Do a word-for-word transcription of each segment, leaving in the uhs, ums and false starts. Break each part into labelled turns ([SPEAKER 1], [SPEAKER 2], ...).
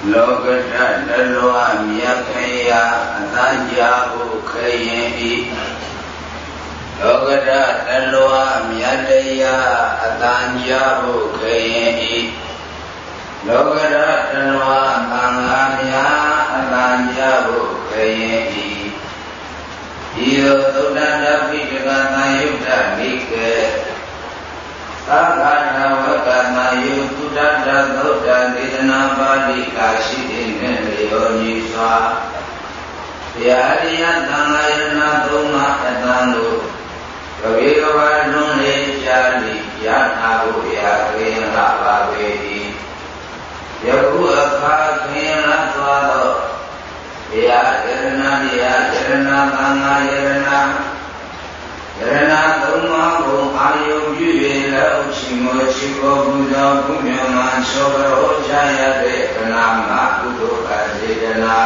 [SPEAKER 1] Lokata Dalwa Miyakaya Atajabu Kayi Lokata Dalwa Miyadaya Atajabu Kayi Lokata Dalwa Tangamya Atajabu Kayi Iyo Tudanda Pitagana Yudha Dike Sakana Wakana Yudha Dudha Didana Badi Kasidin Leonisa Yadiya Tangayana Tuma Etanu Kavirawadun Lejali Yatabu Yakina Babedi Yaku Akakina Twado Yakirna Yakirna Tangayana Yarana Tuma Kum Ayu Yuvela Uchimo Chiko Buddha Kumyama Sobaro Jayate Kanama Kudu Kazidana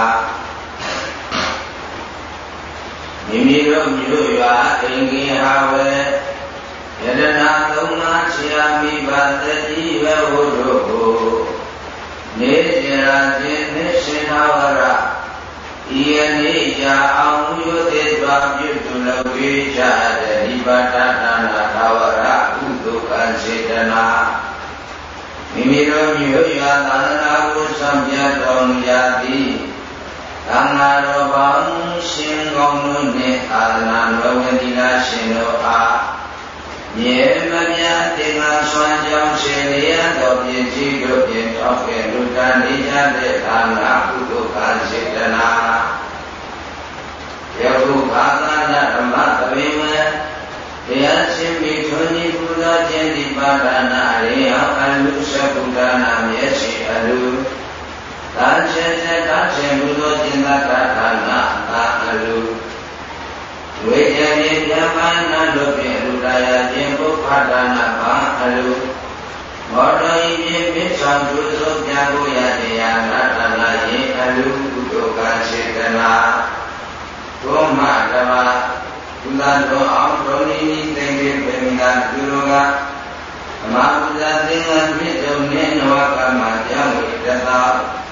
[SPEAKER 1] Nimiro Myuya Ingi Have Yarana Tuma Chiami Batati Vevuruhu Nijira Jinishinavara Iyani Ya Amuyode Dvabhyutula Vijaya Nibatana Tawara Udu Kansidana Nimiro Myuya Tanana Kusamya Tonyadi Tanaro Bang Singong Nune Tanano Vendina Shinoa Nyemanya Dengan Swanjam Selia Dobye Jidobye Tokye Lutan Nijade Tanah Udu Kansidana Yaku Bhagana Dhamma Tavima Yasim Bithuni Buddha Jendi Padana Riya Alu Sabudana Myesi Alu Tanshese Tanshe Buddha Jinda Katana Alu Vijaya Yamana Lopye Rudaya Jimbo Padana Alu Moda Imi Misam Buddha Jago Yadaya Ratana Ye Alu Udo Kansidana Toma Dava Buddha Amroni Tenge Pemina Duroga Mabuddha Dengan Vidom Nenwaka Madhyam Vidata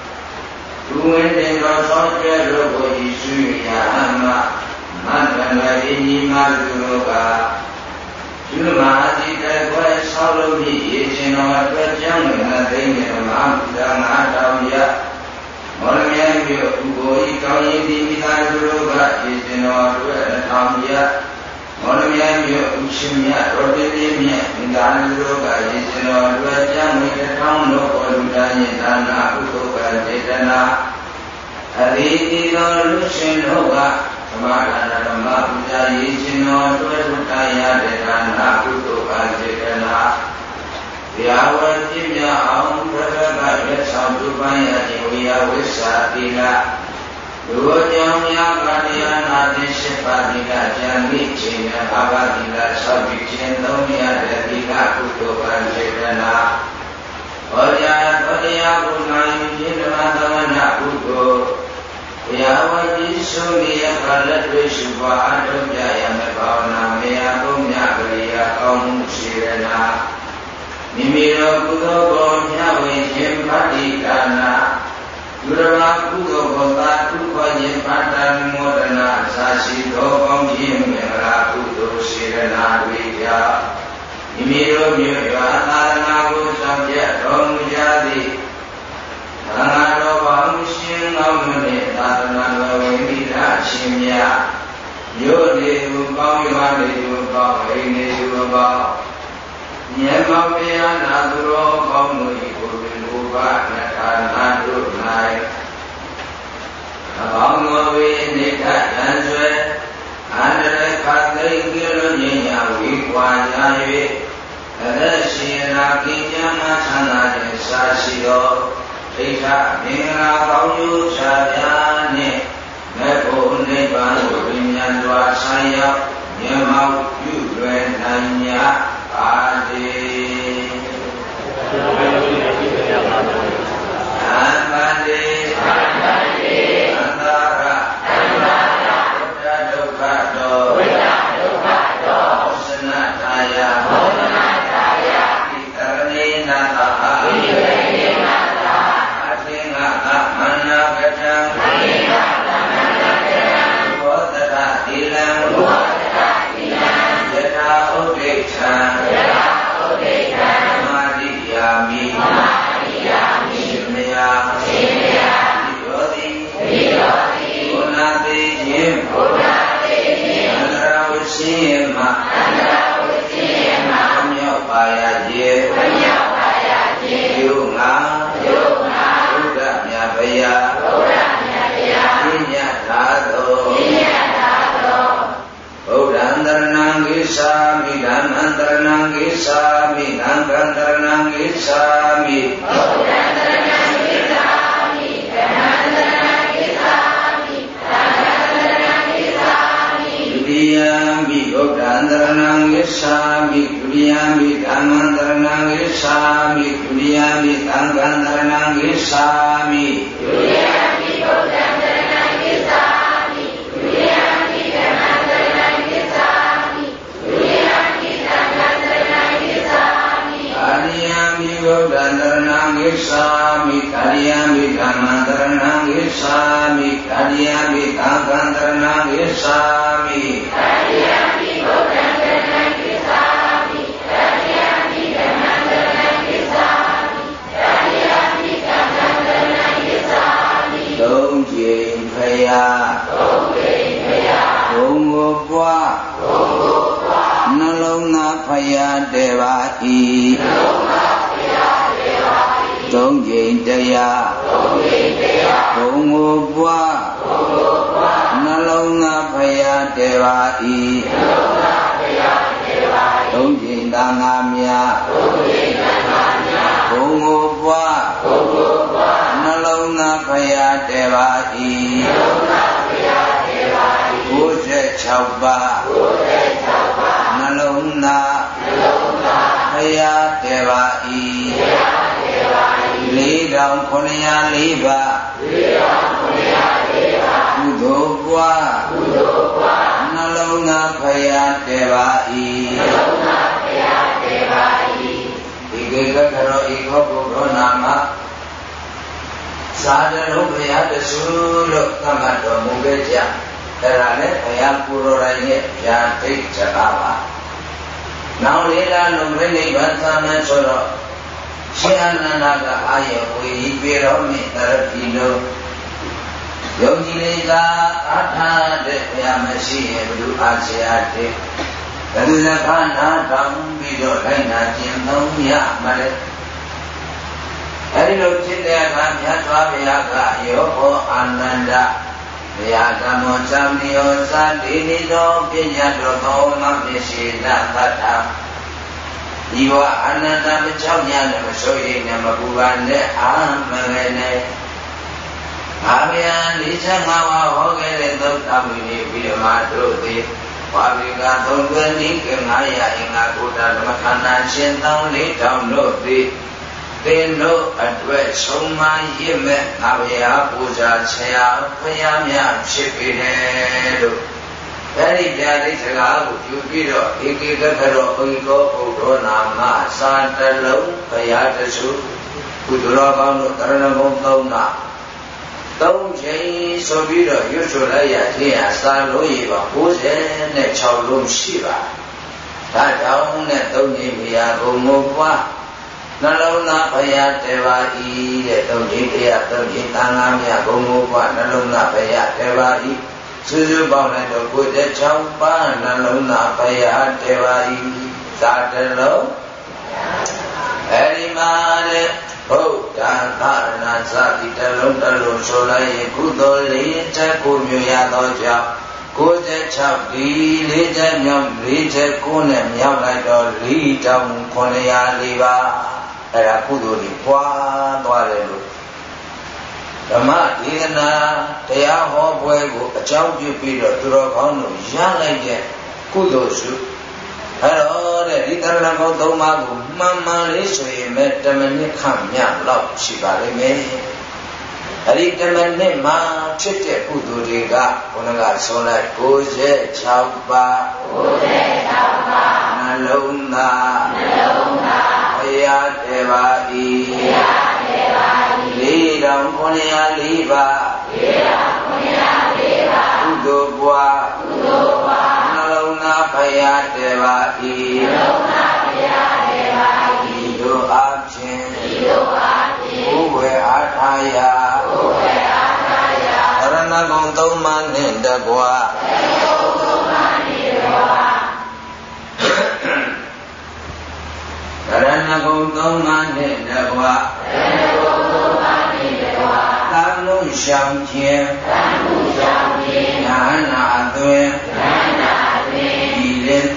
[SPEAKER 1] Tuwende Rosokya Rogo Isu Yahama Madhana Ini Maduroga Juma Adita Kway Salomi Yechino Advajam Nadenge Mabuddha Nadavya Mormyamyo Ugoi Kauni Dimita Duroga Yechino Advajamya Mormyamyo Uchimya Rodidimya Indana Duroga Yechino Advajam Mikatauno Koludanya Dana Utoka Jetana Aditi Lusinoga Samadana Mabuddha Yechino Advajamya Dana Utoka Jetana Vyavajimya Aum Prabhaka Yasabdupaya Jiviya Visatila Duvajamya Kadya Nadeshapadika Jangi China Bhavadila Sabhichendomya Dadika Kutoka Jetana Vajaya Vajaya Gunayu Jinmadavana Kuto Vyavajisuniya Kaladvishubha Adobjaya Mebhavana Meya Gumya Kariya Kaum Shirana Nimiro Kudo Gonya Vijim Padikana Durava Kudo Gota Tupa Jimpadan Modana Sasido Gomjim Mera Kudo Sirana Vidya Nimiro Myuya Taranago Samya Romujadi Tanaro Vamshin Amune Taranaro Vimita Chimya Yode Upam Yvane Upam Vene Upam Nyamapaya Naduro Kamui Kubiluba Nakanadu Nai Abangwavi Nika Yanswe Andare Kathai Kilo Nyanya Vikwanyavi Adashina Kijama Sanade Sasido Tika Ningra Kauyu Chayane Mepo Nebanu Vinyandwa Saya Nyamau Yudwen Nanya Adi Anbandi Antara Buddha Dukado Senataya Ikarni Nataha Atinga စာမိသံဃံတရဏံဂိသာမိဗုဒ္ဓံတရဏံဂိသာမိဓမ္မံတရဏံဂိသာမိသံဃံတရဏံဂိသာမိဒုတိယံမိဗုဒ္ဓံတရဏံဂိသာမိဒုတိယံမိဓမ္မံတရဏံဂိသာမိဒုတိယံမိသံဃံတရဏံဂိသာမိဒုတိယံမိဗုဒ္ဓံတရဏံဂိသာမိဒုတိယံမိဓမ္မံတရဏံဂိသာမိဒုတိယံမိသံဃံတရဏံဂိသာမိအာရိယံမိဗုဒ္ဓံတရဏံဂိသာမိအာရိယံမိဓမ္မံတရဏံဂိသာမိအာရိယံမိသံဃံတရဏံဂိသာမိအာရိယံမိဗုဒ္ဓံတရဏံဂိသာမိအာရိယံမိဓမ္မံတရဏံဂိသာမိအာရိယံမိသံဃံတရဏံဂိသာမိသုံးကြိမ်ဖယားသုံးကြိမ်ဖယားဘုံကိုပွားဘုံကိုပွားနှလုံးသားဖယားတည်းပါ၏နှလုံးသားဖယားတည်းပါ၏သုံးကြိမ်တရားသုံးကြိမ်တရားဘုံကိုပွားဘုံကိုပွားနှလုံးသားဖယားတည်းပါ၏နှလုံးသားဖယားတည်းပါ၏သုံးကြိမ်သံဃာများသုံးကြိမ်သံဃာများဘုံကိုပွားဘုံကိုပွားနှလုံးသားဖယားတည်းပါ၏နှလုံးသားဖယားတည်းပါ၏ကိုးဆယ်ခြောက်ပါးကိုးဆယ်ခြောက်ပါးနှလုံးသားနှလုံးသားဖယားတည်းပါ၏ဖယားတည်းပါ၏လေးထောင်ခုနှစ်ရာလေးပါးလေးထောင်ခုနှစ်ရာလေးပါးကုသိုလ်ပွားကုသိုလ်ပွားနှလုံးသားဖယားတည်းပါ၏နှလုံးသားဖယားတည်းပါ၏ဒီကေကကရောဧကောဘုရောနာမသာဓလုံးဘုရားတဆူလို့သတ်မှတ်တော်မူခဲ့ကြအဲ့ဒါနဲ့ဘုရားကိုယ်တော်တိုင်ရဲ့ဗျာဒိတ်စကားပါနောက်လေးလာလုံးပြိဋိဘံသာမန်ဆိုတော့ရှင်အနန္ဒကအာယဝေဤပြေတော်မြင့်တရတိလို့ယုံကြည်လေးသာအာထာတဲ့ဘုရားမရှိရဲ့ဘုသူအာဇာတဲ့ဘယ်သူစကားနာတောင်းပြီးတော့လိုက်နာခြင်းသုံးရမှာလေအဲဒီလိုဖြစ်တဲ့အခါမြတ်စွာဘုရားကယောဟောအာနန္ဒဘုရားဓမ္မောသံဃောသတိနိသောပညာတော်ကောမမရှိနာသတ္တဒီဝအာနန္ဒမချောက်ညာနဲ့မဆိုးရင်နဲ့မပူပါနဲ့အာမငယ်နဲ့ဘာဗျာ၄၅ပါးဟောခဲ့တဲ့သုတ္တဝိနည်းပြီးတော့မှတို့သည်ဘာဝိကသုံးသွင်းဤကငါးရာအင်္ဂါကိုယ်တာဓမ္မခန္ဓာရှင်သောင်းလေးထောင်တို့သည်သင်တို့အတွက်ဆုံးမရစ်မဲ့ငါဗျာပူဇာဆရာဘုရားများဖြစ်ပေတယ်လို့အဲဒီဗျာဒိတ်စကားကိုယူပြီးတော့ဧကေကခရောဘုရားဘုရောနာမစာတလုံးဘုရားတဆူကုသိုလ်တော်ကောင်းတို့တရဏဂုံသုံးပါသုံးချိန်ဆိုပြီးတော့ရွတ်ဆိုလိုက်ရခြင်းဟာစာလို့ရပါ၉၆လုံးရှိပါဒါကြောင့်နဲ့သုံးချိန်ဘုရားဘုံကိုပွားနှလုံးသားဘုရားတည်ပါ၏တဲ့သုံးချိန်တရားသုံးချိန်သံဃာများဘုံကိုပွားနှလုံးသားဘုရားတည်ပါ၏စုစုပေါင်းလိုက်တော့၉၆ပါးနှလုံးသားဘုရားတည်ပါ၏သာတလုံးအဲဒီမှာတဲ့ဘုဒ္ဓံသာရဏသတိတလုံးတလုံးဆိုလိုက်ရင်ကုသိုလ်လေးချက်ကိုမျိုးရသောကြောင့်၉၆ဒီလေးချက်မြောက်လေးချက်ကိုနဲ့မြောက်လိုက်တော့လေးတောင်ခုနှစ်ရာလေးပါအဲ့ဒါကုသိုလ်ကြီးပွားသွားတယ်လို့ဓမ္မဒေသနာတရားဟောပွဲကိုအကြောင်းပြုပြီးတော့သူတော်ကောင်းတို့ရလိုက်တဲ့ကုသိုလ်စုအဲ့တော့တဲ့ဒီတရဏဂုံသုံးပါးကိုမှန်မှန်လေးဆိုရင်ပဲတမနစ်ခန့်မြလောက်ရှိပါလိမ့်မယ်အဲ့ဒီတမနစ်မှာဖြစ်တဲ့ကုသိုလ်တွေကဘုရားကဆိုလိုက်၉၆ပါး၉၆ပါးနှလုံးသားနှလုံးသားဘုရားတည်ပါ၏ဘုရားတည်ပါ၏လေးတောင်ခုနှစ်ရာလေးပါလေးတောင်ခုနှစ်ရာလေးပါကုသိုလ်ပွားကုသိုလ်ပွားနှလုံးသားဘုရားတည်ပါ၏နှလုံးသားဘုရားတည်ပါ၏တို့အားဖြင့်တို့အားဖြင့်ဘုဝေအားထားရာဘုဝေအားထားရာရဏဂုံသုံးပါးနှင့်တကွာရဏဂုံသုံးပါးနှင့်တကွာရဏဂုံသုံးပါးနှင့်တကွာရဏဂုံသုံးပါးနှင့်တကွာသံဃုရှောင်ခြင်းသံဃုရှောင်ခြင်းဉာဏ်နာအတွင်ဉာဏ်နာအတွင်ဒီလင်တ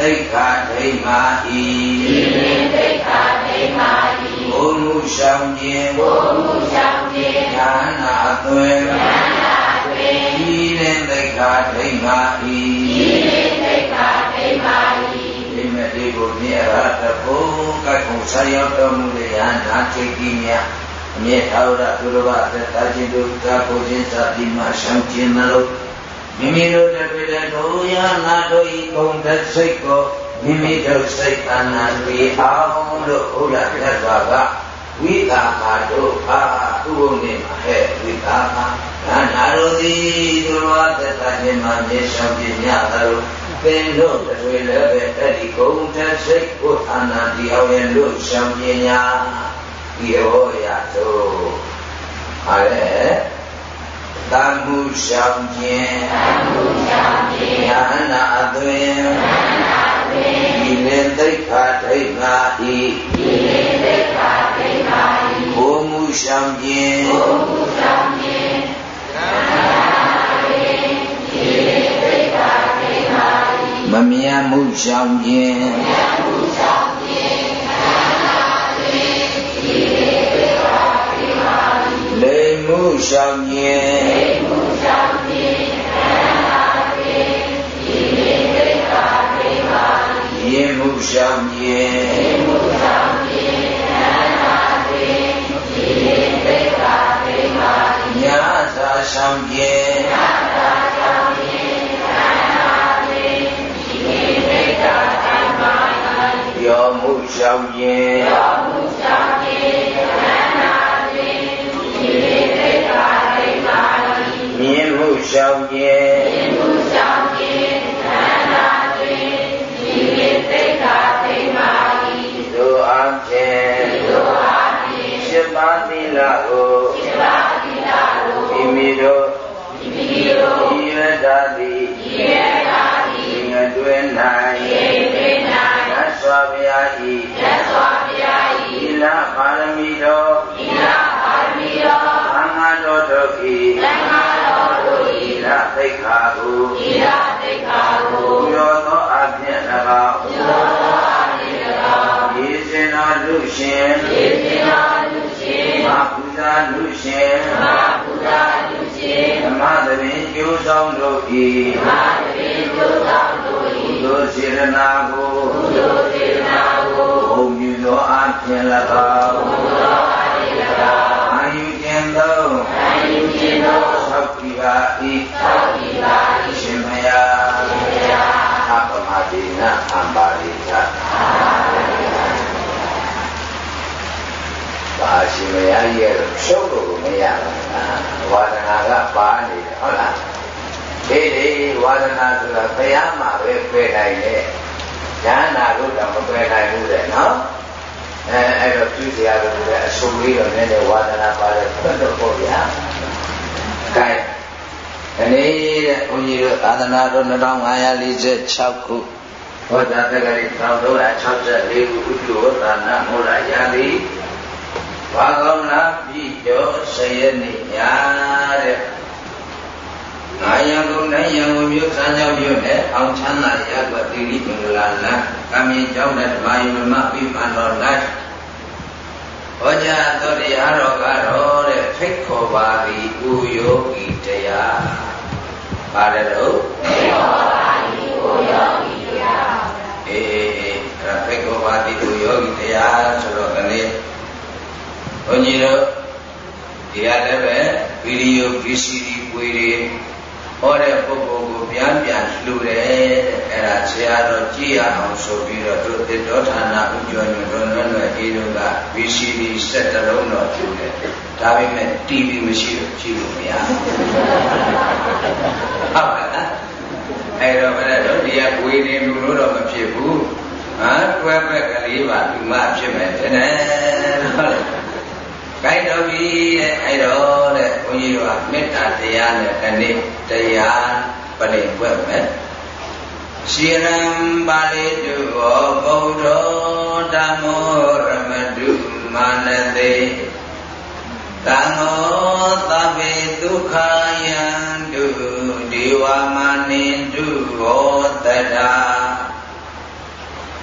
[SPEAKER 1] သိက္ခာဒိမာဤဤလင်သိက္ခာဒိမာဤဘုံမှုရှောင်ခြင်းဘုံမှုရှောင်ခြင်းဉာဏ်နာသွင်ဉာဏ်နာသွင်ဤလင်သိက္ခာဒိမာဤဤလင်သိက္ခာဒိမာဤဒီမဲ့ဒီကိုမြေရတဘောကကုဆာရောက်တော်မူတဲ့ယန္နာချိတ်ကြီးများအမြဲထာဝရသူတော်ဘာသက်တာခြင်းတို့သာကိုခြင်းသာဒီမှာရှောင်ခြင်းမလို့မိမိတို့တပည့်တဲ့တို့ယနာတို့ဤဂုံသက်စိတ်ကိုမိမိတို့စိတ်အနာတိအောင်လို့ဥရမြတ်စွာကဝိတာကာတို့အာသူ့ဘုံနေမှာဟဲ့ဝိတာကာနာနာတို့သည်သူတော်ဘာသက်တာခြင်းမှာမြေရှောင်ခြင်းများသလိုပင်တို့တွေလည်းပဲအဲ့ဒီဂုံသက်စိတ်ကိုအနာတိအောင်ရဲ့လို့ရှောင်ခြင်းများဒီဟောရတို့ဟာလေတန်မှုရှောင်ခြင်းတန်မှုရှောင်ခြင်းဉာဏ်နာအသွင်ဉာဏ်နာအသွင်ဒီလင်သိက္ခာဒိဋ္ဌာဤဒီလင်သိက္ခာဒိဋ္ဌာဤဘုံမှုရှောင်ခြင်းဘုံမှုရှောင်ခြင်းဉာဏ်နာအသွင်ဒီလင်သိက္ခာဒိဋ္ဌာဤမမြတ်မှုရှောင်ခြင်းမမြတ်မှုရှောင်ခြင်းဉာဏ်နာအသွင်ဒီလင်သိက္ခာဒိဋ္ဌာဤလိမ်မှုရှောင်ခြင်းလိမ်မှုရှောင်ခြင်းဉာဏ်နာအသွင်ဒီလင်သိက္ခာဒိဋ္ဌာဤယင်မှုရှောင်ခြင်းယင်မှုရှောင်ခြင်းဉာဏ်နာအသွင်ဒီလင်သိက္ခာဒိဋ္ဌာဤညာသာရှောင်ခြင်းညာသာရှောင်ခြင်းဉာဏ်နာအသွင်ဒီလင်သိက္ခာဒိဋ္ဌာဤယောမှုရှောင်ခြင်းယောမှုရှောင်ခြင်းဉာဏ်နာအသွင်ဒီလင်သိက္ခာဒိဋ္ဌာဤမြင်မှုရှောင်ခြင်းမြင်မှုရှောင်ခြင်းဉာဏ်နာအသွင်ဒီလင်သိက္ခာဒိဋ္ဌာဤတို့အားဖြင့်တို့အားဖြင့်ရှင်းပါသီလကိုရှင်းပါသီလကိုမိမိတို့မိမိတို့ဤရတာသည်ဤရတာသည်ငါတွင်၌ဤတွင်၌သစ္စာဗျာဤသစ္စာဗျာဤသီလပါရမီတော်သီလပါရမီတော်သံဃာတော်တို့ဤသံဃာတော်တို့ဤသီလသိက္ခာကိုသီလသိက္ခာကိုရောသောအဖြင့်၎င်းရောသောအဖြင့်၎င်းဤစေနာလူရှင်ဤစေနာလူရှင်မပူဇာလူရှင်မပူဇာလူရှင်ဓမ္မသဘင်ကျိုးဆောင်တို့ဤဓမ္မသဘင်ကျိုးဆောင်တို့ဤသို့စေရနာကိုသို့စေရနာကိုဘုံပြုသောအဖြင့်၎င်းဘုံသောအဖြင့်၎င်းအာယုခြင်းသောအာယုခြင်းသောသောတိပါဤသောတိပါဤရှင်မယရှင်မယအပမတိနအမ္ပါရိသပါရှင်မယရဲ့ဖြုတ်လို့မရဘူးဝါဒနာကပါနေတယ်ဟုတ်လားဒီဒီဝါဒနာဆိုတာဘုရားမှာပဲပြည့်နိုင်တယ်ဉာဏ်နာလို့တော့မပြည့်နိုင်ဘူးတဲ့နော်အဲအဲ့တော့ပြုစရာလို့လည်းအဆိုးလေးတော့နည်းနည်းဝါဒနာပါတယ်ဘယ်တော့ပေါ့ဗျာကဲဒီနေ့တဲ့ဘုန်းကြီးတို့သာသနာတော်နှစ်ထောင်ငါးရာလေးဆယ်ခြောက်ခုဟောကြားတက္ကရီတစ်ထောင်သုံးရာခြောက်ဆယ်လေးခုဥပ္ပဝတ္တနာမောရယာလိဘာကောင်းလားပြီးကျော်ဆယ်ရက်နေ့ညာတဲ့ငါယံကုန်နိုင်ယံကုန်မြို့စံကြောင်းမြို့နဲ့အောင်ချမ်းသာရကွတိရိမင်္ဂလာလမ်းကမြင်ကျောင်းတဲ့ဓမ္မယုံမပြီးမှတော်လိုက်ဟောကြားတော်တရားတော်ကတော့တဲ့ဖိတ်ခေါ်ပါသည်ဥယောဂီတရားပါတယ်တော့ဖိတ်ခေါ်ပါသည်ဥယောဂီတရားအေးအေးအေးအဲ့ဖိတ်ခေါ်ပါသည်ဥယောဂီတရားဆိုတော့ကလေးဘုန်းကြီးတို့ဒီရလည်းပဲဗီဒီယို ဗီ စီ ဒီ ပွေတွေဟောတဲ့ပုဂ္ဂိုလ်ကိုပြန်ပြန်လှူတယ်အဲ့ဒါဆရာတော်ကြည့်ရအောင်ဆိုပြီးတော့တို့တေတောဌာနဥကျော်ညွန့်လွယ်လွယ်အေးတို့က ဗီ စီ ဒီ စက်တလုံးတော့လှူတယ်ဒါပေမဲ့ တီဗီ မရှိတော့ကြည့်လို့မရဘူးဟုတ်ကဲ့လားအဲ့တော့ဘယ်တော့ဒီကပွေနေလူလို့တော့မဖြစ်ဘူးဟာတွဲဘက်ကလေးပါဒီမှဖြစ်မယ်တဲ့ဟုတ်လားကြိုက်တော့ပြီတဲ့အဲ့တော့တဲ့ဘုန်းကြီးတို့ကမေတ္တာတရားနဲ့ဒီနေ့တရားပလင်ွက်မယ်ရှိရံပါဠိတုဟောဗုဒ္ဓဓမ္မောရမတုမာနတိတံဟောသဗ္ဗေဒုက္ခယံတုဒီဝမနိတုဟောတတာ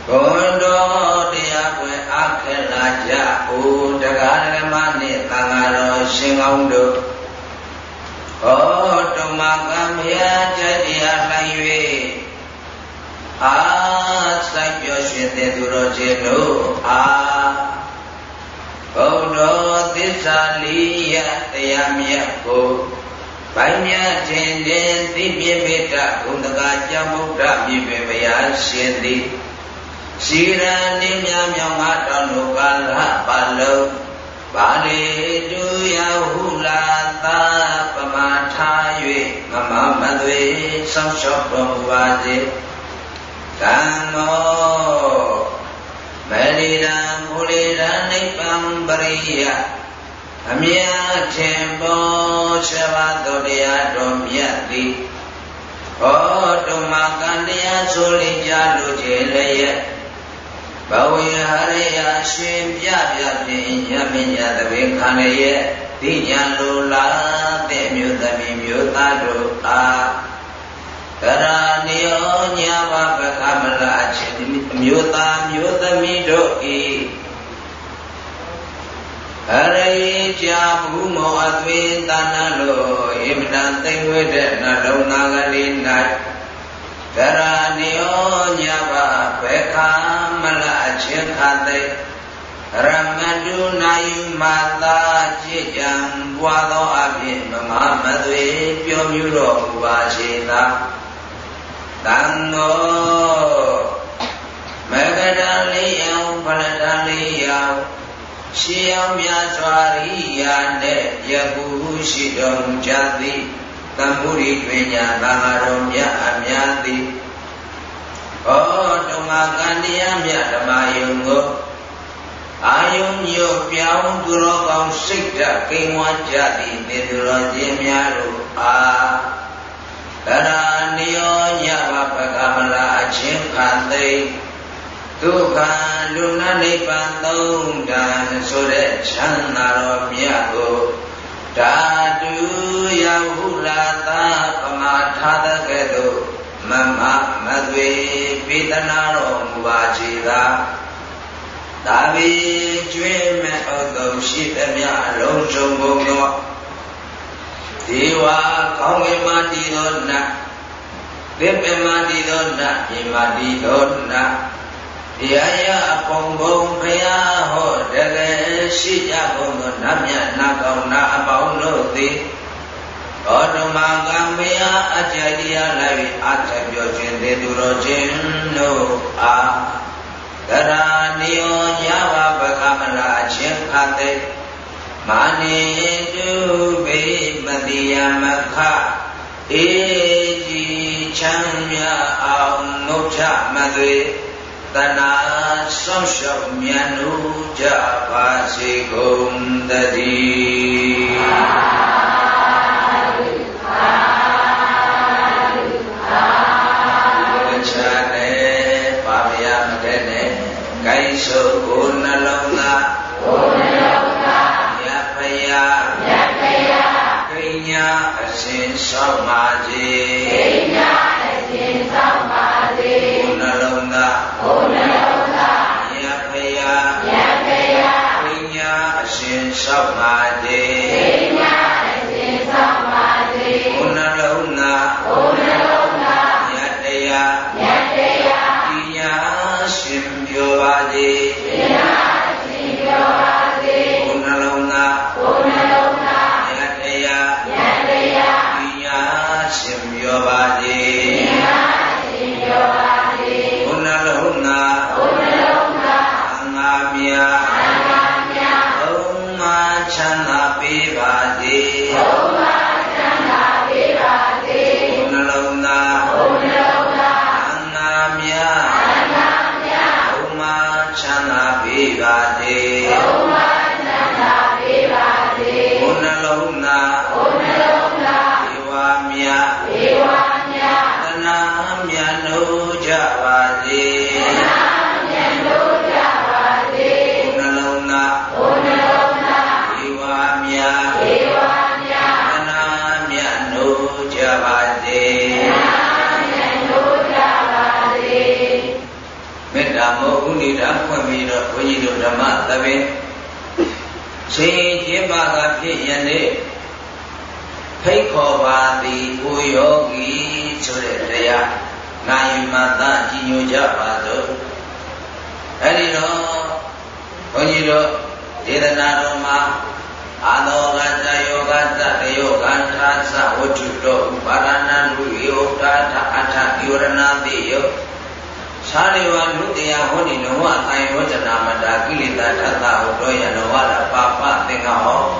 [SPEAKER 1] Kondo dia kue akhir aja udah mani tangaro singaundo. Kondo makam ya jadi alaiwe. Asa joshite duro jeno a. Kondo tisaliya tiyamiyako. Banyak jenis dibibita untuk aja muda bibibaya sendiri. Sirani nyam matan ukala palau bali du yahulata pamathaye mama madwe samsok waje kamo melira mulira nipam bariya amya tembo sevato dia domyati oh domakan dia sulit jalu jelaya Bawi hari ya swim ya ya pinya pinya tapi kan ye tinya lula temyu tapi myuta doa karaniyo nyawa bekamala cini myuta myuta midoi hari jamu mo adwin tanalo imdan tengwede nalo nagalina Karaniyo nyaba bekamala cekate Ramadu nayu mata jejang buado abin Mamadwe pyomyuro wajita Tango Megadaliyau paladaliyau Siam yaswariya ne yabu sidong jati Tamburi kwenya bangarom ya amyati Oh tumakan dia amya damayungo Ayung yo piaung turo kong sikda kingwa jati Niduro jimyaru a Karaniyo nyawa pakamala acim kante Tuhan lunani pantung dan sore channarom yago Dadu yahulata pamathata kedo mama madwe pitanaro wajida Tabi jwe me odo shitamya long chongongo Diwa kaunge mati donna Dipe mati donna imati donna Yaya pongbong kaya ho dege sija pongo namya nakau na abau loti Odo mangam kaya ajadia lawi atabyo jende duro jeno a Karaniyo nyawa bakamala cekate Mani du be madiya makha Eji chamya au mokcha madwe Tana samsyak myanu japasi gomdadi Gacane pamya madene Kaiso gunalonga Yapaya Kainya asin samaji Kainya asin samaji Gunalonga Yapaya Kainya asin samaji Gunalonga Yataya Kainya asin byovaji Gunalonga Yataya Kainya asin byovaji Gunalonga Angamya Om Chanda တာဖွင့်ပြီးတော့ဘုန်းကြီးတို့ဓမ္မသဘင်ရှင်ကျင်းပါကဖြစ်ရနေဖိတ်ခေါ်ပါသည်ကိုယောဂီဆိုတဲ့တရားနာယမသာကြည်ညိုကြပါစို့အဲ့ဒီတော့ဘုန်းကြီးတို့ဒေသနာတော်မှာအာသောကသယောဂသတယောဂန္ထာသဝတ္ထုတော်ဥပါဒနာလူယောတာထအထယောရဏတိယောသာရိဝနုတယဟောတိနောဝအယဝဇနာမတာကိလေသာထသဟောတောယနောဝရပါပသင်္ဃဟော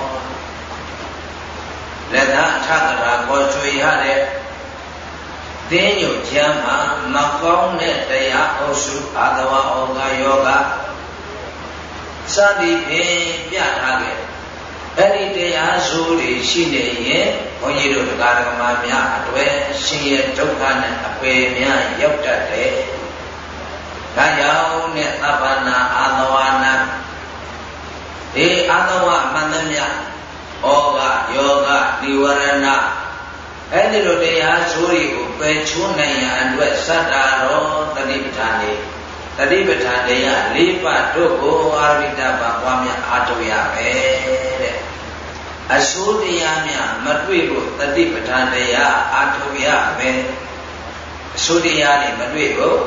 [SPEAKER 1] လက်သာအထကရာကိုချွေရတဲ့သင်ညုတ်ချမ်းမှာမကောင်းတဲ့တရားအုပ်စုအာသဝဩဃယောဂစသည်ဖြင့်ပြထားခဲ့အဲ့ဒီတရားဆိုးတွေရှိနေရင်ဘုန်းကြီးတို့တရားဓမ္မများအတွေ့ရှင်ရဲ့ဒုက္ခနဲ့အပေများရောက်တတ်တယ်။ဒါကြောင့်နဲ့သဗ္ဗနာအာသဝနာဒီအာသဝမန္တမြဩဃယောဂនិဝရဏအဲ့ဒီလိုတရားဆိုးတွေကိုပယ်ချိုးနိုင်ရန်အတွက်စတ္တာရောတတိပဋ္ဌာန်နေတတိပဋ္ဌာန်တရား၄ပါးတို့ကိုအာရိတပါပွားများအားထုတ်ရမယ်တဲ့အဆိုးတရားများမတွေ့ဖို့တတိပဋ္ဌာန်တရားအားထုတ်ရမယ်အဆိုးတရားတွေမတွေ့ဖို့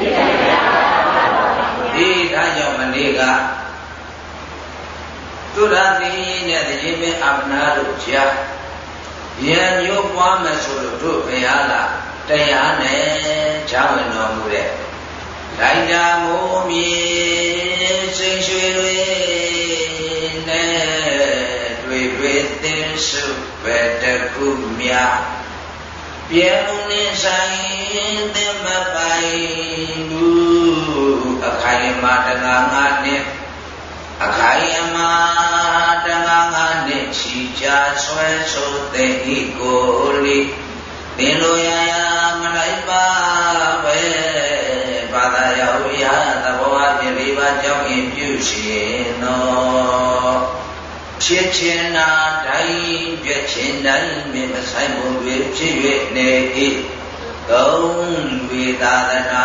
[SPEAKER 1] ဒီဒါကြောင့်မနေ့ကသုဒ္ဓတိနဲ့တကြီးမင်းအပ္ပနာတို့ကြားရံမျိုးပွားမယ်ဆိုလို့တို့ဘုရားကတရားနဲ့ချားဝင်တော်မူတဲ့လိုက်တာမိုးမြေစိတ်ရွှေတွေနဲ့တွေ့တွေ့သင်စုပဲတခုမြပြေလုံးနေဆိုင်သင်မပိုင်ဘူးအခိုင်အမာတငါငါနဲ့အခိုင်အမာတငါငါနဲ့ချီချဆွဲဆိုတဲ့ဤကိုလိသင်လိုရရမလိုက်ပါပဲဘာသာရောက်ရသဘောအပြင်လေးပါးကြောင့်ရင်ပြုရှင်သောဖြစ်ခြင်းနာတိုင်းပြည့်ခြင်းတိုင်းမြင်မဆိုင်မှုတွေဖြစ်၍နေ၏သုံးဝေသာသနာ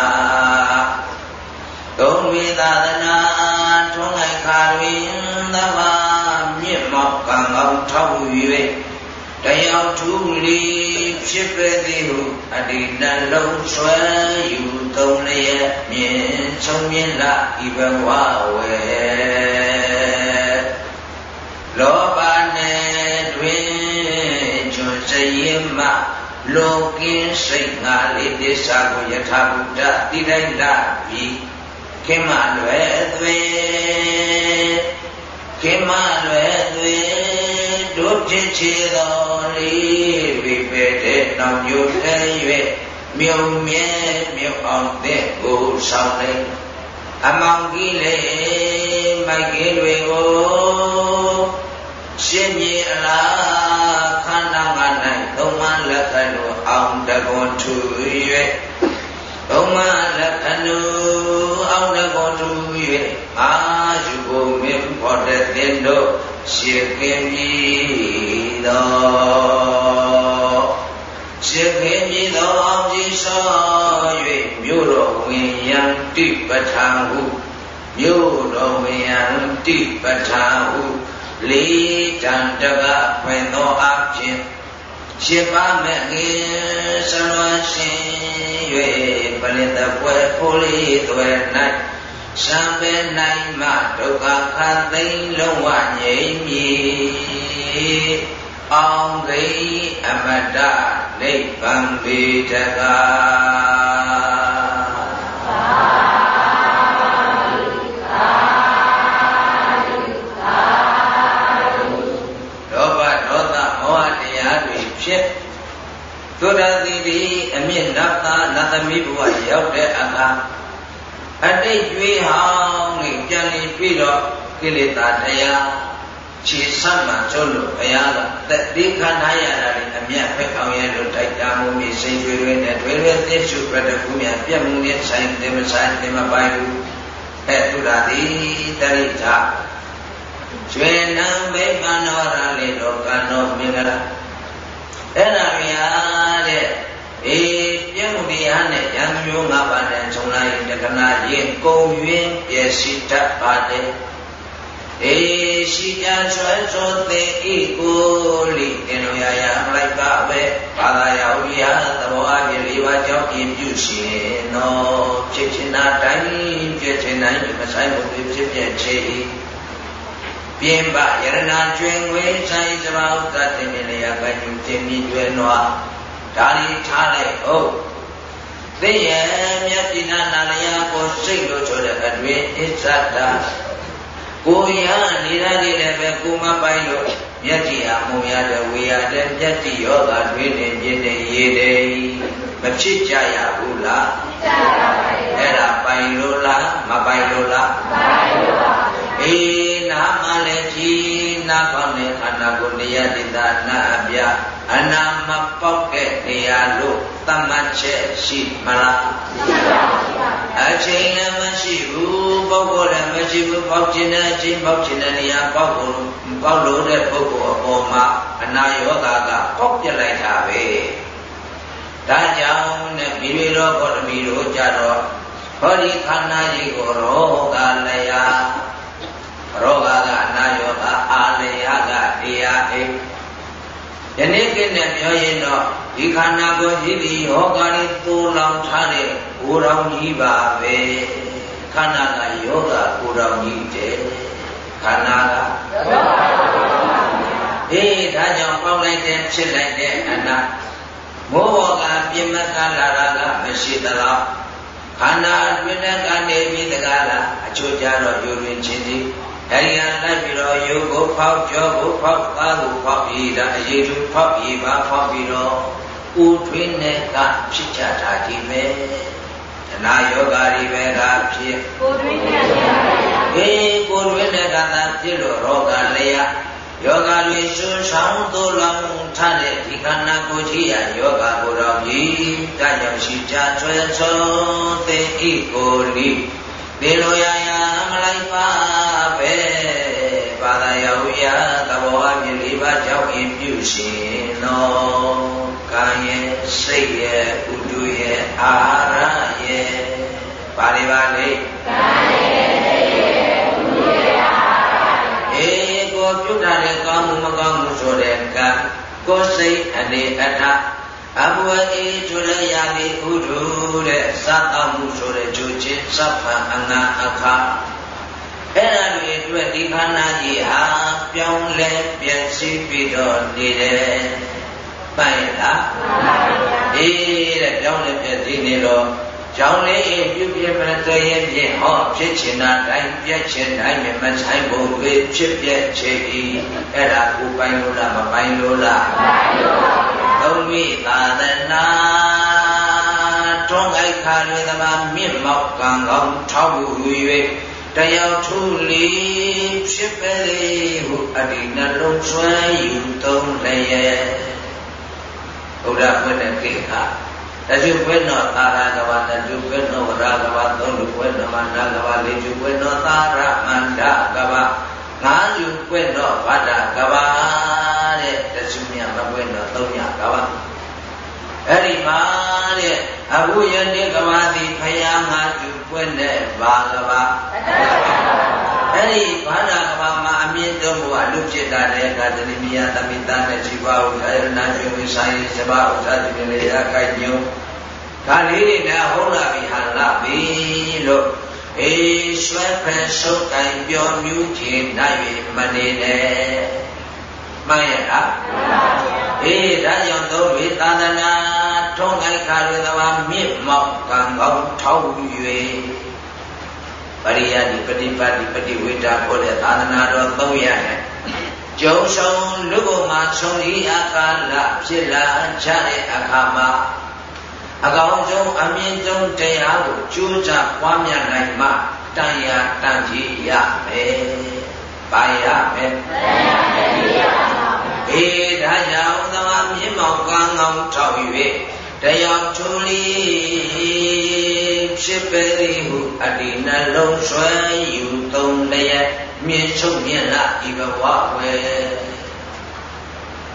[SPEAKER 1] သုံးဝေသာသနာထုံးလိုက်ခါတွင်သဘာမြင့်မောက်ကံကောင်းထောက်၍တယောက်ထူးလီဖြစ်ပေသည်ဟုအတိတန်လုံးဆွဲယူသုံးလျက်မြင်ဆုံးမြင်လာဤဘဝဝေလောဘနဲ့တွင်ကျွန်းစရင်မှလောကင်းစိတ်ငါလေးတိစ္ဆာကိုယထာဘုဒ္ဓတိတိုင်းလာပြီးခင်မလွယ်သွေခင်မလွယ်သွေတို့ဖြစ်ချေတော်လေးဝိပေတဲ့တောင်မြို့ထဲ၍မြုံမြဲမြုံအောင်တဲ့ကိုဆောင်နေအမောင်ကြီးလေးမိုက်ကြီးတွေကိုရှင်မြေအလားခန္ဓာငါ၌သုံးမလက်ခဏအောင်တကွန်ထူ၍သုံးမလက်ခဏအောင်တကွန်ထူ၍အာယုဘုံမင်းဖို့တဲ့တင်တို့ရှေကင်းပြီးသောရှေကင်းပြီးသောအောင်ကြီးဆော၍မြို့တော်ဝင်ရန်တိပဋ္ဌာန်ဟုမြို့တော်ဝင်ရန်တိပဋ္ဌာန်ဟုလေးတန်တကဖွင့်သောအဖြစ်ရှင်းပါမဲ့ခင်ဆလွန်ရှင်၍ပလင်တပွဲဖိုးလေးသွဲ၌စံပဲနိုင်မှဒုက္ခခသိမ်းလုံးဝငြိမ်းမည်အောင်ဂိအမတနိဗ္ဗာန်ပေတကာသုဒ္ဓတိတိအမြင့်နတ်သားနတ်သမီးဘဝရောက်တဲ့အခါအတိတ်ကျွေးဟောင်းလေးပြန်လည်ပြီးတော့ကိလေသာတရားခြေဆမ်းမှကျုံးလို့ဘုရားကသက်သေးခန္ဓာရတာလေးအမြတ်ဖက်အောင်ရဲ့လို့တိုက်တာမှုမြေစိတ်တွေတွေနဲ့တွေတွေသိစုပြတဲ့ခုများပြတ်မှုနဲ့ဆိုင်တယ်မဆိုင်တယ်မပိုင်ဘူးအဲသုဒ္ဓတိတရိတာကျွေနံမေပန္နောရလေးတော့ကံတော်မင်္ဂလာအဲ့ဒါများတဲ့အေးပြည့်မှုတရားနဲ့ယမျိုးငါးပါးနဲ့ခြုံလိုက်တက္ကနာရင်ကုန်ရင်းပြည့်ရှိတတ်ပါတယ်အေရှိကြဆွဲဆိုတဲ့ဤကိုလိတင်လို့ရရမလိုက်ပါပဲဘာသာရောက်ရသဘောအပြင်လေးပါးကြောင့်ပြပြုရှင်နော်ဖြစ်ချင်တာတိုင်းဖြစ်ချင်တိုင်းမဆိုင်ဘူးဖြစ်ပြချေပြင်းပယရနာကျွင်ဝေးဆိုင်စပါးဥဒ္ဒတင်မြင်လျာကညူတင်မြင့်ကျွဲနွားဒါလီထားလိုက်ဟုတ်သိရဲ့မြတ်တိနာနာလျာကိုစိတ်လို့ဆိုတဲ့အတွင်အစ္ဆတာကိုရနေရတဲ့လည်းပဲကိုမပိုင်လို့မျက်ကြည်အားမှုရတဲ့ဝေရတဲ့မျက်ကြည်ယောဂတွင်နေပြင်းနေရေးတယ်မဖြစ်ကြရဘူးလားဖြစ်ကြပါပါအဲ့ဒါပိုင်လို့လားမပိုင်လို့လားပိုင်လို့ပါအေးနာမလည်းကြည်နာကောင်းတဲ့ခန္ဓာကိုယ်နေရတိတာနာအပြအနာမပေါက်တဲ့နေရာလို့သတ်မှတ်ချက်ရှိမလားရှိပါပါအချိန်လည်းမရှိဘူးပုဂ္ဂိုလ်လည်းမရှိဘူးပေါက်ခြင်းတဲ့အချိန်ပေါက်ခြင်းတဲ့နေရာပေါက်လို့ပေါက်လို့တဲ့ပုဂ္ဂိုလ်အပေါ်မှာအနာယောဂကပေါက်ပြလိုက်တာပဲဒါကြောင့်နဲ့မိမိတို့ဘောဓမီတို့ကြတော့ဟောဒီခန္ဓာကြီးကိုရောဂလည်းယာရောဂကအနာယောဂအာလယကတရားအိယနေ့ကနဲ့ပြောရင်တော့ဒီခန္ဓာကိုယ်ကြီးဒီယောဂလေးသိုးလောင်ထားတဲ့ကိုယ်တော်ကြီးပါပဲခန္ဓာကယောဂကိုယ်တော်ကြီးတဲ့ခန္ဓာကအေးဒါကြောင့်ပေါက်လိုက်တဲ့ဖြစ်လိုက်တဲ့အနာမောဟကပြင်းမကလာတာကမရှိသလားခန္ဓာအတွင်းကနေပြီးတကားလားအချို့ကြတော့ယူရင်းချင်းစီအဲဒီကလိုက်ပြီးတော့ယုတ်ကိုဖောက်ကြောကိုဖောက်သားကိုဖောက်ပြီးဒါအရေးသူဖောက်ပြီးပါဖောက်ပြီးတော့ဦးထွင်းနဲ့ကဖြစ်ကြတာဒီပဲတဏှာယောဂါတွေပဲကဖြစ်ကိုထွင်းနဲ့ကအေးကိုထွင်းနဲ့ကသာဖြစ်လို့ရောဂါလျာယောဂါတွေဆွဆောင်သို့လောင်ထားတဲ့ဒီခန္ဓာကိုယ်ကြီးရယောဂါကိုယ်တော်ကြီးတကြောင့်ရှိကြဆွဲဆုံးသိဤကိုလိဒီလိုရရမလိုက်ပါပဲဘာသာရောက်ရသဘောအမြင်လေးပါးကြောင့်ရင်ပြုရှင်တော်ကာယစိတ်ရဲ့ဥဒုရဲ့အာရရဲ့ပါဠိပါဠိကာယစိတ်ရဲ့ဥဒုရဲ့အာရအေးကိုပြုတာတဲ့ကောင်းမှုမကောင်းမှုဆိုတဲ့ကကိုယ်စိတ်အနေအထားအဘဝအေးဆိုတဲ့ရာဂိဥဒုတဲ့စတောမှုဆိုတဲ့ကြိုးချင်းစပ်ဖန်အငါအခါအဲ့ဒါတွေအတွက်ဒီခန္ဓာကြီးဟာပြောင်းလဲပြည့်စည်ပြီးတော့နေတယ်ပိုင်လားအေးတဲ့ပြောင်းလဲပြည့်စည်နေတော့ကြောင်းလေးအိမ်ပြုပြမတည်ရင်ဖြင့်ဟောဖြစ်ချင်တာတိုင်းပြည့်ချင်တိုင်းမဆိုင်ဖို့တွေဖြစ်ပြည့်ချေဤအဲ့ဒါကိုပိုင်လို့လားမပိုင်လို့လားပိုင်လို့ပါသုံးဝိသာသနာတွန်းအိုက်ခါတွေသမာမြင့်မောက်ကံကောင်းထောက်ယူ၍တယောက်ထုလီဖြစ်ပေဟုအဒီနှလုံးဆွဲယူသုံးလျက်ဘုရားဖွင့်တဲ့ကိစ္စတကျုပ်ဖွင့်တော်သာရကဘာတကျုပ်ဖွင့်တော်ဝရကဘာသုံးလူဖွင့်တော်မန္တကဘာလေးကျုပ်ဖွင့်တော်သာရမန္တကဘာငါးလူဖွင့်တော်ဗဒ္ဒကဘာတဲ့တကျုပ်မြတ်မဖွင့်တော်သုံးညကဘာအဲ့ဒီမှာတဲ့အခုယနေ့ကဘာတိဖယားငါကျုပ်ဖွင့်တဲ့ဘာကဘာအဲ့ဒီဘာဒကဘာမှာအမြင့်ဆုံးဘုရားလူဖြစ်တာတဲ့ကတတိမယသမိတနဲ့ជីវဥဒ္ဒရဏကျွေဆိုင်စဘာဥဒ္ဒတိမြေရာကိုက်ညုံဒါလေးတွေနဲ့ဟုတ်လာပြီဟာလာပြီလို့အေးရွှဲဖက်ဆုပ်တိုင်ပြောမြူးချင်နိုင်မနေနဲ့မှန်ရလားအေးဒါကြောင့်သုံးဝိသာသနာထုံးခိုက်ခါတွေသဘာမြင့်မောက်ကံကောင်းထောက်၍ပရိယတိပฏิပတ်တိပฏิဝေဒခေါ်တဲ့သာသနာတော်သုံးရနဲ့ကျုံဆုံးလူဘုံမှာဆုံးဤအခါလဖြစ်လာကြတဲ့အခါမှာအကောင်ဆုံးအမြင့်ဆုံးတရားကိုကြိုးစားပွားများနိုင်မှတန်ရာတန်ကြီးရမယ်။ပါရမယ်။အေးဒါကြောင့်သမာမြင့်မောက်ကံကောင်းထောက်၍တရားထူလီဖြစ်ပေသည်ဟုအဒီနှလုံးဆွဲယူသုံးလျက်မြင့်ချုပ်မြင့်လာဤဘဝဝဲ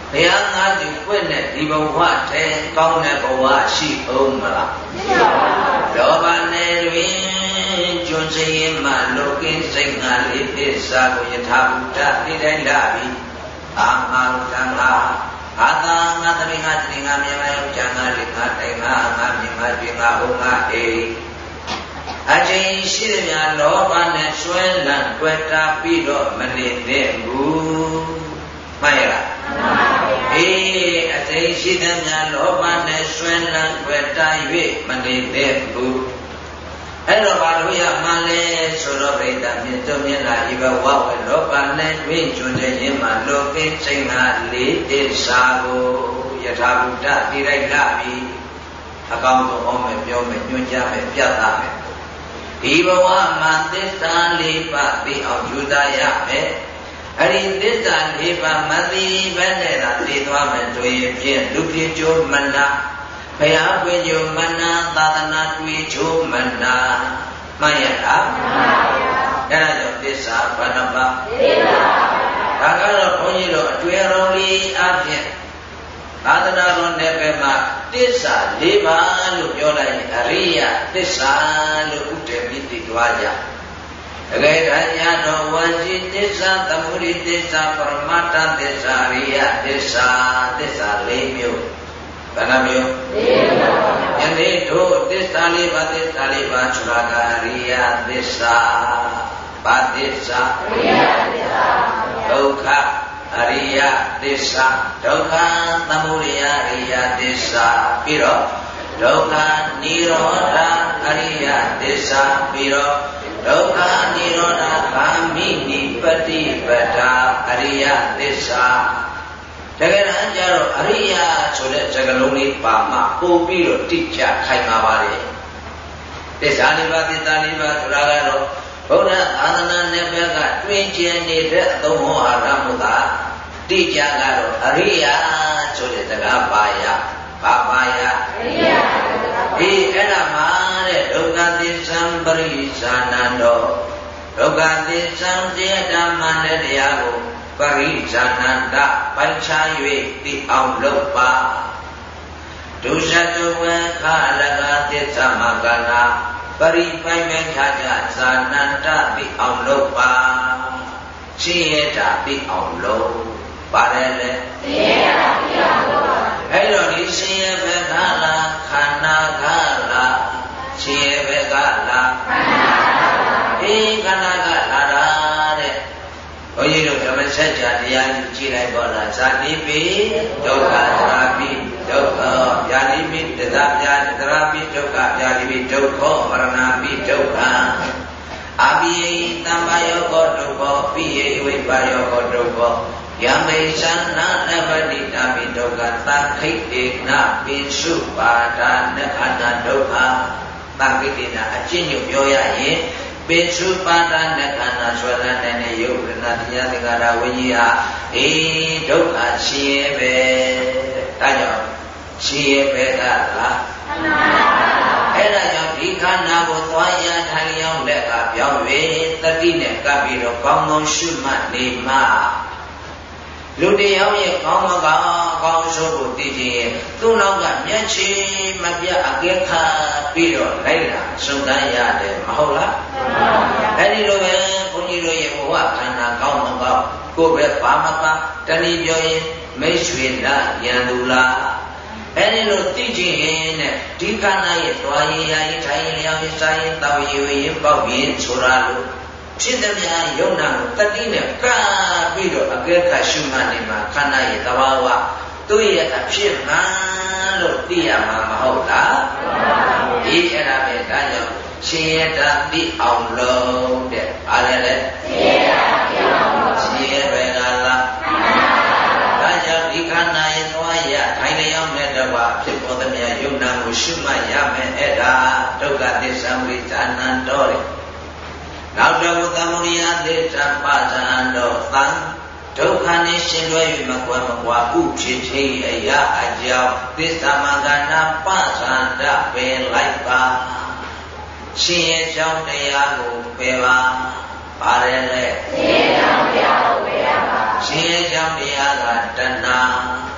[SPEAKER 1] ဘုရားငါးကျူပွင့်တဲ့ဒီဘဝထဲကောင်းတဲ့ဘဝရှိအောင်မလားမရှိပါဘူးလောဘနဲ့တွင်ကျွန်းစရင်မှလောကင်းစိတ်ငါလေးသစ္စာကိုယထာဘုဒ္ဓသိတိုင်းလာပြီအာမံသံဃာအာသာငါသမီးငါတည်ငါမြင်မယောက်ျားငါလေးငါတိုင်ငါငါမြင်ငါတွေ့ငါဟုတ်ငါအေးအချိန်ရှိသမျှလောဘနဲ့ဆွဲလန်းတွေ့တာပြီးတော့မနေတဲ့ဘူးမှန်ရလားမှန်ပါဗျာအေးအချိန်ရှိသမျှလောဘနဲ့ဆွဲလန်းတွေ့တာ၍မနေတဲ့ဘူးအဲ့တော့ဘာလို့ရမှန်းလဲဆိုတော့ပြိတ္တမြင့်တုံမြင့်လာဤဘဝဝေလောဘနဲ့တွင်ကျွန်းတဲ့ရင်မှာလောကင်းစိတ်ငါလေးတစ္ဆာကိုယထာဘုဒ္ဓတည်လိုက်လာပြီအကောင်းဆုံးအောင်မယ်ပြောမယ်ညွှန်ကြားမယ်ပြသမယ်ဒီဘဝမှာသစ္စာလေးပါးသိအောင်ယူသားရမယ်အဲ့ဒီသစ္စာလေးပါးမသိဘဲနဲ့သာသိသွားမယ်ဆိုရင်ဖြင့်လူဖြစ်ကြိုးမနာဘုရားပွင့်ကြိုးမနာသာသနာတွေ့ကြိုးမနာမှန်ရလားမှန်ပါဗျာအဲ့ဒါကြောင့်သစ္စာဘာနှပါသစ္စာဒါကတော့ဘုန်းကြီးတို့အတွေ့အကြုံလေးအပြင်သာသနာတော်နယ်ပယ်မှာသစ္စာလေးပါးလို့ပြောလိုက်ရင်အရိယသစ္စာလို့ဥတည်ပြီးသိသွားကြတကယ်တရားတော်ဝါစီသစ္စာသမုဒိသစ္စာပရမတ္ထသစ္စာအရိယသစ္စာသစ္စာလေးမျိုးဘယ်နှမျိုးလေးမျိုးယနေ့တို့သစ္စာလေးပါးသစ္စာလေးပါးဆိုတာကအရိယသစ္စာဘာသစ္စာအရိယသစ္စာဒုက္ခအရိယသစ္စာဒုက္ခသမုဒယအရိယသစ္စာပြီးတော့ဒုက္ခនិရောဓအရိယသစ္စာပြီးတော့ဒုက္ခនិရောဓဂာမိနိပฏิပဒါအရိယသစ္စာတကယ်တမ်းကျတော့အရိယဆိုတဲ့စကားလုံးလေးပါမှပို့ပြီးတော့တိကျခိုင်မာပါလေသစ္စာလေးပါးသစ္စာလေးပါးဆိုတာကတော့ဘုရားသာသနာနယ်ဘက်ကတွင်ကျင်နေတဲ့အသုံးဟောအာရမှုကတိကျကတော့အရိယဆိုတဲ့စကားပါရပါပါရအရိယဒီအဲ့ဒါမှတဲ့ဒုက္ခသစ္စာပရိစ္ဆာနန္တောဒုက္ခသစ္စာတရားဓမ္မနဲ့တရားကိုပရိစ္ဆာနန္တပိုင်ခြား၍သိအောင်လုပ်ပါဒုစတုဝေခလကသစ္စာမကနာပရိပိုင်မဲ့ခြားကြဇာနန္တသိအောင်လုပ်ပါရှင်းရတာသိအောင်လုပ်ပါတယ်လေရှင်းရတာသိအောင်လုပ်ပါအဲ့တော့ဒီရှင်းရဘက်ကလားခန္ဓာကလားရှင်းရဘက်ကလားခန္ဓာအေးခန္ဓာကလာတာတဲ့ဘုန်းကြီးတို့ဓမ္မစကြာတရားကြီးကြည်လိုက်ပါလားဇာတိပိဒုက္ခသရာပိဒုက္ခဗျာတိပိတသဗျာသရာပိဒုက္ခဗျာတိပိဒုက္ခမရဏပိဒုက္ခအပိယိတမ္ပယောကောဒုက္ခပိယိဝိပါယောကောဒုက္ခယမေသနာနပတိတာပိဒုက္ခသခိတေနပိစုပါဒနခန္ဓာဒုက္ခသခိတေနအကျဉ်းညွှန်ပြောရရင်ပိစုပါဒနခန္ဓာဆွဲလန်းတဲ့ယုတ်ရဏတရားသင်္ကာရဝိညာဉ်အေးဒုက္ခရှိရဲ့ပဲဒါကြောင့်ရှိရဲ့ပဲကလားအဲ့ဒါကြောင့်ဒီခန္ဓာကိုသွားရထိုင်ရောက်လက်ကပြောင်း၍တတိနဲ့ကပ်ပြီးတော့ကောင်းကောင်းရှုမှတ်နေမှလူတယောက်ရဲ့ကောင်းမကောင်းအကောင်းဆုံးကိုသိခြင်းရဲ့သူ့နောက်ကမျက်ခြေမပြတ်အကဲခတ်ပြီးတော့လိုက်လာစုံစမ်းရတယ်မဟုတ်လားအဲ့ဒီလိုပဲဘုန်းကြီးတို့ရဲ့ဘဝခန္ဓာကောင်းမကောင်းကိုယ်ပဲဘာမပါတဏှိပြောရင်မိတ်ဆွေလားယံသူလားအဲ့ဒီလိုသိခြင်းရဲ့နဲ့ဒီခန္ဓာရဲ့တွားရည်ရာရေးထိုင်ရည်လျောင်းရည်စားရည်တောက်ရည်ရည်ပေါက်ရည်ဆိုတာလို့ဖြစ်သည်များယုံနာကိုတတိနဲ့ကပ်ပြီးတော့အကဲခတ်ရှုမှတ်နေမှာခန္ဓာရဲ့သဘာဝသူ့ရဲ့အဖြစ်မှန်လို့သိရမှာမဟုတ်လားဒီအဲ့ဒါပဲဒါကြောင့်ရှင်ရတာသိအောင်လို့တဲ့အားလည်းလေရှင်ရတာသိအောင်လို့ရှင်ရပဲကလားဒါကြောင့်ဒီခန္ဓာရဲ့သွားရထိုင်လျောင်းတဲ့တဘာဖြစ်ပေါ်သည်များယုံနာကိုရှုမှတ်ရမယ်အဲ့ဒါဒုက္ခသစ္စာဝိဇာနံတော်တယ်နောက်တော့သမုဒိယသစ္စာပါဇံတော်သံဒုက္ခနှင့်ရှင်လွဲ၍မကွယ်မကွာဥဖြစ်ခြင်းအရာအကြောင်းသစ္စာမဂ္ဂနာပဇံတပင်လိုက်ပါရှင်ရဲ့ကြောင့်တရားကိုပယ်ပါပါတယ်လေရှင်ရဲ့ကြောင့်တရားကိုပယ်ရပါရှင်ရဲ့ကြောင့်တရားကတဏှာ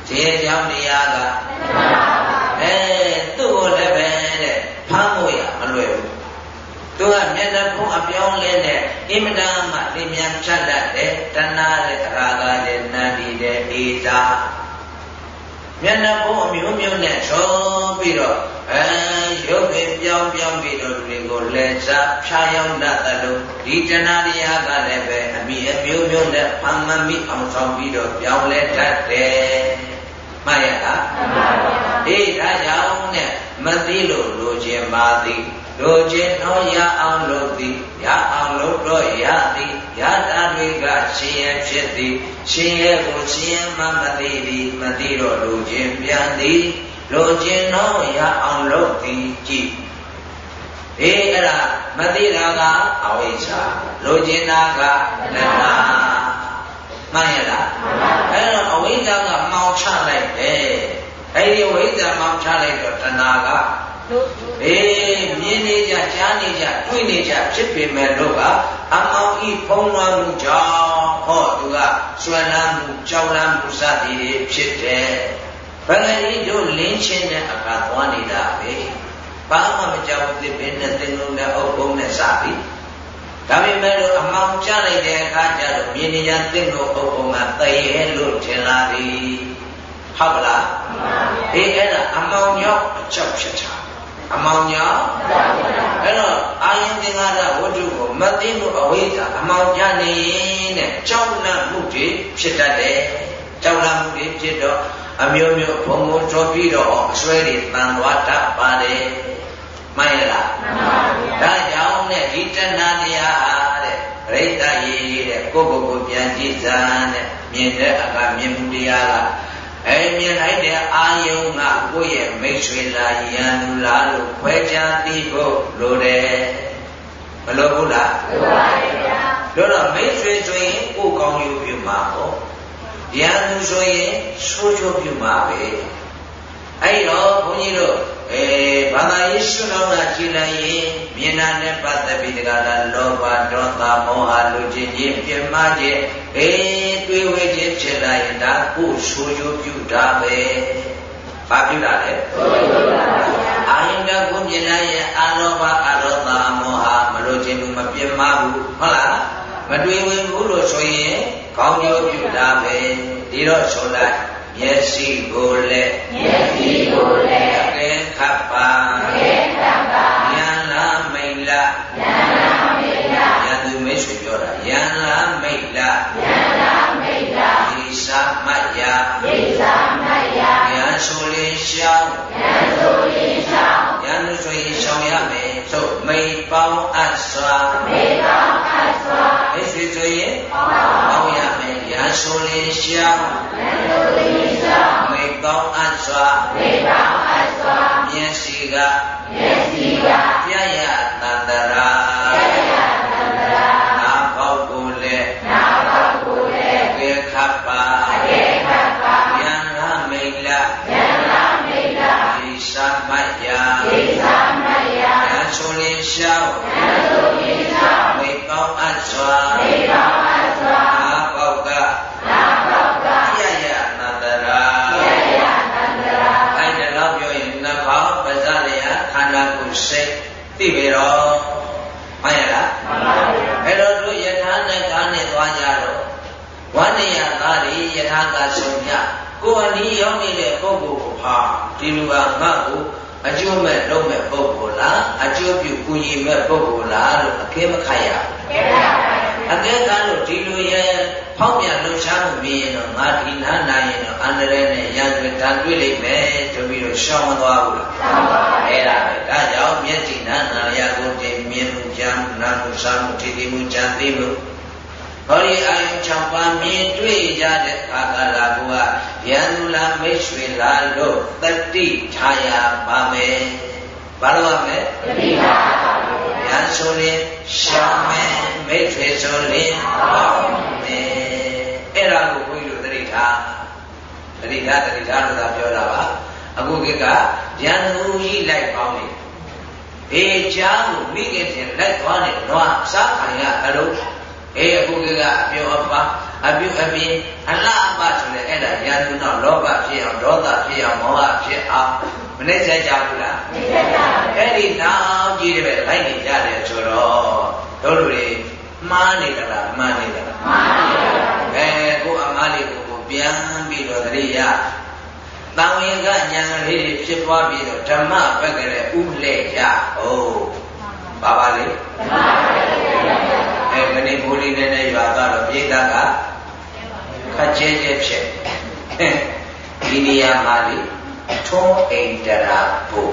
[SPEAKER 1] ကျေကြောင့်တရားကအဲသူ့ကိုလည်းပဲတဲ့ဖမ်းဖို့ရမလွယ်ဘူးသူကမျက်နှာဖုံးအပြောင်းလဲနဲ့အင်မတန်မှလင်းမြန်ဖြတ်တတ်တယ်တဏှာတဲ့ရာဂတဲ့နန္ဒီတဲ့အေးသာမျက်နှာဖုံးအမျိုးမျိုးနဲ့ချောပြီးတော့အဲရုပ်ပင်ပြောင်းပြောင်းပြီးတော့လူတွေကိုလက်စားဖြာရောက်တတ်တယ်လို့ဒီတဏှာတရားကလည်းပဲအမိအမျိုးမျိုးနဲ့ဖမ်းမမိအောင်ဆောင်ပြီးတော့ပြောင်းလဲတတ်တယ်မှတ်ရလားမှန်ပါဗျာအေးဒါကြောင့်နဲ့မသိလို့လိုချင်ပါသည်လိုချင်တော့ရအောင်လို့သည်ရအောင်လို့တော့ရသည်ရတာတွေကရှင်ရဲ့ဖြစ်သည်ရှင်ရဲ့ကိုရှင်ရဲ့မှမသိသည်မသိတော့လိုချင်ပြန်သည်လိုချင်တော့ရအောင်လို့သည်ကြည့်အေးအဲ့ဒါမသိတာကအဝိဇ္ဇာလိုချင်တာကတဏှာမှန်ရလားအဲ့တော့အဝိဇ္ဇာကမှောင်ချလိုက်တယ်အဲ့ဒီအဝိဇ္ဇာမှောင်ချလိုက်တော့တဏှာကအေးမြင်နေကြကြားနေကြတွေ့နေကြဖြစ်ပေမဲ့လို့ကအမောင်ဤဖုံးလွှမ်းမှုကြောင့်ဟောသူကဆွမ်းလန်းမှုကြောက်လန်းမှုစသည်တွေဖြစ်တယ်ဘယ်လိုဤတို့လင်းချင်းတဲ့အခါသွားနေတာပဲဘာမှမကြောက်သေးဘဲနဲ့သင်္ကုန်းနဲ့အုပ်ကုန်းနဲ့စပြီးဒါပေမဲ့လို့အမောင်ကျလိုက်တဲ့အခါကျတော့မြင်နေကြသင်္ကုန်းအုပ်ကုန်းကတည်ရဲလို့ထင်လာပြီဟုတ်ပါလားအေးအဲ့ဒါအမောင်ရောက်အကြောက်ဖြစ်တာအမောင်ကြောင့်အဲ့တော့အာယုသင်္ကာရဝတ္ထုကိုမသိလို့အဝိဇ္ဇာအမောင်ကြနေရင်တဲ့ကြောက်လန့်မှုတွေဖြစ်တတ်တယ်ကြောက်လန့်မှုတွေဖြစ်တော့အမျိုးမျိုးဘုံဘုံကြောပြီးတော့အစွဲတွေတန်သွားတတ်ပါတယ်မှန်ရလားမှန်ပါဗျာဒါကြောင့်နဲ့ဒီတဏှာတရားတဲ့ပရိသတ်ရေးရေးတဲ့ကိုယ့်ကိုယ်ကိုပြန်ကြည့်စမ်းတဲ့မြင်တဲ့အခါမြင်မှုတရားကအဲမြင်လိုက်တဲ့အာယုံကကိုယ့်ရဲ့မိတ်ဆွေလားယံလူလားလို့ခွဲခြားသိဖို့လိုတယ်မလိုဘူးလားလိုပါဗျာတို့တော့မိတ်ဆွေဆိုရင်ကိုယ်ကောင်းယူပြမှာပေါ့ယံလူဆိုရင်ဆိုးကျိုးပြမှာပဲအဲ့တော့ဘုန်းကြီးတို့အဲဘာသာရေးရှုလို့ကကြည်လိုက်ရင်မြင်တာနဲ့ပတ်သက်ပြီးတကလားလောဘဒေါသမောဟလူချင်းချင်းပြမချင်းအေးတွေးဝဲချင်းဖြစ်လာရင်ဒါကိုဆိုးကျိုးပြုတာပဲဘာပြုတာလဲအာယုန်ကကိုမြင်လိုက်ရင်အလောဘအဒေါသမောဟမလို့ချင်းဘူးမပြမဘူးဟုတ်လားမတွေးဝင်ဘူးလို့ဆိုရင်ကောင်းကျိုးပြုတာပဲဒီတော့ဆိုလိုက်မျက်စိကိုလည်းမျက်စိကိုလည်းအကဲခတ်ပါအကဲခတ်ပါယံလာမိတ်လားယံလာမိတ်လားယံသူမိတ်ဆွေပြောတာယံလာမိတ်လားယံလာမိတ်လားဒီစာမတ်ယာဒီစာမတ်ယာယံဆိုလေးရှောင်းယံဆိုလေးရှောင်းယံသူဆိုရင်ရှောင်းရမယ်သို့မိတ်ပေါင်းအပ်စွာမိတ်ပေါင်းအပ်စွာမိတ်ဆွေဆိုရင်ပေါင်းရမယ်ယံဆိုလေးရှောင်းယံဆိုလေးမိတ်ပေါင်းအပ်စွာမိတ်ပေါင်းအပ်စွာမျက်စိကမျက်စိကပြရတန္တရာပြရတန္တရာနာပေါက်ကိုလည်းနာပေါက်ကိုလည်းအကဲခတ်ပါအကဲခတ်ပါယံလာမိတ်လားယံလာမိတ်လားဒီစာမတ်ယာဒီစာမတ်ယာယံဆိုရင်ရှောင်းယံဆိုရင်ရှောင်းမိတ်ပေါင်းအပ်စွာမိတ်ပေါင်းအပ်စွာနာပေါက်ကနာပေါက်ကပြရတန္တရာစိတ်သိပြီတော့မှန်ရလားမှန်ပါဗျာအဲ့တော့တို့ယထာနဲ့ကားနဲ့သွားကြတော့ဝန္နယသားတွေယထာကဆုံးကြကိုယ်အနည်းရောက်နေတဲ့ပုဂ္ဂိုလ်ကိုဟာဒီလူကငါ့ကိုအကျိုးမဲ့လုပ်မဲ့ပုဂ္ဂိုလ်လားအကျိုးပြုကူညီမဲ့ပုဂ္ဂိုလ်လားလို့အကဲမခတ်ရဘူးအကဲကလို့ဒီလူရဲ့ဖောက်ပြန်လှုပ်ရှားမှုမြင်ရင်တော့ငါဒီနားနိုင်ရင်တော့အန္တရာယ်နဲ့ရန်တွေတန်တွေ့လိမ့်မယ်ဆိုပြီးတော့ရှောင်မသွားဘူးလားရှောင်ပါဘူးအဲ့ဒါပဲဒါကြောင့်မျက်စိနာနာရကိုတည်မြင်မှုကြံနာမှုစားမှုထိတိမှုကြံသိမှုဟောဒီအာယု၆ပါးမြင်တွေ့ကြတဲ့အခါကလာကရန်သူလားမိတ်ဆွေလားလို့တတိထားရပါမယ်ဘာလို့ရမလဲတတိထားပါမယ်ရန်ဆိုရင်ရှောင်မယ်မိတ်ဆွေဆိုရင်ပေါင်းမယ်အဲ့ဒါကိုဘုန်းကြီးတို့တတိထားတတိထားတတိထားလို့သာပြောတာပါအခုကကရန်သူကြီးလိုက်ပေါင်းနေဘေးချားကိုမိခင်တင်လိုက်သွားတယ်တော့စားခံရအလို့အေးအခုကအပြောအပါအပြုအပြင်အလားအပဆိုတဲ့အဲ့ဒါဉာဏ်သူနောက်လောဘဖြစ်အောင်ဒေါသဖြစ်အောင်မောဟဖြစ်အောင်မနှိမ့်ဆက်ကြဘူးလားနှိမ့်ဆက်ကြပါဘူးအဲ့ဒီနောက်ကြည့်တယ်ပဲလိုက်နေကြတယ်ဆိုတော့တို့လူတွေမှားနေကြလားမှားနေကြလားမှားနေပါဘူးအဲကိုအမားလေးကိုကိုပြန်ပြီးတော့တရိယာတန်ဝင်ကဉာဏ်လေးတွေဖြစ်သွားပြီးတော့ဓမ္မဘက်ကလည်းဥလဲကြဟုတ်ပါပါလေဓမ္မဘက်ကလည်းအဲမနေ့မိုးလေးနဲ့ရွာသွားတော့ပြေးတာကခက်ကျဲကျဲဖြစ်ဒီနေရာမှာလေထုံးအိမ်တရာဖို့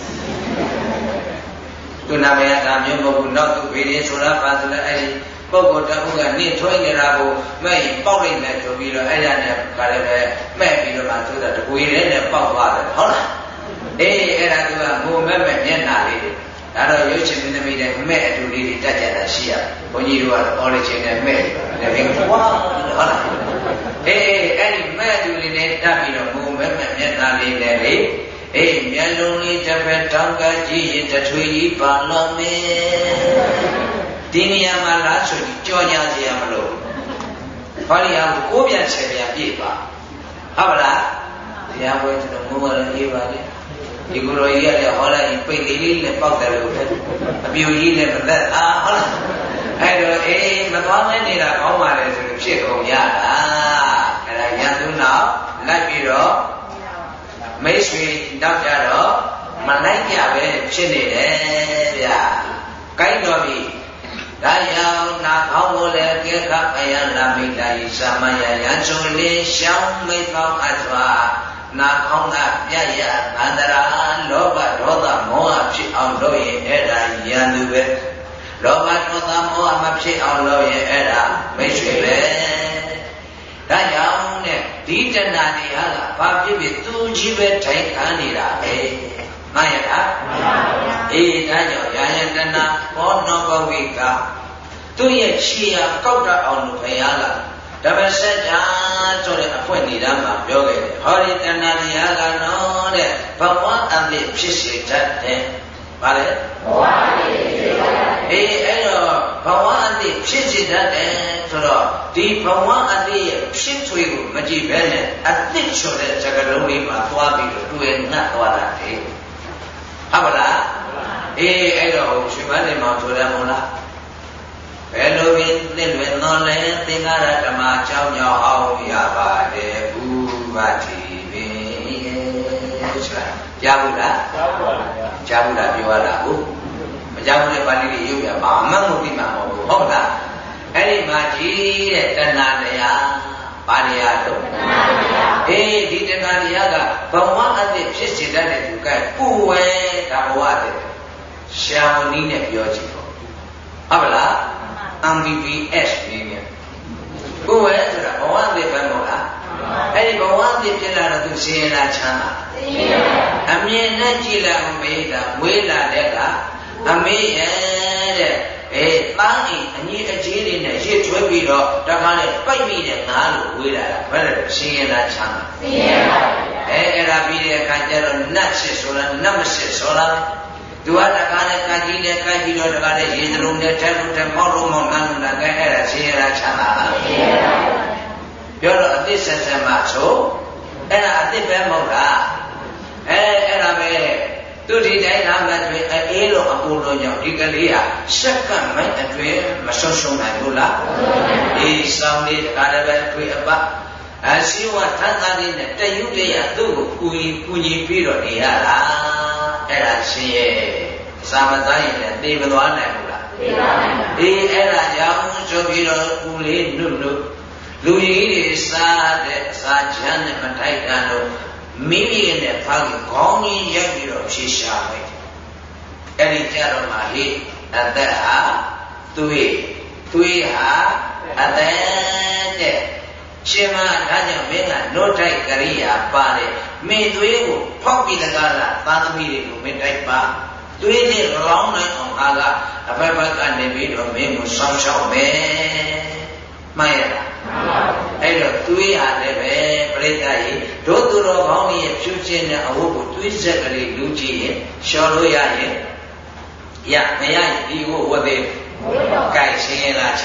[SPEAKER 1] သူနာမည်ကမျိုးမဟုတ်ဘူးနောက်သူဗီဒီဆိုတာပါဆိုလဲအဲ့ဒီပုဂ္ဂိုလ်တခုကနေထွင်းနေတာကိုမဲ့ရင်ပေါက်လိုက်မယ်ဆိုပြီးတော့အဲ့ရနဲ့ခါလည်းပဲမဲ့ပြီးတော့မှသူကတကွေလေးနဲ့ပေါက်သွားတယ်ဟုတ်လားအေးအဲ့ဒါသူကငိုမဲ့မဲ့မျက်နှာလေးတွေဒါတော့ရုပ်ရှင်မင်းသမီးတွေမဲ့အတူလေးတွေတက်ကြတာရှိရဘုန်းကြီးတို့ကတော့ origin နဲ့မဲ့တယ်ဘယ်လိုဝါဟုတ်လားအေးအဲ့ဒီမဲ့အတူလေးနဲ့တက်ပြီးတော့ငိုမဲ့မဲ့မျက်နှာလေးနဲ့လေအေးမျက်လုံးလေးတစ်ဖက်တောင်းကကြည့်ရင်တထွေကြီးပါလို့မင်းဒီနေရာမှာလားဆိုပြီးကြော်ညာစီရမလို့ဟောဒီဟာကိုကိုပြန်ဆယ်ပြန်ပြည့်ပါဟုတ်ပါလားတရားပွဲကျွန်တော်ငိုရအေးပါလေဒီကိုယ်တော်ကြီးကလည်းဟောလိုက်ရင်ပိတ်လေးလေးနဲ့ပေါက်တယ်လို့အပြူကြီးနဲ့မသက်အာဟုတ်လားအဲ့တော့အေးမသွားမဲနေတာကောင်းပါလေဆိုလို့ဖြစ်ကုန်ရတာအဲ့ဒါညာသူနောက်လိုက်ပြီးတော့မိတ်ဆွေနောက်ကြတော့မလိုက်ကြပဲဖြစ်နေတယ်ဗျာကိုင်းတော်ပြီဒါကြောင့်နာခေါင်းကိုလည်းကေခပယလာမိတာဤသမယရန်ချုံလေးရှောင်းမိပေါင်းအပ်စွာနာခေါင်းကပြရအန္တရာလောဘဒေါသမောဟဖြစ်အောင်လုပ်ရင်အဲ့ဒါရန်သူပဲလောဘဒေါသမောဟမဖြစ်အောင်လုပ်ရင်အဲ့ဒါမိတ်ဆွေပဲဒါကြောင့်နဲ့ဒီတဏှာတွေဟာကဘာဖြစ်ဖြစ်သူကြီးပဲထိုင်ခံနေတာပဲမှန်ရလားမှန်ပါဗျာအေးဒါကြောင့်ယာယတဏဘောနောဘဝိကသူရဲ့ခြေရာကောက်တတ်အောင်လို့ဘုရားကဓမ္မစကြာဆိုတဲ့အဖွင့်နေတာမှာပြောခဲ့တယ်ဟောဒီတဏှာတရားကတော့တဲ့ဘဝအပြည့်ဖြစ်စေတတ်တယ်ဗါလေဘဝအပြည့်ဖြစ်စေတတ်တယ်အေးအဲ့တော့ဘဝအပြည့်ဖြစ်စေတတ်တယ်ဆိုတော့ဒီဘဝအပြည့်ရဲ့ဖြစ်ထွေးကိုမကြည့်ဘဲနဲ့အသစ်ဆိုတဲ့စကားလုံးလေးမှာသွားပြီးတော့တွေ့ငတ်သွားတာလေဟုတ်ပါလားအေးအဲ့တော့ရွှေမန်းနေမှာဆိုတယ်မဟုတ်လားဘယ်လိုဖြစ်သင်လွယ်တော်လဲသင်္ကာရဓမ္မအကြောင်းကြောင့်အောင်ရပါတယ်ဘူဝတိပင်ဆိုတာကြားဘူးလားကြားပါပါဗျာကြားဘူးလားပြောရတာဟုတ်မကြားဘူးတဲ့ပါဠိတွေရုပ်ရပါအမှန်ကိုသိမှာမဟုတ်ဘူးဟုတ်လားအဲ့ဒီမှာကြီးတဲ့တဏှာတရားပါတရားတော့တဏှာတရားအေးဒီတဏှာတရားကဘဝအသစ်ဖြစ်စေတတ်တဲ့သူကပူဝဲဒါဘဝတဲ့ရှောင်းနည်းနဲ့ပြောကြည့်ပေါ့ဟုတ်ပါလားM B B S နည်းနဲ့ပူဝဲဆိုတာဘဝအသစ်ပဲမဟုတ်လားအဲ့ဒီဘဝအသစ်ဖြစ်လာတော့သူဆင်းရဲလားချမ်းသာဆင်းရဲအမြင်နဲ့ကြည့်လိုက်အောင်မေးတာမွေးလာတဲ့ကအမေရဲ့တဲ့အေးသားအိမ်အကြီးအကြီးလေးနဲ့ရစ်ထွေးပြီးတော့တခါနဲ့ပိုက်မိတဲ့ငါးလို့ဝေးလာတာဘယ်လိုဆင်းရဲလားချမ်းသာဆင်းရဲပါဗျာအဲအဲ့ဒါပြီးတဲ့အခါကျတော့နတ်စစ်ဆိုတာနတ်မစစ်ဆိုတာသူကတခါနဲ့ကကြီးနဲ့ကကြီးတော့တခါနဲ့ရေစလုံးနဲ့ထဲလို့ထဲပေါက်လို့မောင်းနှမ်းလို့ကဲအဲ့ဒါဆင်းရဲလားချမ်းသာလားဆင်းရဲပါဗျာပြောတော့အသစ်ဆက်ဆက်မှဆိုအဲ့ဒါအသစ်ပဲမဟုတ်လားအဲအဲ့ဒါပဲသူဒီတိုင်းသားမှအတွင်းအေးလို့အပူလို့ကြောင့်ဒီကလေးဟာစက္ကန့်မိုက်အတွင်းမဆုံးရှုံးနိုင်ဘူးလားအေးစောင်းလေးတခါတည်းပဲတွေ့အပအစီဝထန်းသားလေးနဲ့တယုတရသူ့ကိုကူညီကူညီပြီးတော့နေရတာအဲ့ဒါရှင်ရဲ့သာမသားရင်လည်းသိမသွားနိုင်ဘူးလားသိပါနိုင်ပါအေးအဲ့ဒါကြောင့်ဆိုပြီးတော့ဦးလေးနုနုလူကြီးတွေစားတဲ့အစာချမ်းနဲ့မထိုက်တာလို့မိမိနဲ့ဖားကြီးခေါင်းကြီးရိုက်ပြီးတော့ဖြေရှာလိုက်အဲ့ဒီကြတော့မှဟိအသက်ဟာသွေးသွေးဟာအသက်တဲ့ရှင်မဒါကြောင့်မင်းကနို့တိုက်ကရိယာပါတယ်မင်းသွေးကိုဖောက်ပြီးတကားလားသာသမီတွေကိုမင်းတိုက်ပါသွေးနဲ့လောင်းနိုင်အောင်အားကအဘက်ဘက်ကနေပြီးတော့မင်းကိုဆောင်းရှောက်မယ်မှန်ရလားအဲ့တော့သွေးဟာလည်းပဲပြိဿကြီးဒုသူတော်ကောင်းရဲ့ဖြူချင်းတဲ့အဝတ်ကိုသွေးဆက်ကလေးလူကြည့်ရင်လျှော်လို့ရရင်ရမရရင်ဒီကိုဝတ်သေးကြိုက်ရှင်းရလားချမ်းသာ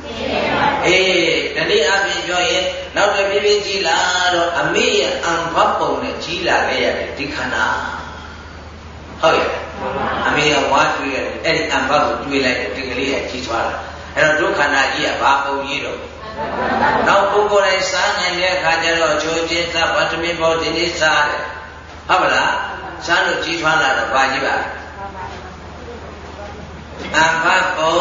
[SPEAKER 1] အေးတနည်းအားဖြင့်ပြောရင်နောက်တစ်ပြေးပြေးကြီးလာတော့အမေရဲ့အံဘပုံနဲ့ကြီးလာခဲ့ရတယ်ဒီခန္ဓာဟုတ်ရဲ့အမေကဝါကျွေးရတယ်အဲ့ဒီအံဘကိုကျွေးလိုက်တယ်ဒီကလေးကကြီးထွားလာအဲ့တော့ဒုက္ခနာကြီးကဘာပုံကြီးတော့နောက်ပုဂ္ဂိုလ်တိုင်းစားနိုင်တဲ့အခါကျတော့ချိုးချင်းသဗ္ဗတမေဘောဒီနေ့စားတယ်ဟုတ်ပါလားစားလို့ကြီးထွားလာတော့ဘာကြီးပါအံဘပုံ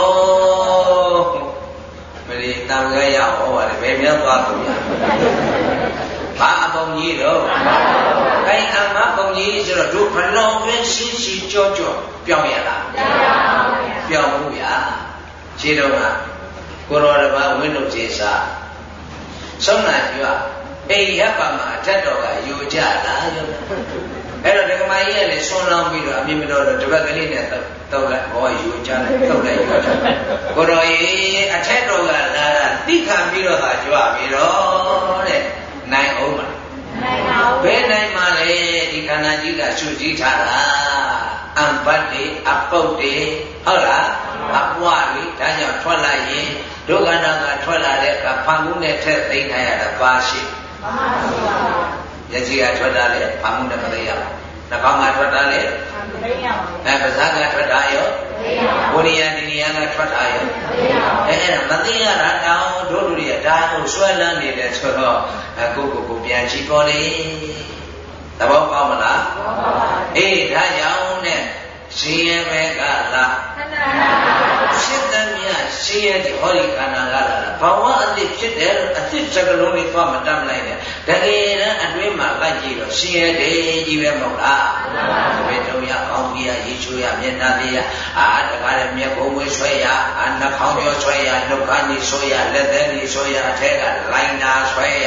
[SPEAKER 1] မလီတံခဲရဟောပါတယ်ဘယ်မြောက်သွားကုန်ရဘာအပုံကြီးတော့ခိုင်အမပုံကြီးဆိုတော့ဒုခလုံးပဲရှင်းရှင်းကြောကြောပြောင်းရလားပြောင်းဘူးဗျာခြေတော်ကကိုရောတပါဝိနုကျေစာဆုံးလာပြောအိရပ်ပါမှာအထက်တော်ကယူကြလားရောအဲ့တော့ဒကမကြီးကလည်းဆွန်းလောင်းပြီးတော့အမြင်မတော်တော့တပတ်ကလေးနဲ့တော့လိုက်ဘောယူကြတယ်တော့လိုက်ယူကြကိုရောကြီးအထက်တော်ကလာတာသိခံပြီးတော့သာကြွပြီးတော့တဲ့နိုင်အောင်မလားနိုင်ပါဘူးဘယ်နိုင်မှလဲဒီခန္ဓာကြီးကရှုကြည့်ထားတာအံပတ်တွေအပုတ်တွေဟုတ်လားအပွားတွေဒါကြောင့်ထွက်လာရင်ဒုက္ခနာကထွက်လာတဲ့အခါဖန်မှုနဲ့ထက်သိမ့်ထားရတာပါရှိပါရှိပါမျက်စိကထွက်တာလေဖန်မှုနဲ့မသိရဘူးနှာခေါင်းကထွက်တာလေမသိရဘူးအဲပါးစပ်ကထွက်တာရောမသိရဘူးဝိရိယဒီနေရာကထွက်တာရောမသိရဘူးအဲအဲ့ဒါမသိရတာတောင်းတို့လူတွေကဒါကိုဆွဲလန်းနေတယ်ဆိုတော့ကိုကိုကိုပြန်ကြည့်ပေါ်လေသဘောပေါက်မလားပေါက်ပါပါအေးဒါကြောင့်နဲ့ရှင်ရဲ့ဘက်ကလားဖြစ်တဲ့မြတ်ရှင်ရဲ့ဒီဟောဒီခန္ဓာကလာဘဝအသစ်ဖြစ်တယ်အသစ်စကလုံးလေးသွားမတတ်လိုက်နဲ့တကယ်တမ်းအတွင်းမှာလိုက်ကြည့်တော့ရှင်ရဲ့တည်းကြီးပဲမဟုတ်လားဘယ်တော့ရအောင်ကြီးရရေချိုးရမျက်နှာလေးရအာတကားလည်းမျက်ကုံးမွေးဆွဲရအာနှာခေါင်းပြောဆွဲရနှုတ်ခမ်းကြီးဆွဲရလက်သေးကြီးဆွဲရအထက်ကလိုင်းနာဆွဲရ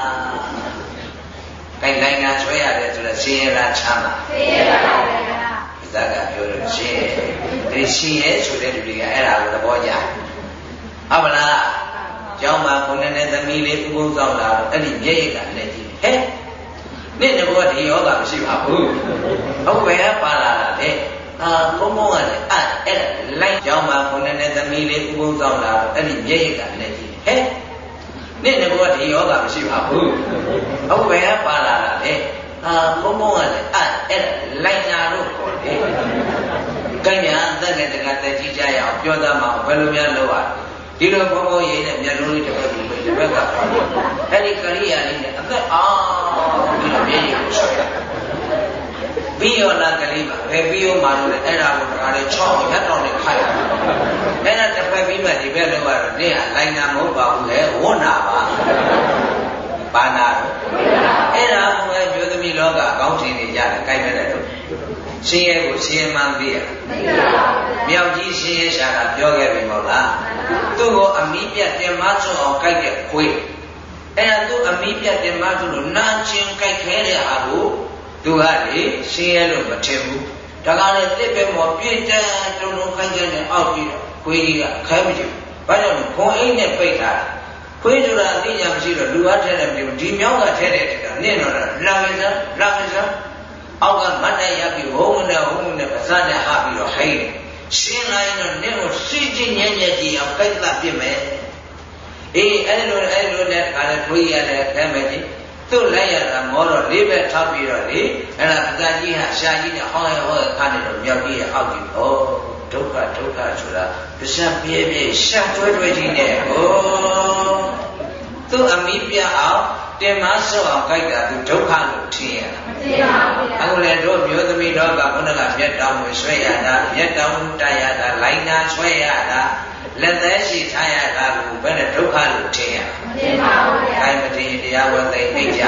[SPEAKER 1] ကိုင်လိုင်းနာဆွဲရတယ်ဆိုတော့ရှင်ရဲ့လားချမ်းသာရှင်ရဲ့ပါပါဇာကပြောလို့ရှင်းဒီရှင်းရဲ့ဆိုတဲ့လူတွေကအဲ့ဒါကိုသဘောကျဟုတ်ပါလားကျောင်းမှာခုနှစ်နှစ်သမီးလေးဥပုသ်ဆောင်လာတော့အဲ့ဒီမျက်ရည်ကလည်းကြည့်ဟဲ့နေ့တဘောဒီယောဂမရှိပါဘူးဟုတ်ပဲပါလာတာလေအာဘုံဘုံကလည်းအဲ့အဲ့လိုက်ကျောင်းမှာခုနှစ်နှစ်သမီးလေးဥပုသ်ဆောင်လာတော့အဲ့ဒီမျက်ရည်ကလည်းကြည့်ဟဲ့နေ့တဘောဒီယောဂမရှိပါဘူးဟုတ်ပဲပါလာတာလေအာဘုံဘုံကလည်းအဲ့အဲ့လိုက်နာလို့ခေါ်တယ်။ကိုင်းညာအသက်နဲ့တကတက်ကြီးကြရအောင်ပြောသားမအောင်ဘယ်လိုများလုပ်ရဒီလိုဘုံဘုံရေးနဲ့မျက်လုံးလေးတစ်ဖက်ပြီးပဲတစ်ဖက်ကအဲ့ဒီကရိယာလေးနဲ့အသက်အောင်ပြီးတော့ပြည့်ရည်ကိုဆွဲတာ။ပြီးရောလားကလေးပါဘယ်ပြီးရောမှလို့လဲအဲ့ဒါကိုတခါလေချောင်းရက်တောင်နဲ့ခိုက်တာ။အဲ့ဒါတစ်ဖက်ပြီးမှဒီဘက်လောက်ရတော့နေ့ကလိုက်နာမဟုတ်ပါဘူးလေဝတ်နာပါ။ဘာနာတော့အဲ့ဒါကပဲမျိုးသမီးလောကအကောင်းထင်နေကြတယ်ကြိုက်မဲ့တဲ့တို့ရှင်ရဲ့ကိုရှင်မှန်းသိရမြောက်ကြီးရှင်ရဲ့ရှာတာပြောခဲ့ပြီမဟုတ်လားသူ့ကိုအမိပြတ်တင်မဆွအောင်ကြိုက်တဲ့ခွေးအဲ့ဒါသူ့အမိပြတ်တင်မဆွလို့နာချင်းကြိုက်ခဲတဲ့ဟာကိုသူကလေရှင်ရဲ့လို့မထင်ဘူးဒါကလည်းတစ်ပဲမောပြည့်တဲ့တုံတုံခိုင်းတဲ့အောက်ပြီးတော့ခွေးကြီးကခဲမကြည့်ဘာကြောင့်လဲခွန်အိတ်နဲ့ပိတ်ထားတယ်ခွေးဆိုတာအသိဉာဏ်မရှိတော့လူအားထဲနဲ့မလို့ဒီမြောင်းကထဲတဲ့တည်းကနင့်တော့လာမစမ်းလာမစမ်းအောက်ကမတ်တက်ရပြီးဝုန်းနဲ့ဝုန်းနဲ့ပါးစပ်နဲ့ဟာပြီးတော့ဟိတယ်ရှင်းလိုက်တော့နင့်ကိုစိတ်ချင်းညံ့ညံ့ကြည့်အောင်ပိတ်သပြစ်မယ်အေးအဲ့လိုအဲ့လိုနဲ့ခါလဲခွေးရတဲ့ခဲမဲ့ကြီးသူ့လိုက်ရတာမောတော့လေးပဲထောက်ပြီးတော့လေအဲ့ဒါပဇာကြီးဟာရှာကြီးနဲ့ဟောရဟောရခါနေတော့မြောက်ကြီးရဲ့အောက်ကြီးဩဒုက္ခဒုက္ခဆိုတာပစ္စံပြည့်ပြည့်ရှာတွဲတွဲကြီးနဲ့ဟောသူ့အမိပြအောင်တင်မဆော့အောင်ကြိုက်တာသူဒုက္ခလို့ထင်ရတာမထင်ပါဘူးအခုလည်းတို့မျိုးသမီးတော့ကဘုန်းကမျက်တောင်းဝင်ဆွဲရတာမျက်တောင်းတိုက်ရတာလိုင်းနာဆွဲရတာလက်သက်ရှိထားရတာကိုဘယ်နဲ့ဒုက္ခလို့ထင်ရမထင်ပါဘူးဗျာအဲမထင်တရားဝတ်သိသိကြ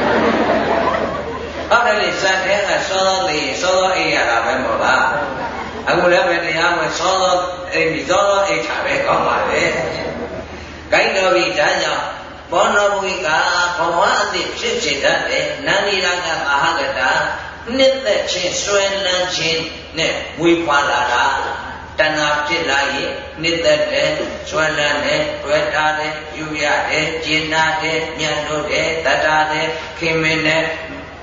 [SPEAKER 1] ဟုတ်တယ်လေဇတ်ထဲကစောသောသိစောသောအိရတာပဲမဟုတ်လားအခုလည်းပဲတရားဝတ်စောသောအိဒီစောသောအိထားပဲကောင်းပါလေဂိုင်းတော်ပြီဒါကြောင့်ဘောနောဝိကဘဝအသည့်ဖြစ်စေတတ်တယ်နန္ဒီရကမဟာကတာနှစ်သက်ခြင်းဆွဲလန်းခြင်းနဲ့ဝေဖွာလာတာတဏှာဖြစ်လာရင်နှစ်သက်တယ်ဆွဲလန်းတယ်တွေ့တာတယ်ယူရတယ်ကျင်နာတယ်ညံ့လို့တယ်တတတယ်ခင်မင်းတယ်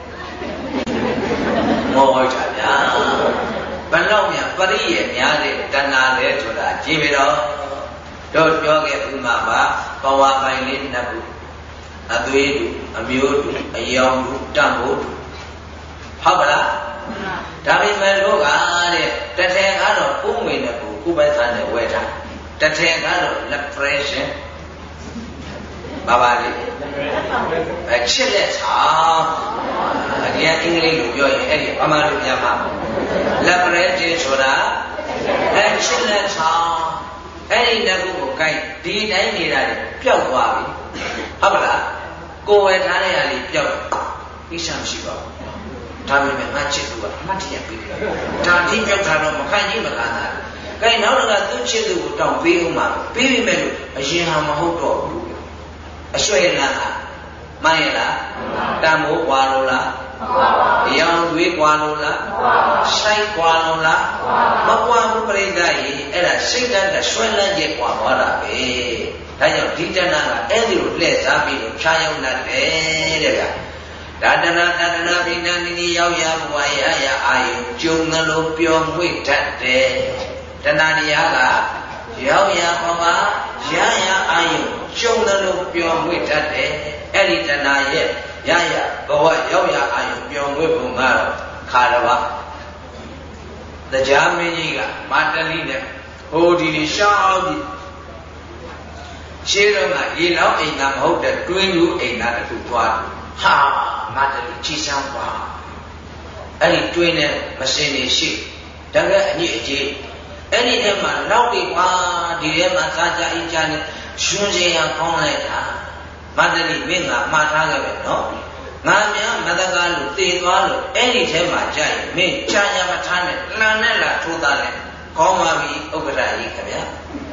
[SPEAKER 1] မောချဗျာဘယ်လောက်များပရိယေများတဲ့တဏှာလဲဆိုတာကြည့်ပြီးတော့တို့ပြောခဲ့ဥမာပါဘဝပိုင်လေးနှစ်ခုအသွေးတူအမျိုးတူအယောင်တူတန်ဖိုးတူဟုတ်ပါလားဒါပေမဲ့တို့ကတဲ့တထင်ကတော့ဥငွေနဲ့ကိုဥပ္ပသနဲ့ဝဲထားတထင်ကတော့ depression ဘာပါလဲအချစ်လက်ဆောင်အရင်အင်္ဂလိပ်လိုပြောရင်အဲ့ဒီအမှန်လို့ပြန်ပါ depression ဆိုတာအချစ်လက်ဆောင်အဲ့ဒီနှစ်ခုကိုကိုက်ဒီတိုင်းနေတာပျောက်သွားပြီဟုတ်ပါလားကိုယ်ဝယ်ထားတဲ့ဟာလေးပျောက်ပြီးစမ်းရှိပါဘူးဒါပေမဲ့ငါချစ်သူကအမှတ်တရပြီးတယ်ဒါထိပျောက်တာတော့မခံကြီးမခံတာကိုက်နောက်တော့သူ့ချစ်သူကိုတောင်းပေးဦးမှာပေးပြီးမဲ့လို့အရင်ဟာမဟုတ်တော့ဘူးအဆွဲလားမှန်ရလားတန်မိုးကွာလို့လားရောင်သွေးကွာလို့လားဆိုင်ကွာလို့လားမကွာဘူးပြိဿကြီးအဲ့ဒါစိတ်ဓာတ်ဆွဲလန်းချက်ကွာသွားတာပဲဒါကြောင့်ဒီတဏှာကအဲ့ဒီလိုလှည့်စားပြီးတော့ဖြာရောက်တတ်တယ်တဲ့ဗျာဒါတဏှာတဏှာပိဏနိနိရောက်ရဘဝရရအာယုကျုံသလိုပျော်မွေ့တတ်တယ်တဏှာတရားကရောက်ရဘဝရရအာယုကျုံသလိုပျော်မွေ့တတ်တယ်အဲ့ဒီတဏှာရဲ့ရရဘဝရောက်ရအာယုပျော်မွေ့ပုံကတော့ခါတော်ပါတရားမင်းကြီးကမာတလိနဲ့ဟိုဒီရှောင်းပြီးရှင်းတော့ကရေလောင်းအိမ်သာမဟုတ်တဲ့တွင်းလူအိမ်သာတစ်ခုသွားဟာမာတလိချီစမ်းပါအဲ့ဒီတွင်းနဲ့မစင်နေရှိတကယ်အညစ်အကြေးအဲ့ဒီထဲမှာလောက်ပြီးကွာဒီထဲမှာသာကြအိကြနဲ့ရှင်စင်ရကောင်းလိုက်တာမာတလိမင်းကမှားထားခဲ့ပဲနော်ငါများမတကားလို့တည်သွားလို့အဲ့ဒီထဲမှာကြာရင်မင်းချာညာမထားနဲ့လှန်နဲ့လာထိုးသားလိုက်ကောင်းပါပြီဥက္ကဋ္ဌကြီးခင်ဗျာ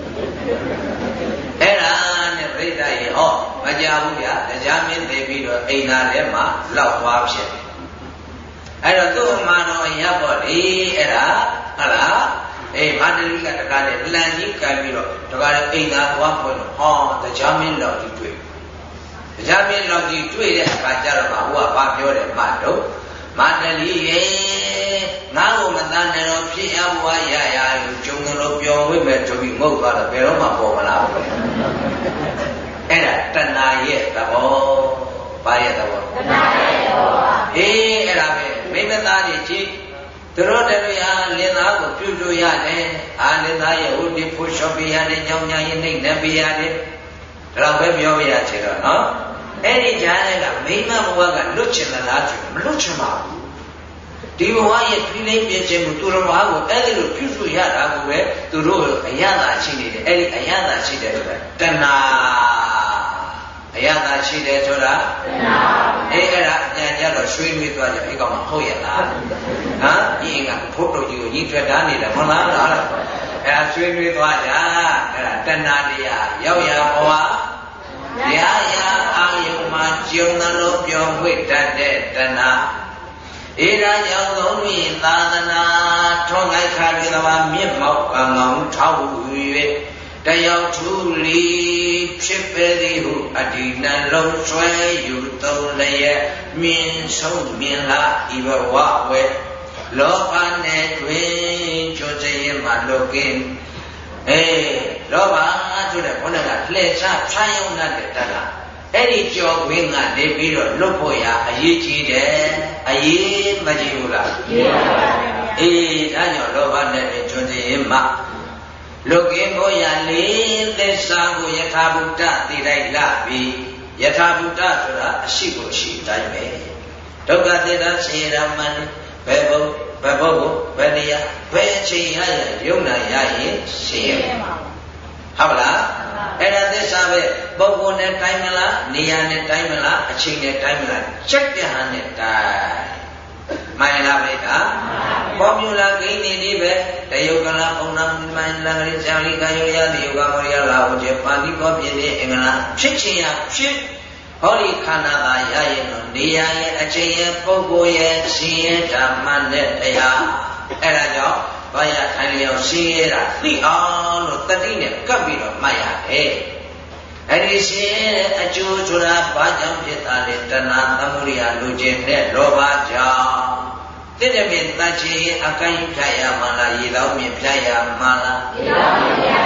[SPEAKER 1] အဲ့ဒါနဲ့ပြိဿရေဟောမကြဘူးဗျာတရားမင်းသိပြီးတော့အိမ်သားထဲမှာလောက်သွားဖြစ်တယ်အဲ့တော့သူ့အမှန်တော်ရပေါ့လေအဲ့ဒါဟုတ်လားအေးမာတလိကတကားနဲ့လှန်ကြီးကပ်ပြီးတော့တကားနဲ့အိမ်သားသွားဖွင့်တော့ဟောတရားမင်းလောက်ကြီးတွေ့တရားမင်းလောက်ကြီးတွေ့တဲ့အခါကျတော့ဟိုကဘာပြောတယ်မတော့မာတလိရေငါ့ကိုမတန်းနဲ့တော့ဖြစ်ရဘဝရရလို့ဂျုံလို့ပြောဝိမဲ့တပြီးငုတ်သွားတော့ဘယ်တော့မှပေါ်မလာဘူးအဲ့ဒါတဏှာရဲ့သဘောဘာရဲ့သဘောတဏှာရဲ့သဘောအေးအဲ့ဒါပဲမိမသားကြီးကြည့်သူတို့တရားလင်သားကိုပြုလို့ရတယ်အာလင်သားရဲ့ဟိုဒီဖို့ရှော့ပေးရတယ်ညောင်ညာရင်နှိမ့်နေပေးရတယ်ဒါတော့ပဲပြောပြရချင်တော့နော်အဲ့ဒီကြားထဲကမိမဘဝကလွတ်ချင်သလားဆိုမလွတ်ချင်ပါဘူးဒီဘဝရဲ့ဖိလိမ့်ပြခြင်းကိုသူတော်ဘာကိုအဲ့ဒီလိုပြုစုရတာကိုပဲသူတို့အယတာရှိနေတယ်အဲ့ဒီအယတာရှိတယ်ဆိုတာတဏှာအယတာရှိတယ်ဆိုတာတဏှာအဲ့အဲ့ဒါအညာကြတော့ရွှေနွေးသွားကြဒီကောင်မဟုတ်ရလားဟမ်ဒီအင်္ဂါဖို့တော်ကြီးကိုညီထွက်တာနေတယ်မဟုတ်လားအဲ့ဒါရွှေနွေးသွားကြအဲ့ဒါတဏှာတရားရောက်ရဘဝရရအာယုမှာကျုံလို့ပြောဝိတ္တတဲ့တဏှာဧရာကြောင့်သုံးပြီးသာသနာထောငိုက်ခါပြေသဘာမြင့်မောက်ကံကောင်းထောက်၍တယောက်ထူလီဖြစ်ပေသည်ဟုအဒီနှလုံးဆွဲယူသုံးလျက်မြင်ဆုံးမြင်လာဤဘဝဝဲလောကနဲ့တွင်ကြိုးစရင်မှလုကင်းအေးလောဘဆိုတဲ့ဘုရားကလှည့်စားဖြားရုံနဲ့တတ်တာအဲ့ဒီကြော်ခွင်းကနေပြီးတော့လွတ်ဖို့ရအရေးကြီးတယ်အရေးမကြီးဘူးလားကြီးပါပါဘုရားအေးဒါကြောင့်လောဘနဲ့ကျွန်းစင်မှလုကင်းဖို့ရလေးသစ္စာကိုယထာဘုဒ္ဓသိလိုက်လာပြီးယထာဘုဒ္ဓဆိုတာအရှိကိုရှိတိုင်းပဲဒုက္ခသစ္စာဆင်းရဲမှန်ဘယ်ဘုဘယ်ဘုဘယ်နေရာဘယ်အချိန်ရရယုံနာရရင်ဆင်းရဲမှာဟုတ်ပါလားအဲ့ဒါသစ္စာပဲပုဂ္ဂိုလ်နဲ့တိုင်းမလားနေရာနဲ့တိုင်းမလားအချိန်နဲ့တိုင်းမလားချက်ပြဟန်နဲ့တိုင်းမှန်လားဗျာဖော်မြူလာဂိမ်းနေဒီပဲတယုတ်ကလာပုံနာမှန်လာကြဇာလီကာယောရတယုတ်ကမောရိယလာဟုတ်ကျေပါဠိကောပြင်းနေအင်္ဂလာဖြစ်ချင်ရဖြစ်ဟောဒီခန္ဓာသာရရင်တော့နေရာရဲ့အချိန်ရဲ့ပုဂ္ဂိုလ်ရဲ့ရှင်ရဲ့ဓမ္မနဲ့တရားအဲ့ဒါကြောင့်ဘာရထိုင်လျောက်ရှင်းရတာသိအောင်လို့တတိနဲ့ကပ်ပြီးတော့မှတ်ရတယ်။အဲဒီရှင်းအကျိုးဆိုတာဘာကြောင့်ဖြစ်တာလဲတဏှာသမုဒိယလူချင်းနဲ့လောဘကြောင့်တိတ္တမြင်တတ်ချင်အကိုင်းဖြတ်ရမှလားရေလောင်းမြင်ဖြတ်ရမှလားရေလောင်းမြင်ဖြတ်ရ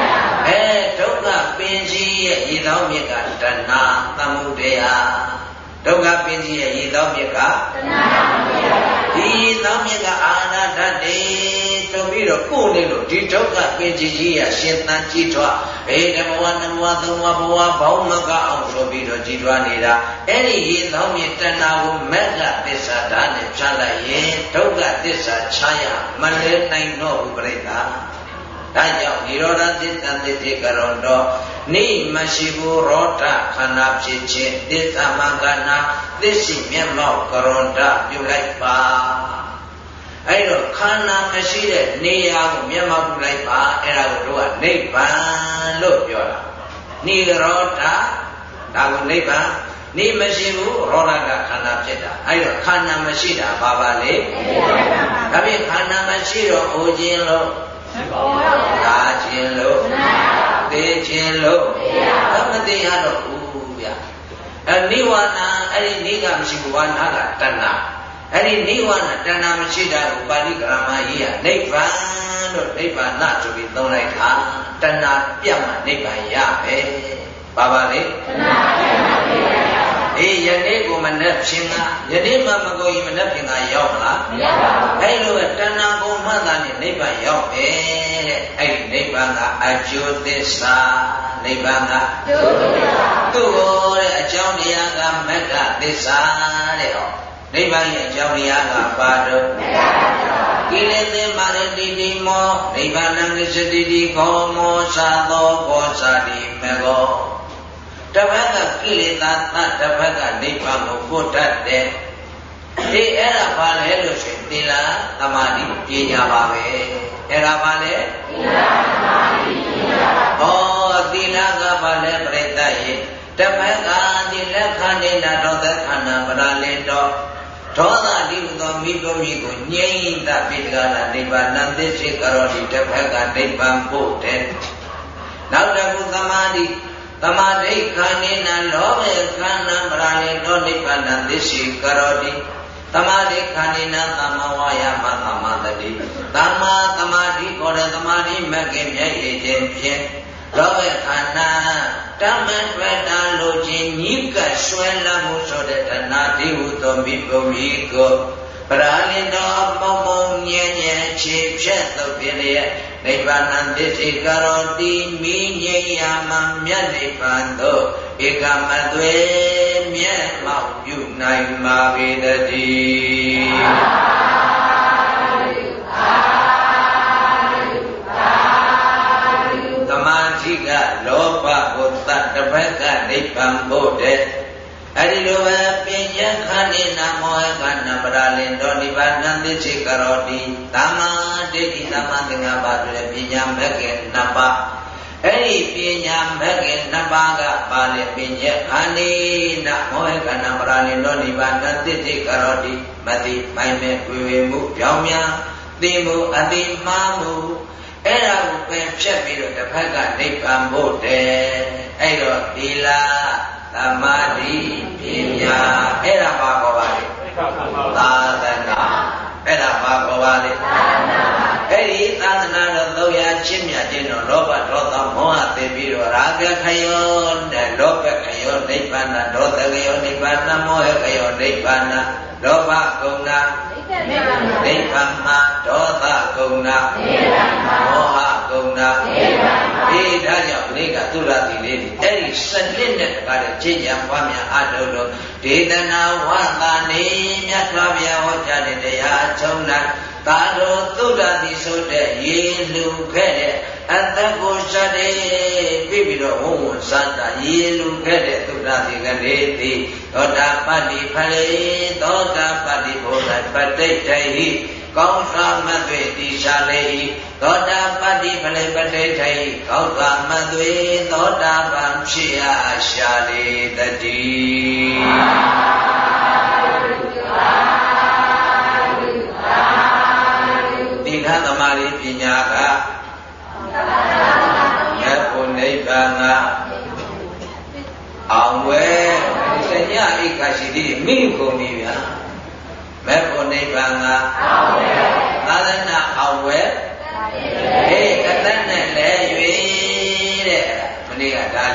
[SPEAKER 1] အဲဒုက္ခပင်ကြီးရဲ့ရေသောမြစ်ကတဏှာသမုဒယဒုက္ခပင်ကြီးရဲ့ရေသောမြစ်ကတဏှာသမုဒယဒီရေသောမြစ်ကအာနာတတ်တယ်ဆိုပြီးတော့ကိုယ်နေလို့ဒီဒုက္ခပင်ကြီးကြီးရရှင်သန်ကြည်ထွားဘေးဓမ္မဝနမဝသုံးဝဘဝဘောင်းမကအောင်ဆိုပြီးတော့ကြည်ထွားနေတာအဲ့ဒီရေသောမြစ်တဏှာကိုမက္ခသစ္စာဓာတ်နဲ့ဖြတ်လိုက်ရင်ဒုက္ခသစ္စာချရမလဲနိုင်တော့ဘူးပြိတ္တာဒါကြောင့်និရောဓသစ္စာသစ္စေကရောတော့နေမရှိဘူးရောဓခန္ဓာဖြစ်ခြင်းသစ္စာမကနာသစ္စိမျက်မှောက်ကရောဓပြုလိုက်ပါအဲ့တော့ခန္ဓာမရှိတဲ့နေရာကိုမျက်မှောက်ပြုလိုက်ပါအဲ့ဒါကိုတို့ကနိဗ္ဗာန်လို့ပြောတာនិရောဓဒါကိုနိဗ္ဗာန်နေမရှိဘူးရောဓကခန္ဓာဖြစ်တာအဲ့တော့ခန္ဓာမရှိတာဘာပါလဲဒါဖြင့်ခန္ဓာမရှိတော့အိုခြင်းလို့သာခြင်းလို့သိခြင်းလို့သမတိရတော့ဘူးဗျအဲနိဝါဏအဲ့ဒီနိကမရှိဘူးဝါနာကတဏှာအဲ့ဒီနိဝါဏတဏှာမရှိတာကိုပါဠိကရမကြီးကနိဗ္ဗာန်လို့နိဗ္ဗာန်ဆိုပြီးသုံးလိုက်တာတဏှာပြတ်မှနိဗ္ဗာန်ရပဲဘာပါလဲတဏှာပြတ်မှနိဗ္ဗာန်ရအေးယနေ့ကိုမနဲ့ဖြင်ကယနေ့မှမကိုရင်မနဲ့ဖြင်ကရောက်မလားမရောက်ပါဘူးအဲ့လိုပဲတဏှာကိုမှတ်တာနဲ့နိဗ္ဗာန်ရောက်ပဲတဲ့အဲ့ဒီနိဗ္ဗာန်ကအကျိုးသစ္စာနိဗ္ဗာန်ကအကျိုးသစ္စာသူ့ကိုတဲ့အကြောင်းတရားကမက္ခသစ္စာတဲ့ဟောနိဗ္ဗာန်ရဲ့အကြောင်းတရားကပါတော့မက္ခသစ္စာကိလေသာမာရတိတိမောနိဗ္ဗာန်ငစ္စတိတိခောမောသာသောဘောဇာတိမေကောတပတ်ကကိလေသာသတ္တပတ်ကနိဗ္ဗာန်ကိုပို့တတ်တယ်ဒီအဲ့ဒါဘာလဲလို့ဆိုရင်သီလသမာဓိပညာပါပဲအဲ့ဒါဘာလဲသီလသမာဓိပညာဟောသီလကဘာလဲပြိတ္တယေတပတ်ကဒီလက်ခဏိနာတော်သက်ခန္ဓာပရာလင်တော်ဒေါသတိဟုသောမိဘမိကိုငြိမ့်တပိတကနာနိဗ္ဗာန်သစ္စေကရောတိတပတ်ကနိဗ္ဗာန်ပို့တယ်နောက်တစ်ခုသမာဓိသမာဓိခန္ဓိနာလောဘခန္ဓာပရာလင်တော်နိဗ္ဗာန်သစ္စေကရောတိသမာဓိခန္ဓိနာသမ္မာဝါယာမသမ္မာတတိသမ္မာသမာဓိခေါ်တဲ့သမာဓိမဂ္ဂင်မြတ်ရည်ခြင်းဖြင့်လောဘခန္ဓာတမ္မတွဲတာလိုခြင်းညိကဆွဲလမ်းမှုဆိုတဲ့တဏှာတိဟုသောမိဘမိကိုပရာလင်တော်ပုံပုံညံ့ညံ့ခြေဖြတ်သုတ်ပြလျက်နိဗ္ဗာန်သစ္စေကရောတိမိငြိယာမမြတ်နိဗ္ဗာန်သို့ဧကမသွေမြတ်မောက်ပြုနိုင်ပါပေတည်းသမာဓိကလောဘကိုတတ်တစ်ဖက်ကနိဗ္ဗာန်ဖို့တဲ့အဲ့ဒီလိုပဲပညာခန္ဓိနာမောဟကနာပရာလင်တော်နိဗ္ဗာန်သစ္စေကရောတိသမ္မာဒိဋ္ဌိသမ္မာသင်္ကပ္ပဆိုတဲ့ပညာမဂ္ဂင်နှစ်ပါးအဲ့ဒီပညာမဂ္ဂင်နှစ်ပါးကပါလေပညာခန္ဓိနာမောဟကနာပရာလင်တော်နိဗ္ဗာန်သစ္စေကရောတိမတိမိုင်မဲ့တွေ့ဝေမှုပြောင်းများသိမှုအတိမှားမှုအဲ့ဒါကိုပဲဖြတ်ပြီးတော့တစ်ဖက်ကနိဗ္ဗာန်ဖို့တယ်အဲ့တော့သီလသမာဓိပညာအဲ့ဒါဘာခေါ်ပါလဲသာသနာအဲ့ဒါဘာခေါ်ပါလဲသာသနာအဲ့ဒီသာသနာတော်သုံးရာချစ်မြတ်ခြင်းတော်လောဘဒေါသမောဟသိပြီးတော့ရာဂခယောနဲ့လောဘခယောနိဗ္ဗာန်ဒေါသခယောနိဗ္ဗာန်မောဟခယောနိဗ္ဗာန်လောဘကုဏနိဗ္ဗာန်မှာဒေါသကုဏမောဟကုဏအေးဒါကြောင့်ဒီကသုရတိလေးအဲ့ဒီစနစ်နဲ့တကားတဲ့ခြေညာပွားများအထုလို့ဒေသနာဝါသနေမြတ်စွာဘုရားဟောကြားတဲ့တရားအဆုံး၌သာတော်သုဒ္ဓတိဆိုတဲ့ရေလူခဲ့တဲ့အတ္တကိုစတဲ့ပြီးပြီးတော့ဝုံဝံစတာရေလူခဲ့တဲ့သုဒ္ဓတိကလေးသည်သောတာပတ္တိဖလေသောတာပတ္တိဘုရားပဋိဋ္ဌိကောင်းစွာမသွေတိရှာလေသောတာပတ္တိဖလေပဋိဋ္ဌိကောင်းစွာမသွေသောတာပန်ဖြစ်ရရှာလေတည်းသမာဓိပညာကမြတ်ဘုနိဗ္ဗာန်ကအောင်ဝဲစညဧကရှိတိမိကုန်ပြီဗျာမြတ်ဘုနိဗ္ဗာန်ကအောင်ဝဲသာသနာအောင်ဝဲဟေးကတ္တနဲ့လဲ၍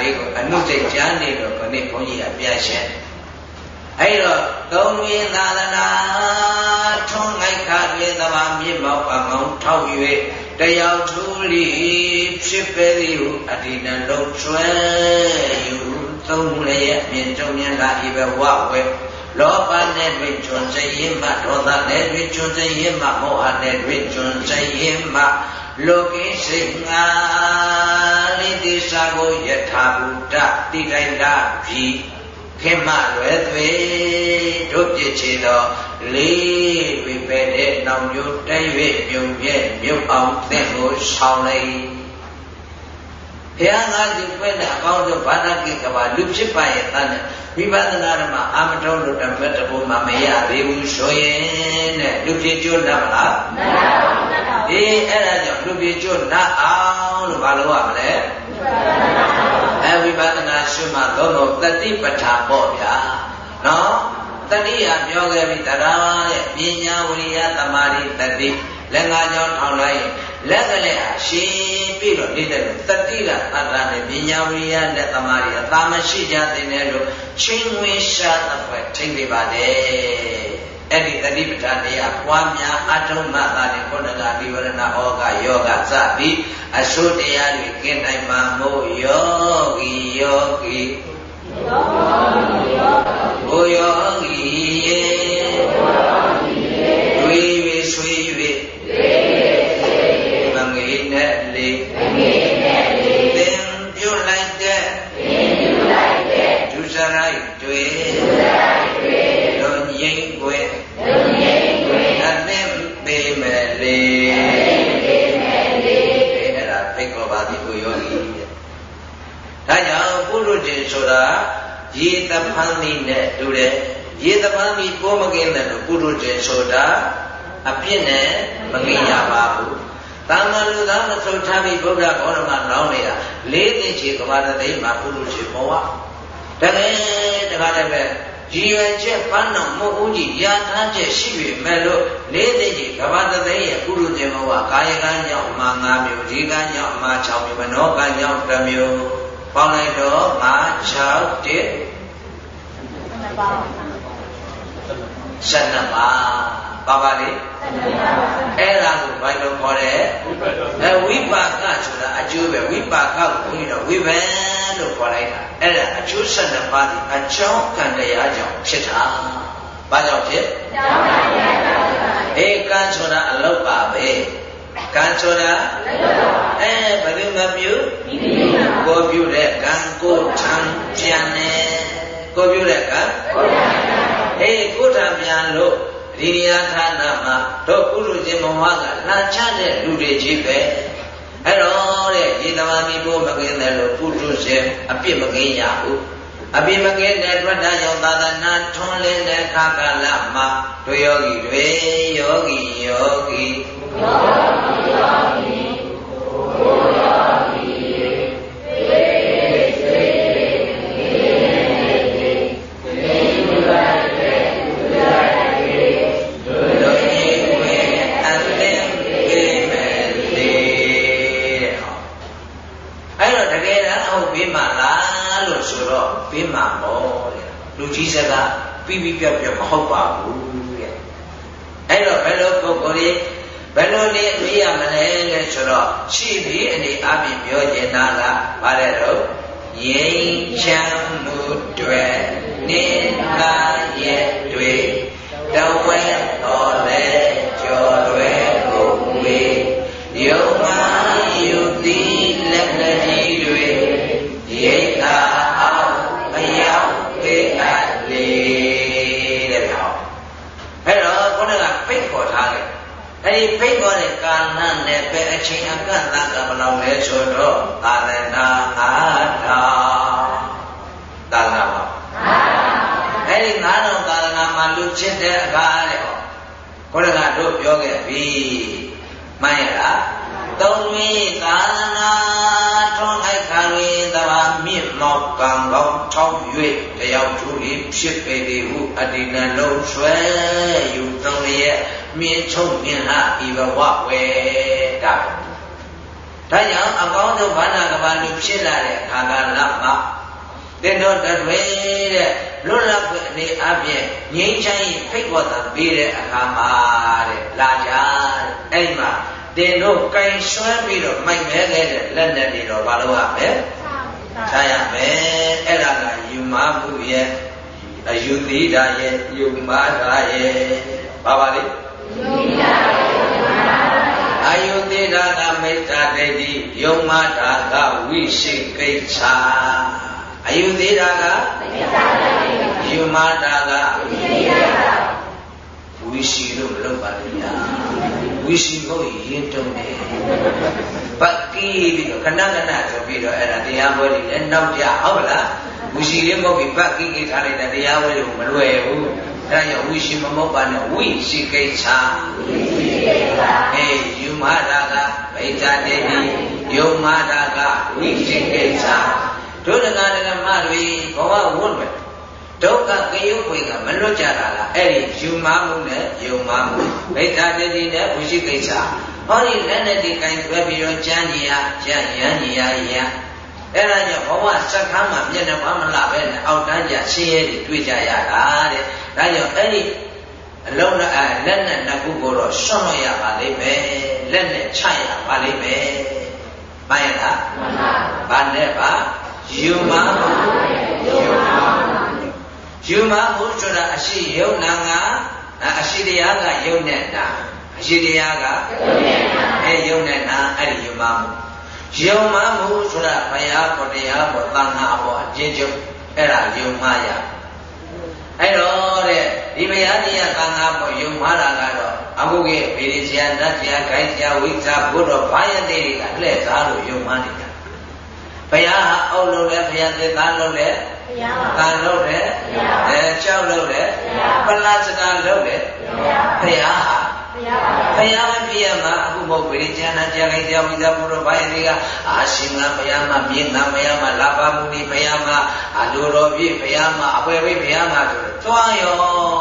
[SPEAKER 1] လေးကိုအနုစိတ်ကြားနေတော့ခဏဘုန်းကြီးကပြန်ရှင်းအဲ့တော့သုံးရင်သာသနာထွန်းငိုက်ခါပြေသဘာမြင့်မောက်ပံကောင်းထောက်၍တယောက်ထူလီဖြစ်ပေသည်ဟုအဒီနလုံးကျွဲယူသုံးလျက်မြင့်ကြုံမြင်လာဤဘဝဝဲလောဘနဲ့တွေ့ကျွန်းစိရင်မှဒေါသနဲ့တွေ့ကျွန်းစိရင်မှမောဟနဲ့တွေ့ကျွန်းစိရင်မှလောကိစိတ်ငါလိတိစာကိုယထာဘုဒ္ဓတိတိုင်းလာပြီခင်မလွယ်သွေတို့ပြစ်ချေသောလေးဝိပဲတဲ့နောင်မျိုးတိုက်၍မြုံပြဲမြုပ်အောင်သင်ကိုဆောင်လိုက်ဘုရားငါးဒီပဲ့နဲ့အကောင်းဆုံးဘာသာကိကဘာလူဖြစ်ပါရဲ့တန်းနဲ့ဝိပဿနာဓမ္မအာမထုံးလို့တပတ်တဘုံမှာမရသေးဘူးဆိုရင်တဲ့လူဖြစ်ကျွတ်တတ်မလားမရပါဘူးအေးအဲ့ဒါကြောင့်လူဖြစ်ကျွတ်တတ်အောင်လို့ဘာလို့ရမလဲအဲဝိပဿနာရှုမှသုံးလို့တတိပဋ္ဌာန်ပေါ့ဗျာနော်တတိယပြောခဲ့ပြီတရားရဲ့ပညာဝိရိယသမာဓိတတိလက်ငါးကြောင်းထောင်လိုက်လက်ကလေးဟာရှင်းပြီးတော့နေတဲ့လို့တတိကသတ္တနဲ့ပညာဝိရိယနဲ့သမာဓိအသာမရှိကြတဲ့နဲ့လို့ချင်းဝင်းရှာသဖွယ်ထိမ့်ပြပါတယ်အဲ့ဒီတတိပဋ္ဌာန်တရားပွားများအထုံးမှသာတဲ့ခုနကဒီဝရဏဩဃယောဂစပြီးအဆုတရားတွေကင်းနိုင်မှာမို့ယောဂီယောဂီဘုယောဂီယေတွေး၍ဆွေး၍မငေနဲ့လေသင်ပြုလိုက်တဲ့ဒုစရိုက်တွေလုံးငိမ့်ွယ်အသင်ပေးမယ်လေအဲ့ဒါဖိတ်ခေါ်ပါသည်ဘုယောဂီဒါကြောင့်ပုရုဇဉ်ဆိုတာရေတဖန်းမိနဲ့တူတယ်ရေတဖန်းမိပိုးမကင်းတဲ့ပုရုဇဉ်ဆိုတာအပြစ်နဲ့မကင်းရပါဘူးတာမန်လူသားမထုတ်ထားပြီးဗုဒ္ဓဘောရမလောင်းနေတာလေးသိချေကဘာတသိမှာပုရုဇဉ်ဘဝတကယ်တကားလည်းပဲရည်ရွယ်ချက်ပန်းတော်မဟုတ်ဘူးကြီးရာထားချက်ရှိပြီမဲ့လို့လေးသိချေကဘာတသိရဲ့ပုရုဇဉ်ဘဝကာယကံကြောင့်မှာ၅မျိုးဒီကံကြောင့်မှာ၆မျိုးမနောကံကြောင့်တစ်မျိုးပေါင်းလိုက်တော့၅ ၆ ၁ ၁၂ပါးပါပါလေအဲ့ဒါကိုဘာလို့ခေါ်လဲအဲဝိပါကဆိုတာအကျိုးပဲဝိပါကကိုဘုန်းကြီးတို့ဝိပန်လို့ခေါ်လိုက်တာအဲ့ဒါအကျိုး၁၂ပါးဒီအကြောင်းကံတရားကြောင့်ဖြစ်တာဘာကြောင့်ဖြစ်အကြောင်းကံတရားကြောင့်အေးကံဆိုတာအလုပ်ပါပဲကံဆိုတာအဲဘယ်သူမပြုကိုပြုတဲ့ကံကိုထံပြန်တယ်ကိုပြုတဲ့ကံအေးကိုထံပြန်လို့ဒီနေရာဌာနမှာတို့ပုရုဇဉ်ဘဝကလာချတဲ့လူတွေကြီးပဲအဲ့တော့တဲ့ရေသမားမိဖို့မကင်းတယ်လို့ပုရုဇဉ်အပြစ်မကင်းရဘူးအပြစ်မကင်းတဲ့အတွက်ဒါကြောင့်သာသနာထွန်းလင်းတဲ့ခါကာလမှာတို့ယောဂီတွေယောဂီယောဂီယောဂီယောဂီဘုယောဂီပေးမှာပေါ့တဲ့လူကြီးစကားပြီးပြီးပြောက်ပြောက်မဟုတ်ပါဘူးတဲ့အဲ့တော့ဘယ်လိုပုဂ္ဂိုလ်တွေဘယ်လိုနေမေးရမလဲလဲဆိုတော့ရှိပြီးအနေအပြင်ပြောကျင်တာကဘာလဲတော့ငြိမ်းချမ်းမှုတွေနေလာရဲ့တွေတဝဲတော်လဲကြော်လွယ်ကိုဝေယုံမှယူသည်လက်လက်ကြီးတွေရိတ်တာအဲ့ဒီဖိတ်ခေါ်တဲ့ကာလနဲ့ပဲအချိန်အကန့်အသတ်ကဘယ်လောက်လဲဆိုတော့သာသနာအားထာသာသနာပါအဲ့ဒီငါးတော်သာသနာမှာလူချစ်တဲ့အခါတဲ့ဟောခေါင်းကတို့ပြောခဲ့ပြီမှန်ရလားသုံးဝိသာသနာထွန်းလိုက်ခါရင်းသဘာမြင့်မောက်ကံကောင်းထောက်၍တယောက်သူဤဖြစ်ပေသည်ဟုအတိဏလုံးဆွဲယူသုံးရဲ့မြင်ချုပ်မြင်ဟာဤဘဝဝေတာဒါဒါကြောင့်အကောင်းဆုံးဘာနာကဘာလူဖြစ်လာတဲ့အခါကလာမှာတင်တော်တတွေတဲ့လွတ်လပ်ခွင့်အနေအပြင်ငြိမ်းချမ်းရေးဖိတ်ခေါ်တာပေးတဲ့အခါမှာတဲ့လာကြတဲ့အဲ့မှာတင်တို့ကင်ဆွဲပြီးတော့မိုက်မဲခဲ့တဲ့လက်နဲ့တွေတော့ဘာလို့ရမလဲထားရမယ်အဲ့ဒါကယူမမှုရဲ့အယူသီတာရဲ့ယူမတာရဲ့ဘာပါလဲယူသီတာအယုသေတာကမေတ္တာဒိဋ္ဌိယုံမာတာကဝိရှိကိစ္ဆာအယုသေးတာကမေတ္တာဒိဋ္ဌိယုံမာတာကဝိရှိကိစ္ဆာဝိရှိလို့မလုပ်ပါဘူးညာဝိရှိကိုရင်တုံးတယ်ပတ်တီးပြီးတော့ခဏခဏဆိုပြီးတော့အဲ့ဒါတရားပွဲတွေလည်းနောက်ကြဟုတ်လားဝိရှိလေးမဟုတ်ပြီးပတ်တီးကြီးထားလိုက်တဲ့တရားပွဲတွေမလွယ်ဘူးအဲ့ဒါကြောင့်ဝိရှိမမဟုတ်ပါနဲ့ဝိရှိကိစ္ဆာဝိရှိကိစ္ဆာအေးယူမာတာကမေတ္တာဒိဋ္ဌိယုံမာတာကဝိရှိကိစ္ဆာဒုဒကဒကမတွေဘဝဝတ်မယ်ဒုက္ခကယုတ်ခွေကမလွတ်ကြတာလားအဲ့ဒီယူမာမှုနဲ့ယုံမာမှုမေတ္တာဒိဋ္ဌိနဲ့ဝိရှိကိစ္ဆာဟောဒီလက်နဲ့ဒီကင်ဆွဲပြီးတော့ကြမ်းနေရကြမ်းရမ်းနေရရအဲ့ဒါကြောင့်ဘဝစက္ခန်းမှာမျက်နှာမလှပဲနဲ့အောက်တန်းကြဆင်းရဲတွေတွေ့ကြရတာတဲ့ဒါကြောင့်အဲ့ဒီအလုံးနဲ့လက်နဲ့နှစ်ခုကိုတော့ဆွန့်လို့ရပါလိမ့်မယ်လက်နဲ့ချရပါလိမ့်မယ်မှန်ရလားမှန်ပါဘာနဲ့ပါယူမမှုယူမမှုယူမမှုဆိုတာအရှိယုံနာငါအရှိတရားကယုံနေတာအရှိတရားကယုံနေတာအဲယုံနေတာအဲ့ဒီယူမမှုယုံမမှုဆိုတာဘုရားကိုတရားကိုသံဃာဘောအကျဉ်းချုပ်အဲ့ဒါယုံမရအဲ့တော့တဲ့ဒီဘုရားတရားသံဃာဘောယုံမတာကတော့အခုကဗေဒဆရာနတ်ဆရာဂိုင်းဆရာဝိဇာဘုရောဘာယတိတွေကလှည့်စားလို့ယုံမနေတာဘုရားဟာအုပ်လို့လဲဘုရားသစ်သားလို့လဲဘုရားပါတန်လို့လဲဘုရားအဲကြောက်လို့လဲဘုရားပလစကားလို့လဲဘုရားဟာဘုရားပါဘုရားပြည့်မှာအခုဘုဗေဒဆရာနတ်ဆရာဂိုင်းဆရာဝိဇာဘုရောဘာယတိကအာရှင်ကဘုရားမှာမြင့်ကဘုရားမှာလာပါမူနီဘုရားမှာအလိုတော်ပြည့်ဘုရားမှာအပွဲဝိဘုရားမှာဆိုတော့သွားရော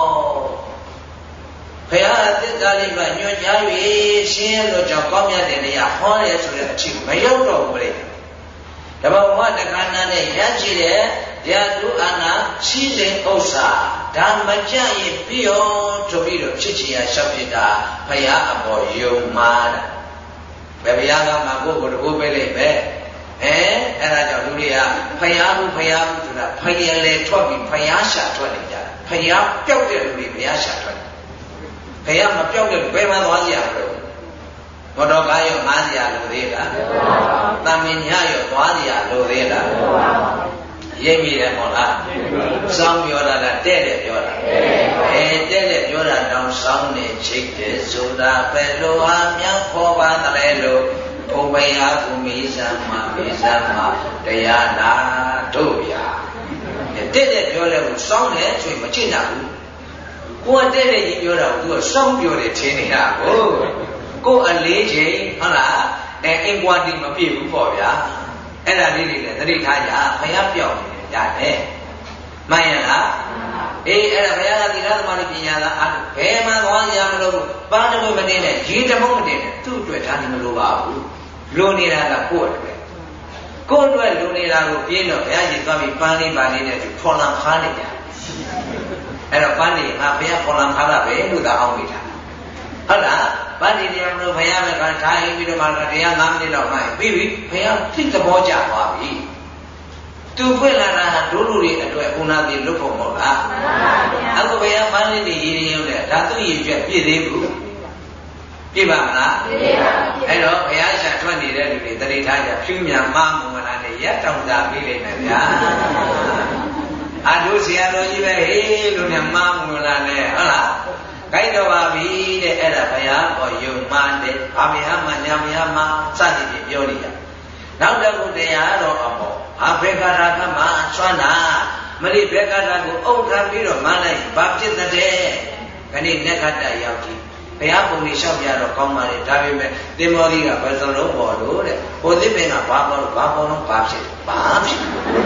[SPEAKER 1] ဘုရားသစ္စာလေးပါညွှန်ကြား၍ရှင်းလို့ကြောင့်ကောင်းမြတ်တဲ့တရားဟောရဲဆိုတဲ့အချိန်မရောက်တော့ဘူးလေတဘောဘဝတခါနာနဲ့ရရှိတဲ့ရာသူအာနာရှိတဲ့ဥစ္စာဒါမကြရင်ပြီးရောဆိုပြီးတော့ဖြစ်ချင်ရလျှောက်ဖြစ်တာဘုရားအပေါ်ယုံမာတာဘယ်ဘုရားကမှကိုယ်ကိုယ်တကူပဲလိမ့်မယ်အဲအဲ့ဒါကြောင့်လူတွေကဖယားဘူးဖယားဘူးဆိုတာဖယားလေထွက်ပြီးဖယားရှာထွက်နေကြတာဖယားပျောက်တဲ့လူတွေဖယားရှာထွက်တယ်ဖယားမပျောက်တဲ့လူဘယ်မှသွားကြရမလို့ဘောတော်ကားရောငားကြရလို့သေးလားတမင်ညရောသွားကြရလို့သေးလားရိပ်မိတယ်မို့လားစောင်းပြောတာလားတဲ့တယ်ပြောတာအဲတဲ့တယ်ပြောတာတောင်စောင်းနေချိတ်တယ်ဆိုတာပဲလိုဟာမြောက်ခေါ်ပါတယ်လို့ဘုံဘယကုမိသမာမိသမာတရားနာတို့ဗျာတဲ့တဲ့ပြောလဲကိုစောင်းတယ်ဆိုရင်မချိတာဘူးကိုကတဲ့တဲ့ကြီးပြောတာကိုသူကစောင်းပြောတယ်ထင်နေတာကိုကိုအလေးချိန်ဟုတ်လားအဲအင်ကွာတီမပြည့်ဘူးပေါ့ဗျာအဲ့ဒါလေးတွေလည်းသတိထားကြဘုရားပြောင်းနေတယ်ရတယ်မှန်ရလားအေးအဲ့ဒါဘုရားကသီလသမာဓိပညာသာအားဘယ်မှသွားကြမလို့ပန်းတမွေမတင်နဲ့ရေတမုံမတင်နဲ့သူ့အတွက်ဒါလည်းမလိုပါဘူးလိုနေတာကကိုယ့်အတွက်ကိုယ့်အတွက်လိုနေတာကိုပြင်းတော့ဘုရားကြီးသွားပြီးပန်းလေးပါလေးနဲ့သူဖော်လံခါနေကြအဲ့တော့ပန်းလေးငါဘုရားဖော်လံခါတာပဲလို့သာအောင်းမိတာဟုတ်လားပန်းလေးတရားမလို့ဘုရားကထားရင်ပြီးတော့မှတရား၅မိနစ်လောက်မှပြီးပြီဘုရားသိသဘောကျသွားပြီသူဖွင့်လာတာဒုလူတွေအတွက်ဥနာတိလွတ်ဖို့မဟုတ်လားမှန်ပါဗျာအခုဘုရားပန်းလေးတွေရည်ရည်ရုံနဲ့ဒါသူ့ရည်ရွယ်ပြည့်သေးဘူးပြည့်ပါမလားပြည့်ပါဘူးအဲ့တော့ဘုရားရှာထွက်နေတဲ့လူတွေတတိထားကြဖြူမြန်မမုံမလားနဲ့ရက်တောင်တာပြီးလိမ့်မယ်ဗျာအတို့ဆရာတော်ကြီးပဲဟေးလူနဲ့မမုံလားနဲ့ဟုတ်လားကြိုက်တော့ပါပြီတဲ့အဲ့ဒါဘုရားပေါ်ယုံမှန်းတဲ့ဘာမယမညာမယမစသည်ဖြင့်ပြောနေကြနောက်တစ်ခုတရားတော်အပေါ်အဘေကရာကမဆွမ်းတာမလိဘေကရာကိုအုပ်ခံပြီးတော့မလိုက်ဘာဖြစ်တဲ့ခဏနဲ့ခတ်တရောက်ကြည့်ဘုရားပုံလေးလျှောက်ပြတော့ကောင်းပါလေဒါပေမဲ့သင်္ဘောကြီးကဘယ်စလုံးပေါ်လို့တဲ့ဟိုသစ်ပင်ကဘာပေါ်လို့ဘာပေါ်လို့ဘာဖြစ်ဘာဖြစ်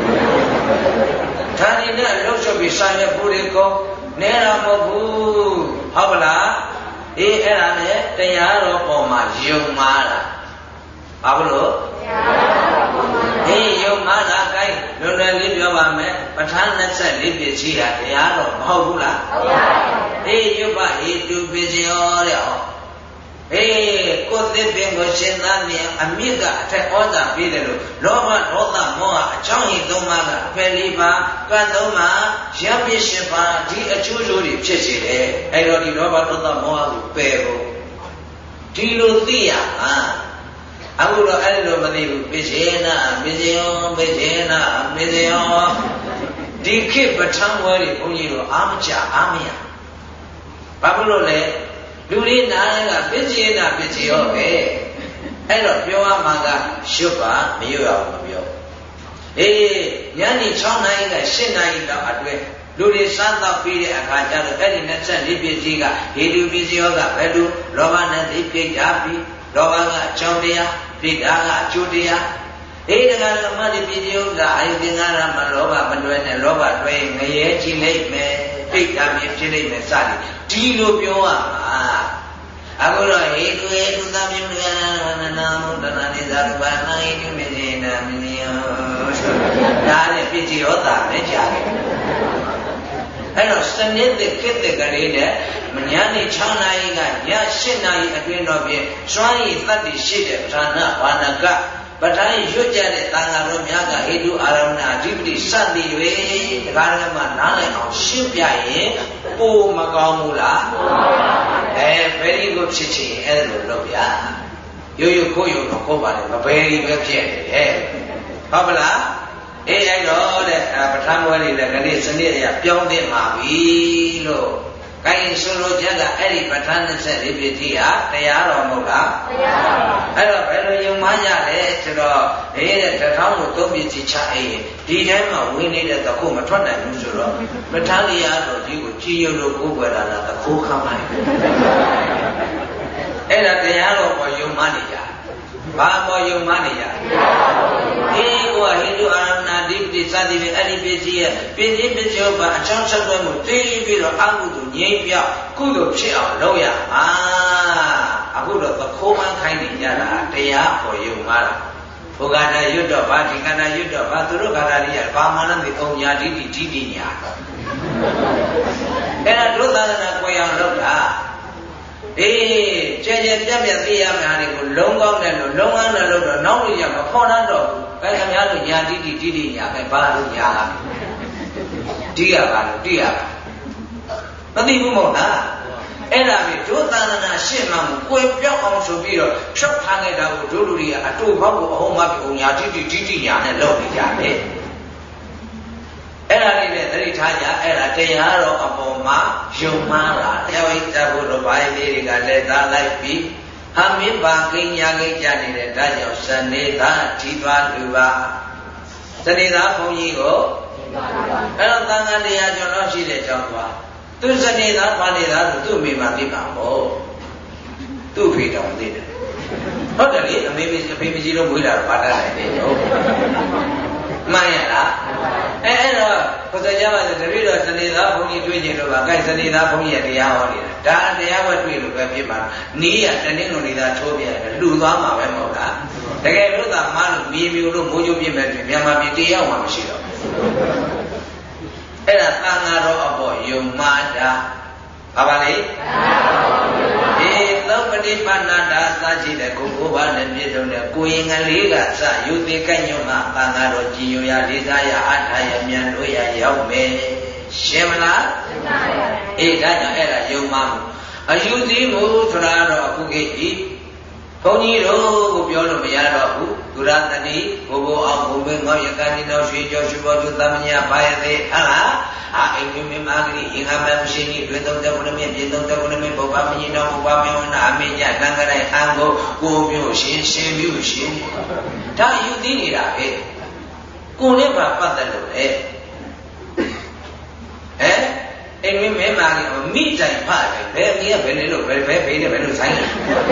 [SPEAKER 1] ဒါနေနဲ့လှုပ်ရှုပ်ပြီးဆိုင်ရပူရီကောနဲတာမဟုတ်ဘူးဟုတ်ပါလားအေးအဲ့ဒါနဲ့တရားတော်ပေါ်မှာယုံမာတာဘာလို့အေးယုံမသာကိုင်းလွယ်လွယ်လေးပြောပါမယ်ပဋ္ဌာန်းနှစ်ဆက်လေးပြည့်ရှိတာတရားတော့မဟုတ်ဘူးလားဟုတ်ပါဘူးအေးယုပ္ပဟိတုပစ္စယောတဲ့ဟောအေးကိုယ်သစ်ပင်ကိုရှင်သားမြင်အမြင့်ကအထက်ဩဇာပေးတယ်လို့လောဘဒေါသမောဟအကြောင်းရင်းသုံးပါးကအပယ်လေးပါးကံသုံးပါးရပ်ပြရှင်ပါးဒီအကျိုးကျိုးတွေဖြစ်စေတယ်အဲ့တော့ဒီလောဘဒေါသမောဟကိုပယ်ဖို့ဒီလိုသိရမှာအခုတော့အဲ့လိုမသိဘူးပစ္စေနာပစ္စယောပစ္စေနာပစ္စယောဒီခေတ်ပဋ္ဌာန်းဝဲတွေဘုန်းကြီးတို့အားမကြအားမရဘာဖြစ်လို့လဲလူလေးနားကပစ္စေနာပစ္စယောပဲအဲ့တော့ပြောရမှာကရွတ်ပါမရွတ်ရဘူးမပြောအေးညနေ၆နာရီက၈နာရီလောက်အတွင်းလူတွေစားတော့ပြီးတဲ့အခါကျတော့အဲ့ဒီနှစ်ဆက်လေးပစ္စည်းကဟေတုပစ္စယောကဘယ်လိုလောဘနဲ့သိပြကြပြီးလောဘကအကြောင်းတရားပိဋ္ဌာကအကျိုးတရားအေးတကယ်လို့မတိပစ္စယောကအယုသင်္ကာရမလောဘမတွဲနဲ့လောဘတွဲငရဲကြည့်လိုက်မယ်ပိဋ္ဌာမြင်ဖြစ်လိုက်မယ်စသည်ဒီလိုပြောရမှာအခုတော့ဟေတုဟေတုသမြင်ကနာနာမုဒ္ဒနာနိသာရဘာနာဟိတုမေဇေနာမနိယောဒါနဲ့ပစ္စယောတာနဲ့ကြားတယ်အဲ့တော့စနစ်သစ်ခေတ်သစ်ကလေးနဲ့မညနေ၆နာရီကည၈နာရီအတွင်းတော့ဖြင့်စွမ်းရည်တတ်တည်ရှိတဲ့ပဋ္ဌာန်းဘာနာကပဋ္ဌာန်းရွတ်ကြတဲ့သံဃာတော်များကဟိတုအာရမဏအဓိပတိစသည်၍ဒီကားလည်းမှနားလည်အောင်ရှင်းပြရင်ပိုမကောင်းဘူးလားအဲ very good ဖြစ်ချင်အဲ့လိုလုပ်ပြရိုးရိုးခိုးရိုးတော့ခိုးပါလေမဘယ်ဒီပဲဖြစ်နေတယ်ဟုတ်ပလားအေးအဲ့တော့တဲ့ပဋ္ဌာန်းဝဲလေးလည်းခဏစနစ်အရပြောင်းသင့်ပါပြီလို့ကိုင်းဆိုလိုချက်ကအဲ့ဒီပဋ္ဌာန်းနှစ်ဆက်လေးပြည့်တိဟာတရားတော်မဟုတ်လားတရားပါအဲ့တော့ဘယ်လိုယုံမှန်းကြလဲဆိုတော့အေးတဲ့တစ်ထောင်ကိုသုံးပြည့်ချချအေးဒီတိုင်းမှာဝင်နေတဲ့သခုမထွက်နိုင်ဘူးဆိုတော့ပဋ္ဌာန်းတရားတော်ကြီးကိုကြည်ရုံလို့ကိုယ်ွယ်လာတာသခုခမ်းလိုက်အဲ့ဒါတရားတော်ကိုယုံမှန်းနေကြဘာပေါ်ယုံမှန်းနေကြအေးကိုဟိန္ဒူအာရမဏဓိပတိစသည်ဖြင့်အဲ့ဒီပစ္စည်းရဲ့ပစ္စည်းပစ္စယောပါအချောင်းဆက်သွဲမှုသိပြီးတော့အကုသိုလ်ငြိမ်းပြောက်ကုသိုလ်ဖြစ်အောင်လုပ်ရမှာအခုတော့သခိုးမှန်းခိုင်းနေကြတာတရားပေါ်ယုံမှလားဘုဂါနာရွတ်တော့ဗာဒီကနာရွတ်တော့ဗာသူတို့ကနာလေးကဘာမှလည်းမသိအောင်ညာတိတိတိတိညာအဲ့ဒါဒုသနာကိုရအောင်လုပ်တာအေးကျဲကျဲပြတ်ပြတ်သိရမှာတွေကိုလုံးကောင်းတယ်လို့လုံးဝနဲ့လို့တော့နောက်လို့ရမဖော်တတ်တော့ဘူး။အဲခင်ဗျားတို့ညာတိတိတိတိညာပဲဘာလို့ညာလား။တိရပါလို့တိရပါ။မသိဘူးမဟုတ်လား။အဲ့ဒါပြီးဒုသနာရှင်းမှကိုယ်ပြောက်အောင်ဆိုပြီးတော့ဖြောက်ထားခဲ့တာကိုတို့လူတွေကအတူပေါက်ကိုအဟုံးမပြုံညာတိတိတိတိညာနဲ့လုပ်နေကြတယ်။အဲ့ဒါလေးနဲ့သတိထားကြအဲ့ဒါတရားတော်အပေါ်မှာယုံမှားတာတရားဝိတ္တဘုရားဘာလေးတွေကလည်းသားလိုက်ပြီးဟာမင်းပါကိညာကိကြနေတဲ့ဒါကြောင့်စနေသာဒီသွားလူပါစနေသာဘုန်းကြီးကိုအဲ့တော့သံဃာတရားကျော်တော့ရှိတဲ့ကြောင့်သွားသူစနေသာဘာနေတာလို့သူ့မိမသိပါမို့သူ့ဖေတော်သိတယ်ဟုတ်တယ်လေအမေမေအဖေမကြီးလို့မွေးလာတော့ဘာတတ်နိုင်လဲဟုတ်မှန်ရလားအဲအဲ့တော့ဘုရားကျမ်းမှာတပည့်တော်စနေသားဘုန်းကြီးတွေ့ကြလို့ပါအဲစနေသားဘုန်းကြီးတရားဟောနေတာဒါတရားဝတ်တွေ့လို့ပဲဖြစ်မှာနီးရတနည်းလိုနေတာထိုးပြတယ်လူသွားမှာပဲမဟုတ်လားတကယ်လို့သာမလို့မြေမြူလို့မိုးကြိုးပြစ်မဲ့ပြင်မြန်မာပြည်တရားမှမရှိတော့အဲ့ဒါသံဃာတော်အပေါ်ယုံမာတာဘာပါလဲဒီသုံးပฏิပန္နတာစာကြည့်တဲ့ကိုကိုပါနဲ့ပြည့်စုံတဲ့ကိုရင်ကလေးကစယူသေးကညွတ်မှာသံဃာတော်ကြည်ညိုရလေးစားရအထာရမြန်တို့ရရောက်မယ်ရှင်းမလားရှင်းပါပါအေးဒါကြောင့်အဲ့ဒါယုံမှာမှုအယူသေးမှုဆိုတာတော့အခုခေတ်ဤဘုန်းကြီးတို့ကိုပြောလို့မရတော့ဘူးဒုရတတိဘိုးဘိုးအောင်ဘုံမင်းငေါရကတိတော်ရွှေကျော်ရွှေဘောသူသမညာဘာယသေးဟလားအာအိမ်မင်းမာဂရိအင်္ဂမမရှိကြီးတွေ့သုံးတဲ့ဘုရားမြတ်ပြည်သုံးတဲ့ဘုရားမြတ်ဘုရားမင်းတော်ဘုရားမင်းဝနာအမေညတန်ကြတဲ့အံကိုကိုမျိုးရှင်ရှင်မျိုးရှင်ဒါယူသိနေတာပဲကိုနဲ့ပါပတ်သက်လို့လေဟဲ့အိမ်မင်းမင်းမာဂရိမိတိုင်ဖတယ်ဘယ်မင်းကဘယ်နေလို့ဘယ်ဘယ်ဘယ်နဲ့ဘယ်လိုဆိုင်လဲ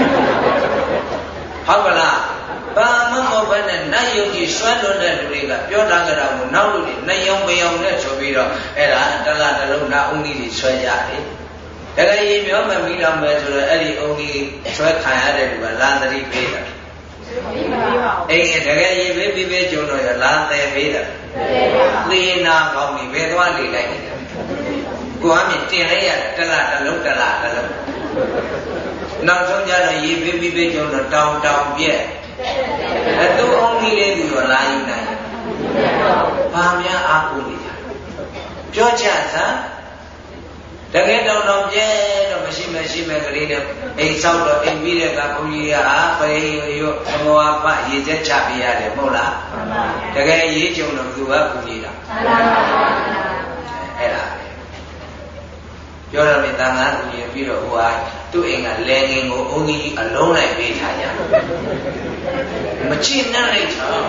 [SPEAKER 1] ဟုတ်ပါလားဘာမှမဟုတ်ဘဲနဲ့နတ်ယုံကြည်စွန့်လွတ်တဲ့လူတွေကပြောတာကြတာကိုနောက်လူတွေနှယုံပယုံနဲ့ဆိုပြီးတော့အဲ့ဒါတလတလုံးနာအုံကြီးတွေဆွဲကြတယ်။ဒါကြရင်မျောမမီးတော်မယ်ဆိုတော့အဲ့ဒီအုံကြီးဆွဲခံရတဲ့လူကလာသတိပေးတာအိမ်တကယ်ရေးပေးပြီးပေးကျုံတော့ရလားတယ်ပေးတာသေနာကောင်းပြီဘယ်သွားလေလိုက်နေတာကိုအမြင်တင်လိုက်ရတလားတလုံးတလားတလုံးနောက်ဆုံးကြတော့ရေးပေးပြီးပေးကျုံတော့တောင်တောင်ပြက်အတူအောင်ကြီးလေးသူတော့လာယူနိုင်ဘာများအားကိုးနေကြပြောချစမ်းတကယ်တောင်တောင်ပြဲတော့မရှိမရှိမဲ့ကလေးနဲ့အိမ်ဆောက်တော့အိမ်ပြီးတဲ့ကဘုန်းကြီးကအာပရိယောသမောအပရေချက်ချပေးရတယ်မဟုတ်လားတကယ်ရေးကြုံတော့သူကကူကြီးတာအဲ့ဒါပြောရမယ်တန်ခါကူကြီးပြီးတော့ဟိုဟာသူ့အိမ်ကလဲငင်ကိုအုံးကြီးအလုံးလိုက်ပေးထားကြမချစ်နဲ့လိုက်ချောင်း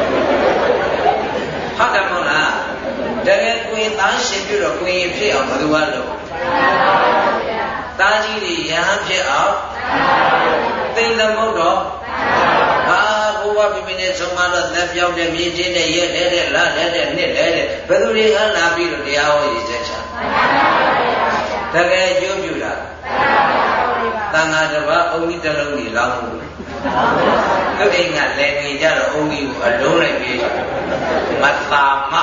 [SPEAKER 1] ဟုတ်တယ်မဟုတ်လားတကယ်ကိုရင်သားရှင်ပြတော့ကိုရင်ဖြစ်အောင်ဘယ်သူကလုပ်သားကြီးတွေရဟန်းဖြစ်အောင်သိမ့်သမုတ်တော့ဟာဘုရားပြပြနဲ့ဆုံးမတော့သက်ပြောင်းတဲ့မြေချင်းနဲ့ရက်လဲတဲ့လာလဲတဲ့နှစ်လဲတဲ့ဘယ်သူတွေကလာပြီးတော့တရားဟောရည်ချက်ချတကယ်ကျိုးပြတာသံဃာတစ်ပါးအုံကြီးတစ်လုံးကြီးလောင်းမှုသူအိမ်ကလည်းငင်ကြတော့အုံကြီးကိုအလုံးလိုက်ပြီးမသာမ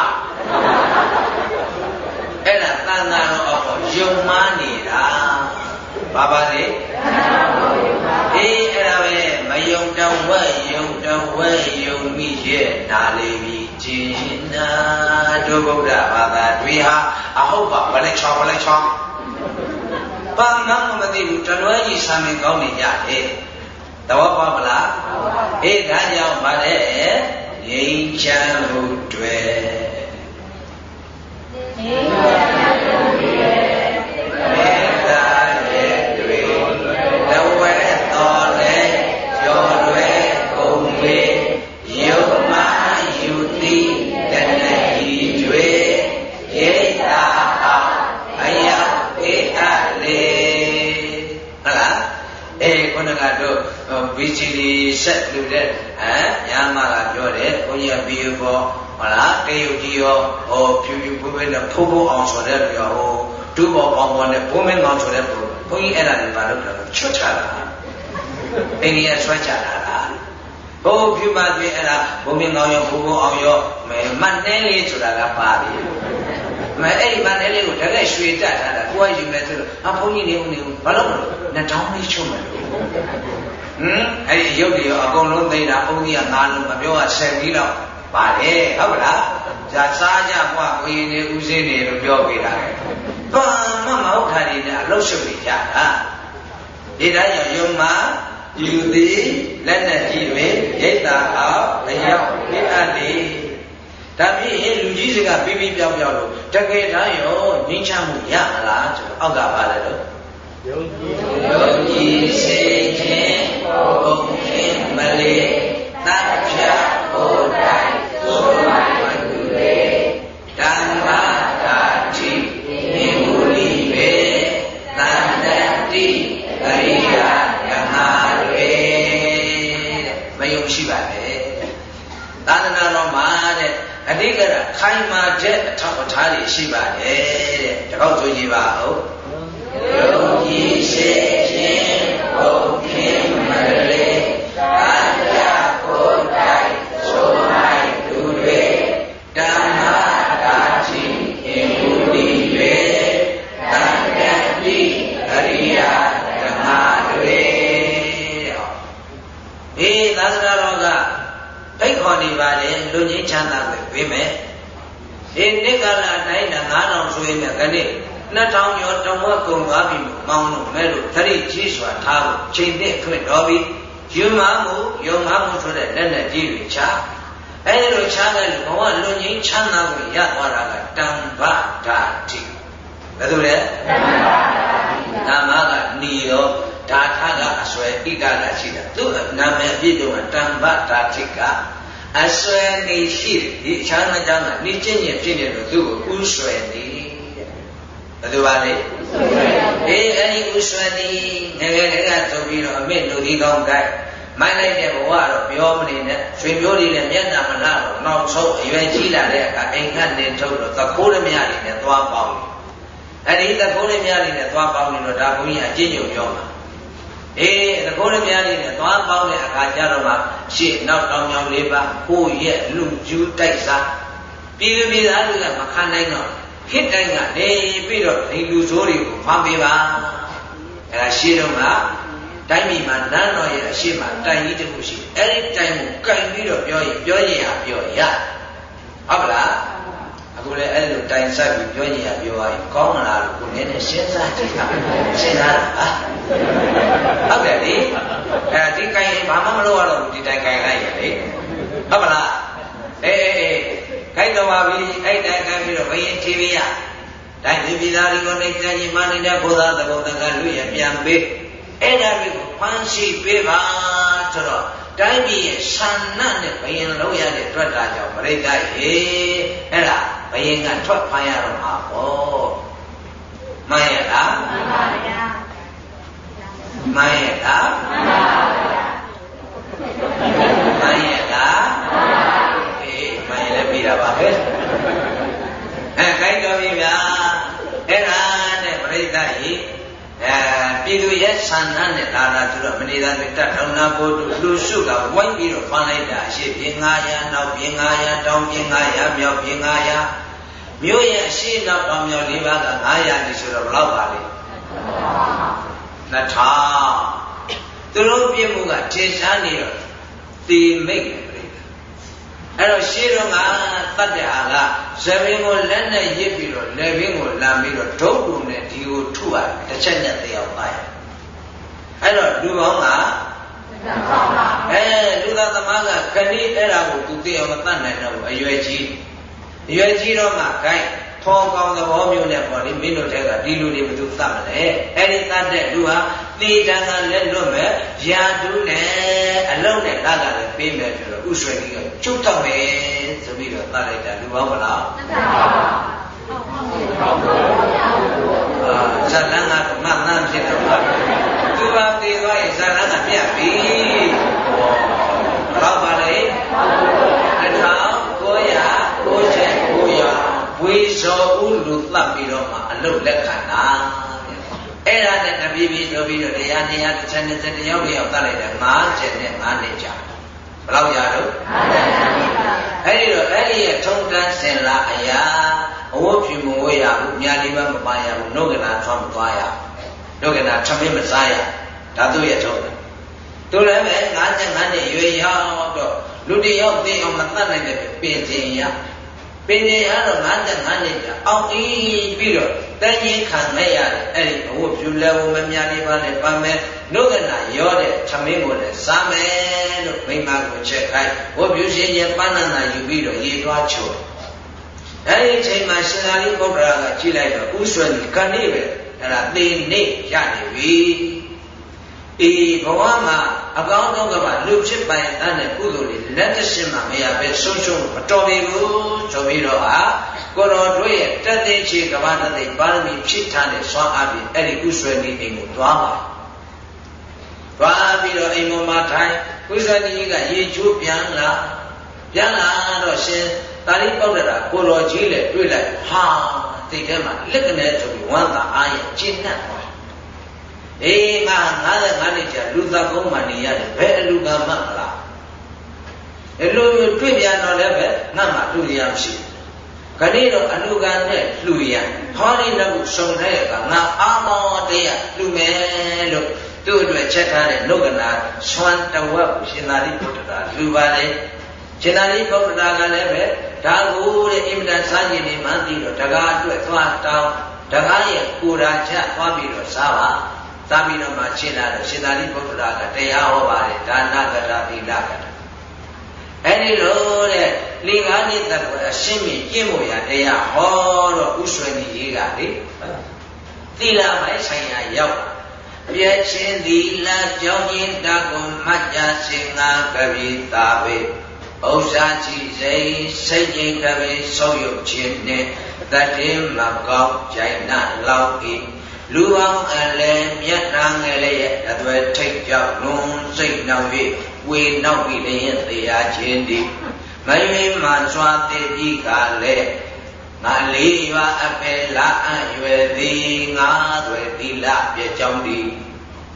[SPEAKER 1] အဲ့ဒါသံဃာတော်အောက်ယုံမားနေတာဘာပါလဲအေးအဲ့ဒါပဲမယုံတော့ဝဲယုံတော့ဝဲယုံမိရဲ့နာလေးပြီးခြင်းနာတို့ဗုဒ္ဓဘာသာတွေဟာအဟုတ်ပါဘလက်ချောင်းဘလက်ချောင်းဘာမှမသိဘူးတလွဲကြီးဆံမြင်ကောင်းနေကြတယ်သဘောပေါက်မလားအေးဒါကြောင့်ဗါတဲ့ငြိမ်းချမ်းမှုတွေငြိမ်းချမ်းမှုတွေမေတ္တာရဲ့တွေတဝဲတော်လဲကျော်တွေကုန်လေယုံမယူတိတဏှာကြီးတွေရိတ်တာအောင်အယောက်အေးအလေဟုတ်လားအေးခုနကတော့ဘီဂျီဒီဆက်လို့တဲ့ဟမ်ညာမကပြောတယ်ဘုန်းကြီးပြီးပေါ်ဟုတ်လားတရုတ်ကြီးရောဟောဖြူဖြူဘုဘဲနဲ့ဖိုးဖိုးအောင်ဆိုတဲ့ပြောဟိုတူပေါ်ပေါင်းပေါ်နဲ့ဘုံမင်းအောင်ဆိုတဲ့ဘုန်းကြီးအဲ့ဒါတွေပါလို့ပြောချွတ်ချတာအိန္ဒိယဆွဲချတာလားဟိုဖြူမပြင်းအဲ့ဒါဘုံမင်းအောင်ရောဖိုးဖိုးအောင်ရောမတ်တဲလေးဆိုတာကပါပြီမအဲ့ဒီမတ်တဲလေးကိုတကယ်ရွှေတက်ထားတာကိုကယူနေဆိုတော့အဘုန်းကြီးနေဦးနေဦးဘာလို့မလို့နှစ်တောင်းလေးချုံမယ်လို့ဟမ်အဲ့ဒီရုပ်တွေရောအကုန်လုံးသိတာအုံးကြီးကငါးလုံးမပြောကဆယ်ပြီးတော့ပါတယ်ဟုတ်ကလားဇာစားကြကွာကိုရင်နေဦးစင်းနေလို့ပြောပေးတာဘာမှမဟုတ်တာတွေနဲ့အလုတ်ရှုပ်နေကြတာဒီတိုင်းရောယုံမှာယူသည်လက်နဲ့ကြည့်တွေရိတ်တာအောင်အရောက်ပြအပ်လေဒါဖြင့်လူကြီးစကပြီးပြီးပြောင်းပြောင်းလို့တကယ်တမ်းရောငြိမ်းချမ်းမှုရမလားဆိုတော့အောက်ကပါလဲတော့ယုံကြည်ယုံကြည်စေခြင်းဘုံခင်မလေးတတ်ဖြတ်ဘုဒ္ဓသို့မှန်သူလေဓမ္မတာတိနိမူလိပဲတန်တတိအရိယဓမ္မတွေမယုံရှိပါနဲ့သာသနာတော်မှာတဲ့အတိတ်ကခိုင်မာတဲ့အထောက်အထားတွေရှိပါတယ်တဲ့တကောက်ဆိုကြည့်ပါဦးယုံကြည်စေခြင်းဘုံခင်မလေးအတ္တကိုယ်တိုင်ဆိုမိုက်သူတွေဓမ္မတာတိအမှုတိတွေတန်တတိအရိယဓမ္မတွေဒီသာသနာတော်ကဖိတ်ခေါ်နေပါတယ်လူကြီးချမ်းသာပဲပြင်မယ်ဒီနှစ်ကလာတိုင်းတာငါးထောင်ဆိုရင်လည်းခဏနှစ်ထောင်ကျော်တဝက်ကုန်သွားပြီမောင်းလို့မဲ့လို့သတိကြီးစွာထားဖို့ချိန်နဲ့ခွင့်တော်ပြီးယူမမှုယုံမမှုဆိုတဲ့လက်နဲ့ကြီးတွေချအဲဒီလိုချတဲ့လူဘဝလူကြီးချမ်းသာကိုရသွားတာကတံပဓာတိဘယ်လိုလဲတံပဓာတိဓမ္မကနီရောဓာထကအစွဲဣဒကရှိတာသူ့နာမည်အပြည့်တော့တံပဓာတိကအစွဲနေရှိဒီချမ်းသာကြောင့်ကနေချင်းချင်းဖြစ်နေလို့သူ့ကိုဥစွဲနေဘယ်လိုပါလဲအေးအဲ့ဒီဥစွဲနေငယ်ငယ်လေးကသုံးပြီးတော့အမေလူကြီးကောင်းကြိုက်မိုင်းလိုက်တဲ့ဘဝတော့ပြောမနေနဲ့ရွှေမျိုးတွေနဲ့မျက်နှာမလှတော့နောက်ဆုံးအရွယ်ကြီးလာတဲ့အခါအိမ်ကနေထုတ်တော့သခိုးရမရတွေနဲ့သွားပေါင်းအဲ့ဒီသခိုးရမရတွေနဲ့သွားပေါင်းနေတော့ဒါဘုန်းကြီးအကျဉ်းချုပ်ပြောမှာအေးသခိုးရမရတွေနဲ့သွားပေါင်းတဲ့အခါကျတော့မှရှေ့နောက်တောင်မြောင်လေးပါကိုရဲ့လူကျူးတိုက်စားပြည်သူပြည်သားတွေကမခံနိုင်တော့ခစ်တိုင်းကနေပြီးတော့ဒီလူဆိုးတွေကိုဖမ်းပေးပါအဲ့ဒါရှေ့တော့ကတိုင်းပြည်မှာနန်းတော်ရဲ့အရှိမတိုင်ကြီးတစ်ခုရှိအဲ့ဒီတိုင်ကိုကင်ပြီးတော့ပြောရင်ပြောရင်ဟာပြောရဟုတ်ကလားအခုလည်းအဲ့လိုတိုင်ဆက်ပြီးပြောရင်ဟာပြောရရင်ကောင်းမလားလို့ကိုယ်နဲ့စဉ်းစားကြည့်တာစဉ်းစားတာဟုတ်တယ်လေအဲဒီကင်ဘာမှမလုပ်ရတော့ဒီတိုင်ကင်လိုက်ရလေဟုတ်ပါလားအေးအေးခိုက်တော်ပါပြီအဲ့တိုင်ကင်ပြီးတော့ဘယင်ထေရတိုင်းပြည်သားတွေကိုနေကြရင်မနေတဲ့ဘုရားသဘောတန်ကလူရပြန်ပေးအဲ့ဒါကိုဖန်ရှိပေးပါဆိုတော့တိုင်းပြည်ရဲ့ဆန္ဒနဲ့ဘယင်လုံးရတဲ့တွေ့တာကြောင့်ပြိတ္တရေအဲ့ဒါဘယင်ကထွက်ဖန်ရတော့မှာပေါ့မှန်ရလားမှန်ပါဗျာမှန်ရလားမှန်ပါဗျာမှန်ရလားမှန်ပါအေးမှန်ရလည်းပြီးတာပါပဲအဲခိုင်းတော်ပြီဗျာအဲ့ဒါနဲ့ပြိတ္တရေအဲပြည်သူရဲ့ဆန္ဒနဲ့လာလာဆိုတော့မနေတာတတ်ထောင်နာဖို့လူစုကဝိုင်းပြီးတော့ဖန်လိုက်တာအရှိပြင်ငါးရာနောက်ပြင်ငါးရာတောင်ပြင်ငါးရာမြောက်ပြင်ငါးရာမြို့ရဲ့အရှိနောက်တောင်မြောက်လေးပါးကငါးရာဒီဆိုတော့ဘယ်လောက်ပါလဲနှစ်ထောင်သူတို့ပြမှုကထင်ရှားနေတော့သေမိတ်တယ်ပြိတ္တာအဲ့တော့ရှေးတော့ကတတ်တဲ့ဟာကဇပင်ကိုလက်နဲ့ရစ်ပြီးတော့လက်ပင်ကိုလမ်းပြီးတော့ဒုတ်တူနဲ့ဒီကိုထုရတစ်ချက်နဲ့တရားပါရအဲ့တော့လူပေါင်းကအဲလူသားသမားကခဏိအဲ့ဒါကိုသူသိအောင်မတတ်နိုင်တော့ဘူးအရွယ်ကြီးအရွယ်ကြီးတော့မှ gain ထောကောင်းသဘောမျိုးနဲ့ပေါ့လေမင်းတို့တဲကဒီလူတွေဘယ်သူသတ်မလဲအဲ့ဒီတတ်တဲ့လူဟာသေတံကလက်လွတ်မဲ့ယာတူးနဲ့အလုံးနဲ့တတ်တာလည်းပေးမယ်ဆိုတော့ဥဆွေကြီးကကျုပ်တော့မယ်ဆိုပြီးတော့တတ်လိုက်တာလူပေါင်းမလားတတ်ပါဘူးအာဇလန်းကတော့မှတ်မှန်းဖြစ်တော့ပါသူပါသေးသွားရင်ဇလန်းကပြတ်ပြီဘယ်တော့ပါလဲတစ်ထောင်ကိုးရာကိုးချက်ကိုးရာဝေဇောဥလူသတ်ပြီးတော့မှအလုတ်လက်ခံတာအဲ့ဒါနဲ့တပည့်ပြီးဆိုပြီးတော့တရားနေရာတစ်ချက်နဲ့တစ်ယောက်တယောက်တတ်လိုက်တယ်ငါးချက်နဲ့ငါးနှစ်ကြာဘယ်လောက်ရတော့အဲ့ဒီတော့အဲ့ဒီရဲ့ထုံတန်းစင်လာအရာအဝတ်ဖြူမဝေးရဘူးမြာလီမမပါရဘူးနှုတ်ကနာဆွမ်းမသွားရနှုတ်ကနာထမင်းမစားရဒါသူ့ရဲ့ထုံတန်းသူလည်းပဲငါးချက်ငါးနှစ်ရွေရောက်တော့လူတယောက်သိအောင်မတတ်နိုင်တဲ့ပင်စင်ရပင်နေရတော့ငါးချက်ငါးနှစ်ကြာအောင်အင်းပြီးတော့တန်ကြီးခံခဲ့ရတယ်အဲ့ဒီအဝတ်ဖြူလဲဝမမြာလီပါနဲ့ပန်းမယ်နှုတ်ကနာရောတဲ့ထမင်းကိုလည်းစားမယ်လို့မိမကိုချက်ခိုင်းဝတ်ဖြူရှင်ရဲ့ပန်းနန္ဒာယူပြီးတော့ရေသွားချိုးအဲ့ဒီအချိန်မှာရှင်သာရိပုတ္တရာကကြည့်လိုက်တော့ဥဆွေကြီးကနေပဲအဲ့ဒါသေနေရနေပြီအေးဘဝမှာအကောင်းဆုံးကမှလူဖြစ်ပိုင်တဲ့ကုသိုလ်တွေလက်တရှင်းမှမရပဲဆုံးရှုံးမတော်ပြီဘူးဆိုပြီးတော့ဟာကိုတော်တို့ရဲ့တသက်ချေကမ္ဘာတသိပါရမီဖြစ်ထားတဲ့ဆွမ်းအားဖြင့်အဲ့ဒီဥဆွေကြီးအိမ်ကိုသွားပါသွားပြီးတော့အိမ်ပေါ်မှာထိုင်ဥဆွေကြီးကရေချိုးပြန်လာပြန်လာတော့ရှင်သာရိပုတ္တရာကိုတော်ကြီးလည်းတွေ့လိုက်ဟာတိတ်ထဲမှာလက်ကနေထုတ်ပြီးဝမ်းသာအားရကျဉ်းနှံ့သွားအေးငါငါးငါးနှစ်ကြာလူသတ်ကုန်းမှနေရတယ်ဘယ်အလူကမှမလားအလူမျိုးတွေ့ပြန်တော့လည်းပဲငါ့မှာလူရမရှိခဏတော့အလူကနဲ့လှူရဟောဒီတော့ဆုံတဲ့ကငါအာမောတရားလှူမယ်လို့သူ့အတွက်ချက်ထားတဲ့နှုတ်ကနာဆွမ်းတဝက်ကိုရှင်သာရိပုတ္တရာလှူပါလေရှင်သာရိပုတ္တရာကလည်းပဲဒါကိုတဲ့အင်မတန်စားကြည့်နေမှသိတော့တကားအတွက်သွားတောင်းတကားရဲ့ကိုယ်ရာချက်သွားပြီးတော့စားပါသာပြီးတော့မှရှင်းလာတော့ရှင်သာရိပုတ္တရာကတရားဟောပါတယ်ဒါနကတာသီလကတာအဲ့ဒီလိုတဲ့လင်္ကားနှစ်သက်ကိုအရှင်းမြင်ကျင့်ဖို့ရတရားဟောတော့ဥဆွေကြီးကြီးကလေသီလပိုင်းဆိုင်ရာရောက်ပြည့်ချင်းသီလကြောင်းချင်းတကုံမှတ်ကြစင်ငါကပိတာပေဥစ္စာကြည်စိတ်စိတ်ချင်းကပိဆုံးယုတ်ခြင်းနဲ့တတိမကောက်ကြိုင်နာလောက်ဤလူပေါင်းအလဲမျက်နှာငယ်လေးရဲ့အသွဲထိတ်ကြောက်လွန်စိတ်နှောက်၍ဝေနောက်ပြီးလျင်တရားချင်းသည်မယွေမှစွာတည်ပြီးကလည်းငါလေးပါအပေလာအရွယ်သည်ငါသွေသီလပြကြောင်းသည်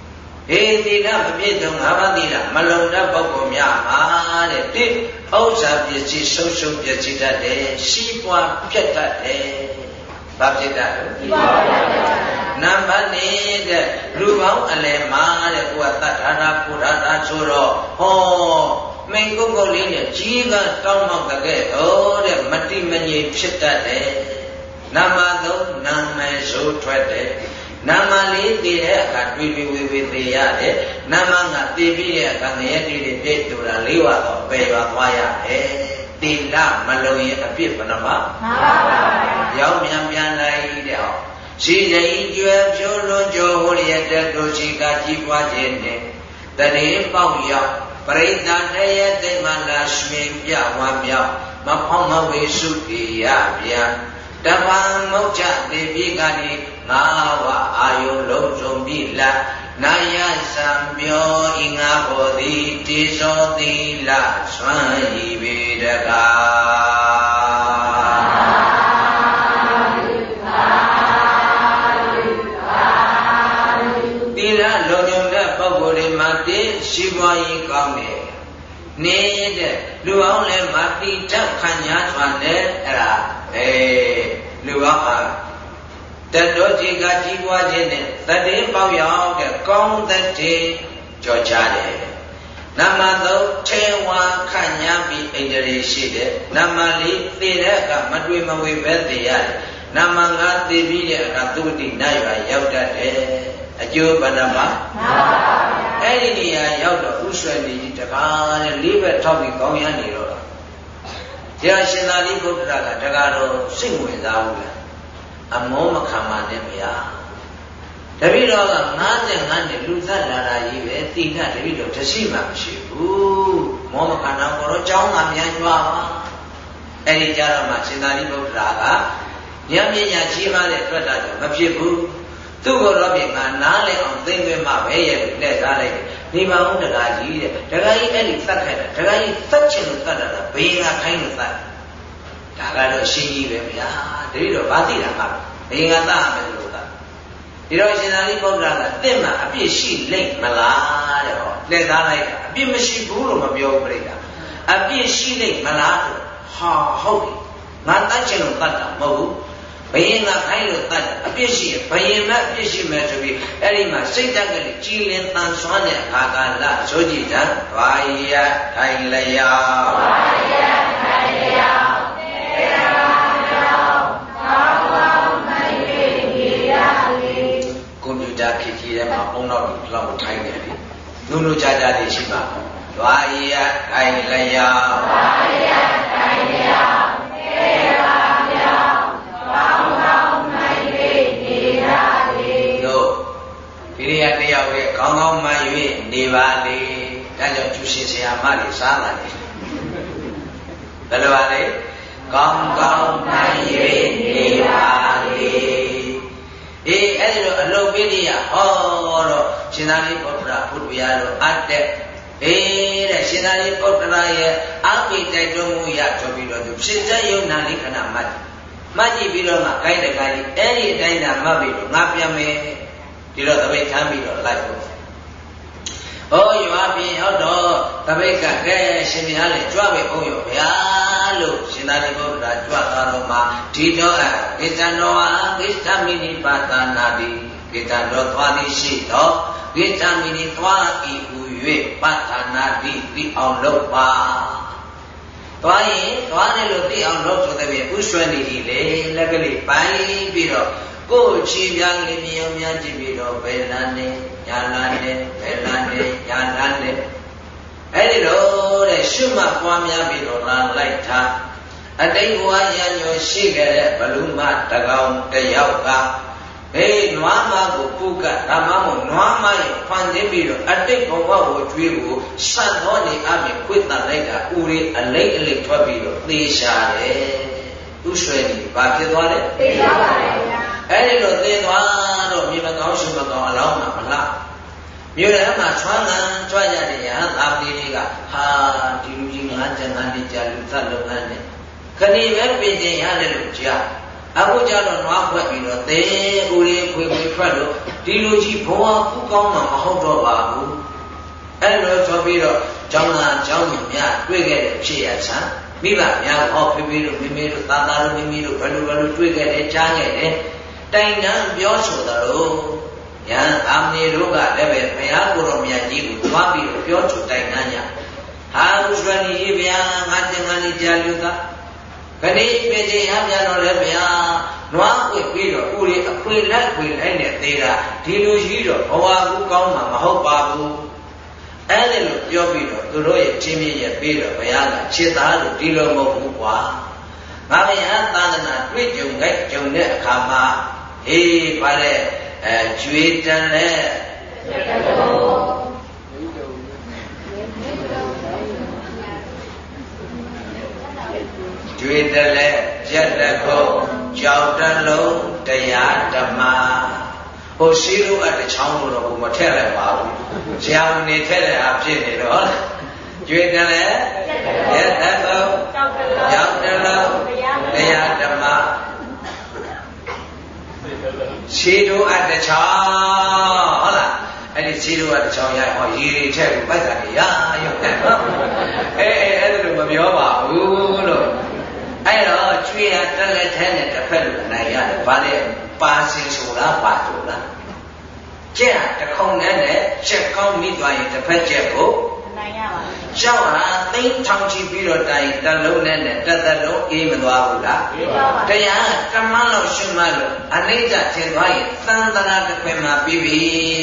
[SPEAKER 1] ဟေးသီလမပြည့်စုံငါးပါးသီလမလုံတဲ့ပုဂ္ဂိုလ်များဟာတဲ့တိဥစ္စာပစ္စည်းဆုံးရှုံးပစ္စည်းတတ်တယ်ရှိပွားပြတ်တတ်တယ်ဘာဖြစ်တတ်လဲရှိပွားပြတ်တတ်နံပါတ်နေတဲ့လူပေါင်းအလယ်မှာတဲ့ကိုယ်ကတတ်ထာတာကိုရတာဆိုတော့ဟောမင်းကုတ်ကုတ်လေးနဲ့ကြီးကတောင်းမောက်တဲ့တော့တဲ့မတိမငြိမ်ဖြစ်တတ်တယ်နံပါတ်သုံးနာမည်ဆိုထွက်တယ်နာမလေးတည်တဲ့အခါတွေ့တွေ့ဝေဝေသေးရတယ်နာမငါတည်ပြီးတဲ့အခါငရဲတည်တဲ့ပြည့်တူတာလေးဝါတော့ပယ်ရွာသွားရတယ်သီလမလုံရင်အပြစ်ဘယ်နှပါမှန်ပါပါရောက်မြန်ပြန်လိုက်တဲ့ဟောရှိရင်ကျွယ်ဖြိုးလွန်ကြောဟိုရတဲ့တို့ရှိကကြီးပွားခြင်းနဲ့တရေပေါက်ရောက်ပရိသတ်တရေသိမလာရွှင်ပြဝမ်းမြောက်မဖောင်းမဝေစုတိယပြန်တပံမုတ်ချတေပိကတိငါဝအာယုလုံးစုံပြီလာနာယသံပြောဤငါဘောတိတိသောသီလဆွမ်းဤပေတကာသီလလုံုံတဲ့ပုဂ္ဂိုလ်တွေမှာတည်ရှိပွားရေးကောင်းတယ်နေတဲ့လူအောင်လည်းမတိတတ်ခံညာစွာနဲ့အဲ့ဒါအဲလူအောင်ဟာတတော်ကြီးကကြီးပွားခြင်းနဲ့တတိပေါက်ရောက်တဲ့ကောင်းတတိကြော်ချတယ်နံပါတ်သုံးထေဝါခညာပြီးဣန္ဒြေရှိတယ်နံပါတ်လေးသိတဲ့အခါမတွေ့မဝေပဲသိရတယ်နံပါတ်ငါးသိပြီးတဲ့အခါသုတိနတ်ရွာရောက်တတ်တယ်အကျိုးဘယ်နှပါမှန်ပါပါအဲ့ဒီနေရာရောက်တော့ဥဆွေနေကြီးတကားနဲ့လေးဘက်ထောက်ပြီးကောင်းရနေတော့ဆရာရှင်သာရိပုတ္တရာကတကားတော့စိတ်ဝင်စားဘူးလားအမောမခံပါနဲ့ဗျာတပည့်တော်ကငါး၅နှစ်လူသက်လာတာကြီးပဲတိဏတပည့်တော်တရှိမှမရှိဘူးမောမခံတော့တော့ကြောင်းသာမြန်ကြွားပါအဲ့ဒီကြတော့မှရှင်သာရိပုတ္တရာကဉာဏ်ပညာကြီးမားတဲ့အတွက်တာကြောင့်မဖြစ်ဘူးသူ့ကိုယ်တော့ပြင်ငါနားလဲအောင်သိသွင်းမှပဲရဲ့လက်စားလိုက်နေပါဦးတကားကြီးတဲ့တကားကြီးအဲ့ဒီသတ်ခိုင်းတာတကားကြီးသတ်ချင်လို့သတ်တာလားဘေးကခိုင်းလို့သတ်ဒါကတော့ရှင်းကြီးပဲဗျာတတိတော့ဗာသိတာမှဘေးကသတ်မယ်လို့သတ်ဒီတော့ရှင်သာရိပုတ္တရာကတင့်မှာအပြစ်ရှိလိမ့်မလားတဲ့ဟောလက်စားလိုက်တာအပြစ်မရှိဘူးလို့မပြောဘူးပြိတ္တာအပြစ်ရှိလိမ့်မလားဆိုဟာဟုတ်ပြီငါတတ်ချင်လို့သတ်တာမဟုတ်ဘူးဘယင်ကခိုင်းလို့တတ်အပြစ်ရှိဘယင်မဲ့အပြစ်ရှိမဲ့ဆိုပြီးအဲ့ဒီမှာစိတ်တက်ကလေးကြီးလင်းတန်ဆွမ်းတဲ့အခါကလာဆိုကြည့်ကြဘာယထိုင်လျောင်းဘာယထိုင်လျောင်းတေရာရောကောင်းကောင်းနိုင်ပြီရလေကွန်ပျူတာခေတ်ကြီးထဲမှာအုံနောက်ဒီလောက်ထိုင်နေတယ်နုနုကြကြလေးရှိပါဘာယထိုင်လျောင်းဘာယထိုင်လျောင်းတေရာဒီရတယောက်ရဲ့ကောင်းကောင်းမှန်၍နေပါလေဒါကြောင့်ကျူရှင်ဆရာမတွေစားလာတယ်ဘယ်လိုပါလဲကောင်းကောင်းမှန်၍နေပါလေအေးအဲ့ဒီလိုအလုပ်ပိဋိယဟောတော့ရှင်သာရိပုတ္တရာဘုရားတို့အတ်တဲ့အေးတဲ့ရှင်သာရိပုတ္တရာရဲ့အပိတိုက်တွန်းမှုရဆိုပြီးတော့သူဖြစ်တဲ့ယုံနာလိခဏမှတ်မှတ်ကြည့်ပြီးတော့မှဂိုင်းတကားကြီးအဲ့ဒီအတိုင်းသာမှတ်ပြီးတော့ငါပြန်မယ်ဒီတော့တပိတ်ထမ်းပြီးတော့လိုက်ဖို့ဩရွာပြင်ရောက်တော့တပိတ်ကကဲရှင်မြတ်လေကြွပဲအောင်ရောဗျာလို့ရှင်သာရိပုတ္တရာကြွသွားတော့မှဒီတော့အကိစ္စတော်ဟာကိစ္စမိနိပါဒနာတိကိစ္စတော်သွားသည်ရှိတော့ကိစ္စမိနိသွားဤဟူ၍ပါဒနာတိသိအောင်လုပ်ပါသွားရင်သွားတယ်လို့သိအောင်လုပ်ဆိုတဲ့ပြင်ဥဆွေနေကြီးလေလက်ကလေးပိုင်းပြီးတော့ကိုယ်ချီပြားလေးမြေုံများကြည့်ပြီးတော့ဘယ်လန်းနဲ့ညာလန်းနဲ့ဘယ်လန်းနဲ့ညာလန်းနဲ့အဲ့ဒီလိုတဲ့ရှုမှတ်ပွားများပြီးတော့လာလိုက်တာအတိတ်ဘဝရညွှန်ရှိခဲ့တဲ့ဘလူမတကောင်တယောက်ကဟေးနွားမကိုပုကဓမ္မမို့နွားမရဲ့ဖန်ခြင်းပြီးတော့အတိတ်ဘဝကိုကြွေးကိုစံတော်နေအပြင်ခွေတန်လိုက်တာဥရိအလိတ်အလိတ်ထွက်ပြီးတော့သေရှာတယ်ဥဆွေကြီးဘာဖြစ်သွားလဲသေရှာပါတယ်ဗျာအဲ့ဒီလိုသေသွားတော့မြေမကောင်းရှုမကောင်းအလောင်းမှာမလားမြို့ထဲမှာချွမ်းကန်ကြွရတဲ့ရဟန်းသာပတိတွေကဟာဒီလူကြီးငါးကျန်ငါးနှစ်ကြာလူသတ်လုပ်ငန်းနဲ့ခဏီပဲပြင်တင်ရတယ်လို့ကြားအခုကြတော့နွားခွက်ပြီးတော့တဲဦးလေးခွေခွေထွက်လို့ဒီလိုကြီးဘဝကူကောင်းမှာမဟုတ်တော့ပါဘူးအဲ့လိုဆိုပြီးတော့ကျောင်းသားကျောင်းသူများတွေ့ခဲ့တဲ့ဖြစ်ရချမ်းမိဘများဟောဖေဖေတို့မိမိတို့သားသားတို့မိမိတို့ဘယ်လိုဘယ်လိုတွေ့ခဲ့တယ်ကြားခဲ့တယ်တိုင်တန်းပြောဆိုသလိုယံအာမဏေတို့ကလည်းပဲဘုရားကိုယ်တော်မြတ်ကြီးကိုသွားပြီးတော့ပြောဆိုတိုင်တန်းကြဟာဥစ္စရဏီဗျာငါတင်ငါလေးကြာလူသားခဏိပြေချင်းရပြန်တော့လည်းဗျာနွားခွေပြီးတော့ဦးလေးအခွေလိုက်ခွေလိုက်နဲ့သေးတာဒီလိုရှိတော့ဘဝကူကောင်းမှာမဟုတ်ပါဘူးအဲ့ဒီလိုပြောပြီးတော့သူတို့ရဲ့ချင်းမြင့်ရဲ့ပြီးတော့ဘုရားကချစ်သားလို့ဒီလိုမဟုတ်ဘူးကွာငါဘုရားသာသနာတွေ့ကြုံလိုက်ကြုံတဲ့အခါမှာဟေးဗါတဲ့အဲကျွေးတန်လဲကျွေးတလဲရက်တခုကြောက်တလုံးတရားဓမ္မဟိုရှိလို့အတချောင်းလို့တော့ဘုမထက်လည်းပါဘူးဇာဝနေထက်လည်းအဖြစ်နေတော့ကျွေးတလဲရက်တခုကြောက်တလုံးတရားဓမ္မရှိတို့အတချောင်းဟုတ်လားအဲ့ဒီရှိတို့အတချောင်းရဟောရေတွေထက်ကိုပိုက်တာကြီးရာရုပ်တယ်နော်အဲအဲအဲ့ဒါလိုမပြောပါဘူးလို့အဲ့တော့ကျွေးရတက်လက်ထဲနဲ့တစ်ဖက်လိုနိုင်ရတယ်ဗါတဲ့ပါစင်ဆိုလားပါတို့လားကျက်တခုံနဲ့နဲ့ချက်ကောင်းမိသွားရင်တစ်ဖက်ချက်ကိုနိုင်ရပါဘူးရှောက်ဟာသိန်းထောင်ချီပြီးတော့တိုင်တစ်လုံးနဲ့နဲ့တစ်သက်လုံးအေးမသွားဘူးလားအေးပါပါတရားတမန်းလောက်ရှုမှတ်လို့အနိစ္စထင်သွားရင်သံသနာတစ်ခွင်မှာပြီးပြီ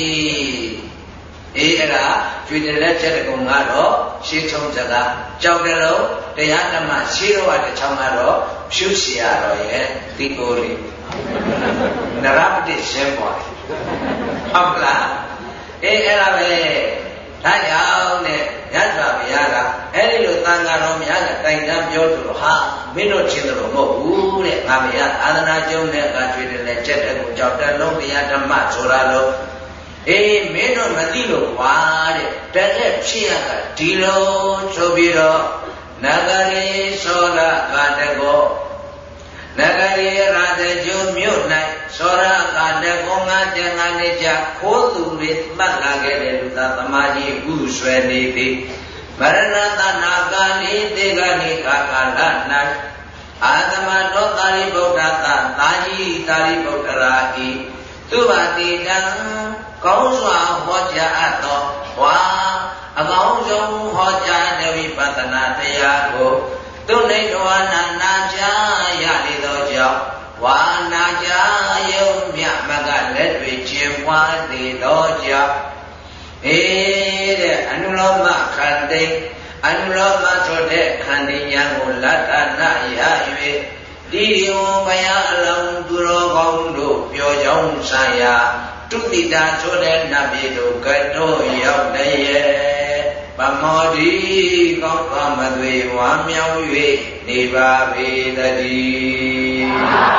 [SPEAKER 1] အေးအဲ့ဒါကျွေးတဲ့လက်ချက်တကုံကတော့ရှင်းထုံးစကားကြောက်ကြလို့တရားဓမ္မရှင်းတော့တဲ့ချောင်းကတော့ဖြူเสียရတော့ရဲ့ဒီကိုလေးနရပတိရှင်းပေါ်ဟုတ်လားအေးအဲ့ဒါပဲဒါကြောင့်နဲ့ရသော်ဘုရားကအဲ့ဒီလိုသံဃာတော်များကတိုင်တန်းပြောသူတော့ဟာမင်းတို့ချင်းတော်မဟုတ်ဘူးတဲ့ငါဘုရားအာသနာကျုံတဲ့အခါကျွေးတယ်လက်ချက်တဲ့ကိုကြောက်တဲ့လုံးတရားဓမ္မဆိုတာလို့အေးမင်းတို့မသိလို့ကွာတဲ့တကယ်ဖြစ်ရတာဒီလိုဆိုပြီးတော့နဂရေသောရကာတကောနဂရေရာဇကျုံမြို့၌သောရကာတကောငါတန်ငါနေကြခိုးသူတွေမှတ်လာခဲ့တဲ့လူသားသမားကြီးဥဆွဲနေသည်မရဏတနာကာလိတေဂနိကာကာလ၌အာသမတော်သာရိပုတ္တသာသာကြီးသာရိပုတ္တရာဤသူဘာတိတံကောင်းစွာဟောကြားအပ်သောဝါအကောင်းဆုံးဟောကြားတဲ့ဝိပဿနာတရားကိုသူနိဒဝနာနာကြားရလေသောကြောင့်ဝါနာကြားယုံမြမကလက်တွေကျင်ပွားသေးသောကြောင့်အေးတဲ့အနုလောမခန္တိအနုလောမဆိုတဲ့ခန္တီဉာဏ်ကိုလတ္တနာရ၍ဒီယဝဘယအလုံးသူတော်ကောင်းတို့ပြောကြောင်းဆံရာတုတိတာဆိုတဲ့နတ်ပြည်တို့ကတော့ရောက်တဲ့ရဲ့ဗမောတိကောင်းသောမသွေဝါမြောက်၍နေပါပေတည်း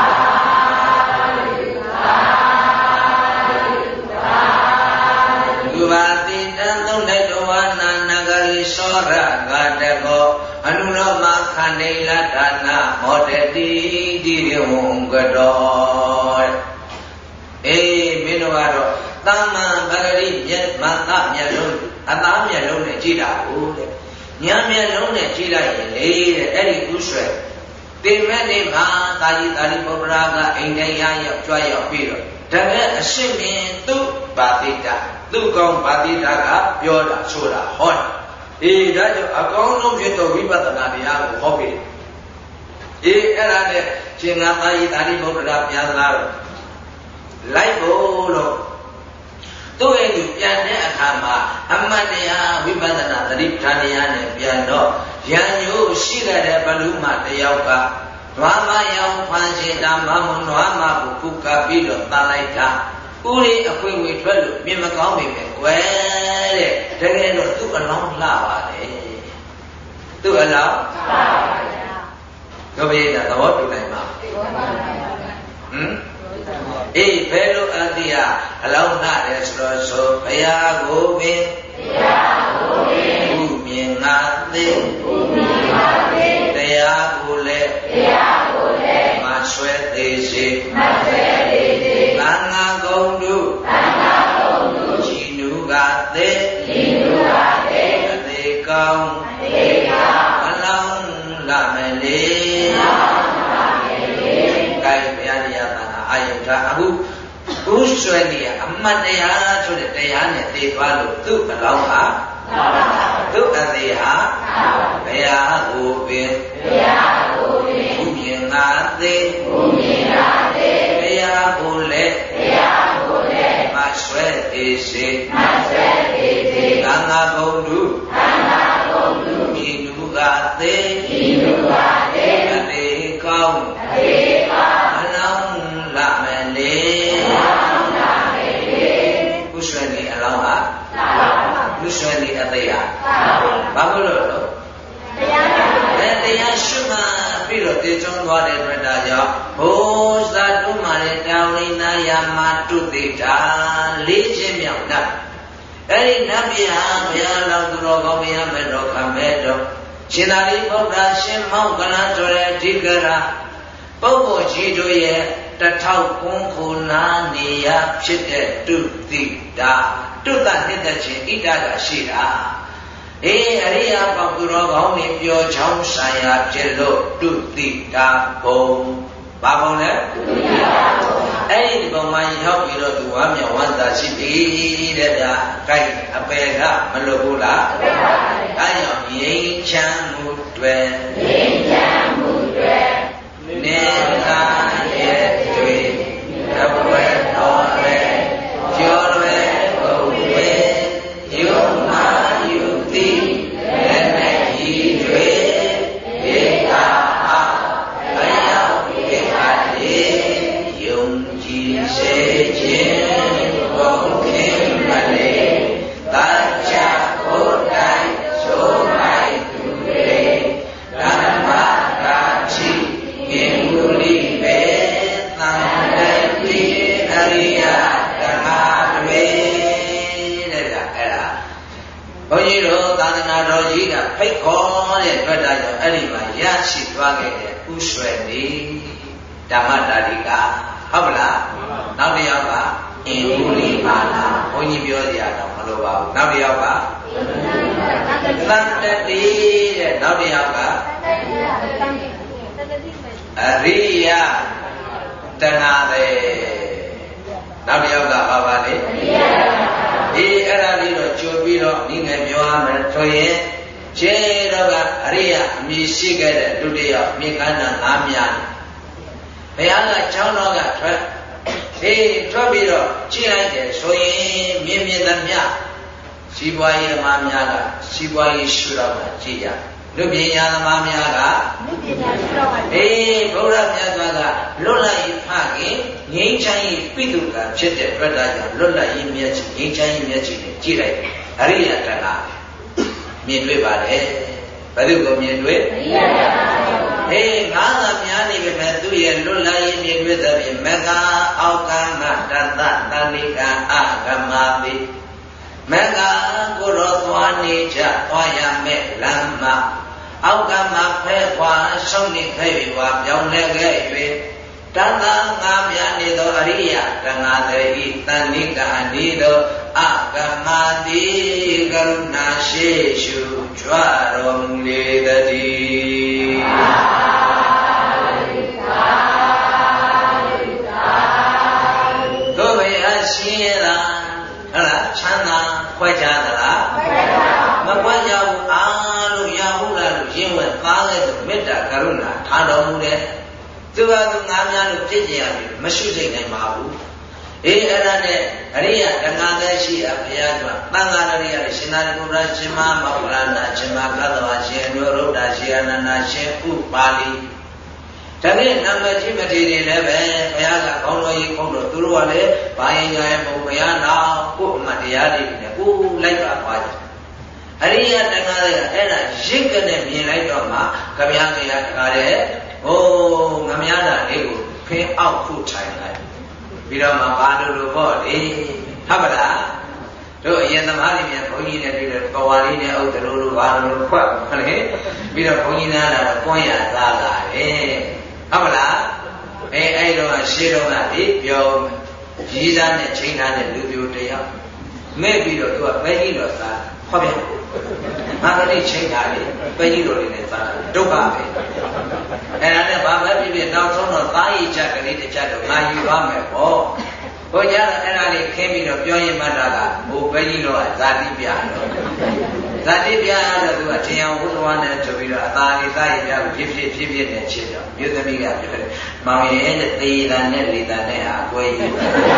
[SPEAKER 1] သူဘာတိတံသုံးတဲ့တော်ဝနာနဂရိသောရဂတကောအနုလောမခန္ဓိလတ္တနာမောတတိတိဝံကတော်အေးမင်းတို့ကတော့သမ္မာပဂရိမျက်မှန်သားမျက်လုံးအသားမျက်လုံးနဲ့ကြည့်တာဟုတ်တဲ့ညာမျက်လုံးနဲ့ကြည့်လိုက်ရင်လေတဲ့အဲ့ဒီဥဆွဲတင်မဲ့နေမှာသာကြီးသာရိပုတ္တရာကအိမ်တိုင်းရရောက်ကြွရောက်ပြီးတော့တကယ်အရှိမင်းသူ့ပါတိတာသူ့ကောင်းပါတိတာကပြောတာဆိုတာဟောတာအေးဒါကြောင့်အကောင်းဆုံးဖြစ်သောဝိပဿနာတရားကိုဟောပြီးအေးအဲ့ဒါနဲ့ရှင်ငါသာကြီးသာရိပုတ္တရာပြန်လာတော့လိုက်ဖို့လို့သူ့ရဲ့သူပြန်တဲ့အခါမှာအမတ်တရားဝိပဿနာသတိပဋ္ဌာန်တရားနဲ့ပြန်တော့ရံညို့ရှိခဲ့တဲ့ဘလူမတယောက်ကဓမ္မယောင်ဖန်ရှင်တာမမုံဓမ္မကိုကုကပြီးတော့တန်လိုက်တာဥရိအခွေဝေထွက်လို့မြင်မကောင်းပေမဲ့ကွယ်တဲ့တကယ်တော့သူ့အလောင်းလှပါတယ်သူ့အလောင်းလှပါဗျာတို့ပြည့်တာသဘောတူနိုင်မှာဟမ်အေးဘယ်လိုအတိယအလောင်းလှတယ်ဆိုတော့ဆိုဘုရားကိုပင်ဘုရားကိုပင်ဥမြင်ငါသိဥမြင်ငါသိတရားကိုလည်းတရားကိုလည်းမဆွဲသေးစကသေးဤလူကသေးအသေးကောင်းအသေးကောင်းမလောင်းလာမလေးလောင်းလာမလေးကိုင်ဘုရားတရားသာအာယုထားအခုဥဆွေနေအမတ်တရားဆိုတဲ့တရားနဲ့သိသွားလို့သူ့အလောင်းဟာသူ့အသေးဟာဘုရားကိုပင်ဘုရားကိုပင်ဘုမြင်ငါသေးဘုမြင်ငါသေးဘုရားကိုလည်းဘုရားကိုလည်းမဆွဲသေးစေမဆွဲသေးစေငါငါဘုံသူငါငါဘုံသူဤလူကသေးဤလူကသေးအသေးကောင်းအသေးကောင်းအလောင်းလာမယ်လေအလောင်းလာမယ်လေဥဆွေနေအလောင်းဟာဥဆွေနေအသေးဟာဘာလို့လို့တရားတရားရှုမှပြီးတော့တည်ကျွမ်းသွားတဲ့အတွက်ဒါကြောင့်ဘုဇာတုမာရဲ့တာဝိနာယမတုတိတာလေးချင်းမြောက်နတ်အဲ့ဒီနတ်ပြည်ဟာဘုရားတော်သူတော်ကောင်းဘုရားမဲ့တော်ခမဲတော်ရှင်သာရိပုတ္တရာရှင်မောက္ကလဆိုတဲ့အဓိကရာပုဂ္ဂိုလ်ကြီးတို့ရဲ့တထောက်ကွန်းခုနာနေရဖြစ်တဲ့တုတိတာတုတနှစ်သက်ခြင်းဣတကရှိတာအေးအရိယာပုဂ္ဂိုလ်တော်ကောင်းတွေပြောချောင်းဆိုင်ရာဖြစ်လို့တုတိတာဘုံဘာဘုံလဲတုတိတာဘုံအဲ့ဒီဘုံမှာရောက်ပြီးတော့သူဝမ်းမြောက်ဝမ်းသာရှိပြီတဲ့ဗျာကိုက်အပယ်ကမလွတ်ဘူးလားမလွတ်ပါဘူးအဲကြောင့်ငြိမ်းချမ်းမှုတွေငြိမ်းချမ်းမှုတွေနေသာရဲ့တွေတပွဲတော်လေကျော်တွေဘုံတွေယုံနာယူသည်လည်းနဲ့ဤတွေဧကဟာဘယောဧကတိယုံကြည်စေခြင်းဘုံခင်မလေးတာချဘုဒ္ဓိဆိုမိုက်သူတွေဓမ္မရာချိငင်မူလိပဲသံတတိအရိယဓမ္မတွေတဲ့ဗျအဲ့ဒါဘုန်းကြီးတို့သာသနာတော်ကြီးကဖိတ်ခေါ်တဲ့တွေ့တာကြောင့်အဲ့ဒီမှာရရှိသွားခဲ့တဲ့ဥဆွေနေဓမ္မတာတိကဟုတ်ပါလားနောက်တစ်ယောက်ကအင်ဘူးလီပါလာဘုန်းကြီးပြောကြရတော့မလိုပါဘူးနောက်တစ်ယောက်ကသံတတိတဲ့နောက်တစ်ယောက်ကအရိယတဏသေနောက်တစ်ယောက်ကဘာပါလဲအရိယဒီအဲ့ဒါလေးတော့ကြိုပြီးတော့ဒီငယ်ပြောရမယ်ဆိုရင်ခြေတော့ကအရိယအမည်ရှိခဲ့တဲ့ဒုတိယမြေခန္ဓာငါးများဘုရားကချောင်းတော်ကထွက်အေးထွက်ပြီးတော့ကြည့်လိုက်တယ်ဆိုရင်မြင်မြင်သမျှစီးပွားရေးသမားများကစီးပွားရေးရှုတော့မှကြည့်ရလူပညာသမားများကလူပညာရှုတော့မှအေးဘုရားမြတ်စွာကလွတ်လပ်ရေးဖခင်ငြိမ်းချမ်းရေးပိတုကဖြစ်တဲ့အတွက်ဒါကြောင့်လွတ်လပ်ရေးမျက်စိငြိမ်းချမ်းရေးမျက်စိနဲ့ကြည့်လိုက်တယ်အရိယတဏမြင်တွေ့ပါလေဘယ်သူကိုမြင်တွေ့အရိယတဏအေးငါးသာများနေပြီမဲ့သူ့ရဲ့လွတ်လပ်ရေးမြင်တွေ့တဲ့ပြင်မကအောက်ကမတတ္တတဏိကအဂမပိမကကိုရောသွားနေကြသွားရမဲ့လမ်းမှာအောက်ကမဖဲခွာဆုံးနေခဲ့ပြီဝါပြောင်းလဲခဲ့၍တဏ္ဍငါမြနေသောအရိယတဏ္ဍတိတဏိကအနိသောအဂမတိကရုဏာရှိရှုကြွတော်မူလေတည်းတို့ဘယ်အရှင်းရလားဟုတ်လားချမ်းသာခွဲခြားသလားမခွဲခြားဘူးအားလို့ရဟုတ်လားလို့ရင်းဝဲသားခဲ့သူမေတ္တာကရုဏာထားတော်မူတယ်သူကသူငါးများလို့ဖြစ်ကြရပြီမရှိစိတ်နိုင်ပါဘူးအေးအဲ့ဒါနဲ့အရိယတဏှာသက်ရှိအဘုရားကသံဃာတော်ရရှင်သာရိပုတ္တရာရှင်မမောက္ခလနာရှင်မကသဝရှင်နုရုဒ္ဓရှင်အနန္ဒရှင်ဥပါလိဒါနဲ့နံပါတ်ကြီးမထေရတွေလည်းပဲဘုရားကကောင်းတော်ကြီးကောင်းတော်သူတို့ကလည်းဘာရင်ညာရဲ့ဘုရားနောက်ကိုယ်အမှတရားတွေနဲ့ကိုယ်လိုက်ပါသွားကြအရိယတဏှာတွေကအဲ့ဒါရစ်ကနေမြင်လိုက်တော့မှကြပြားကြရတကားတဲ့ဟိုးငမရတာလေးကိုဖင်းအောက်ခုထိုင်လိုက်ပြီးတော့မှဘာလို့လို့ပေါ့လေဟုတ်ပါလားတို့အရင်သမားတွေမြန်ဘုန်းကြီးနဲ့တွေ့တယ်ပဝါလေးနဲ့အုပ်တယ်လို့ဘာလို့လို့ခွက်ဟုတ်လေပြီးတော့ဘုန်းကြီးနားလာတော့ကွန်းရသားလာတယ်ဟုတ်ပါလားအဲအဲ့တော့ရှေးတော့ကဒီပြောရည်စားနဲ့ချိန်ထားတဲ့လူပြိုတယောက်မဲ့ပြီးတော့သူကပဲကြီးတော့စားဟောဗျာငါကလေးချိန်တာလေပဲကြီးတော်လေးနဲ့စားတာဒုက္ခပဲအဲ့ဒါနဲ့ဘာပဲဖြစ်ဖြစ်နောက်ဆုံးတော့သားရည်ချက်ကလေးတစ်ချက်တော့ငါယူသွားမယ်ဟောဘုရားအဲ့ဒါလေးခင်းပြီးတော့ပြောရင်မှတ်တာကဟိုပဲကြီးတော့ဇာတိပြတော့ဇာတိပြတော့သူကထင်အောင်ဝိသဝနဲ့ဆိုပြီးတော့အသာလေးသားရည်ပြဖြစ်ဖြစ်ဖြစ်ဖြစ်နဲ့ချစ်တော့မြို့သမီးကပြောတယ်မောင်ရဲ့တဲ့သေတန်နဲ့လေတန်နဲ့ဟာအကွဲကြီး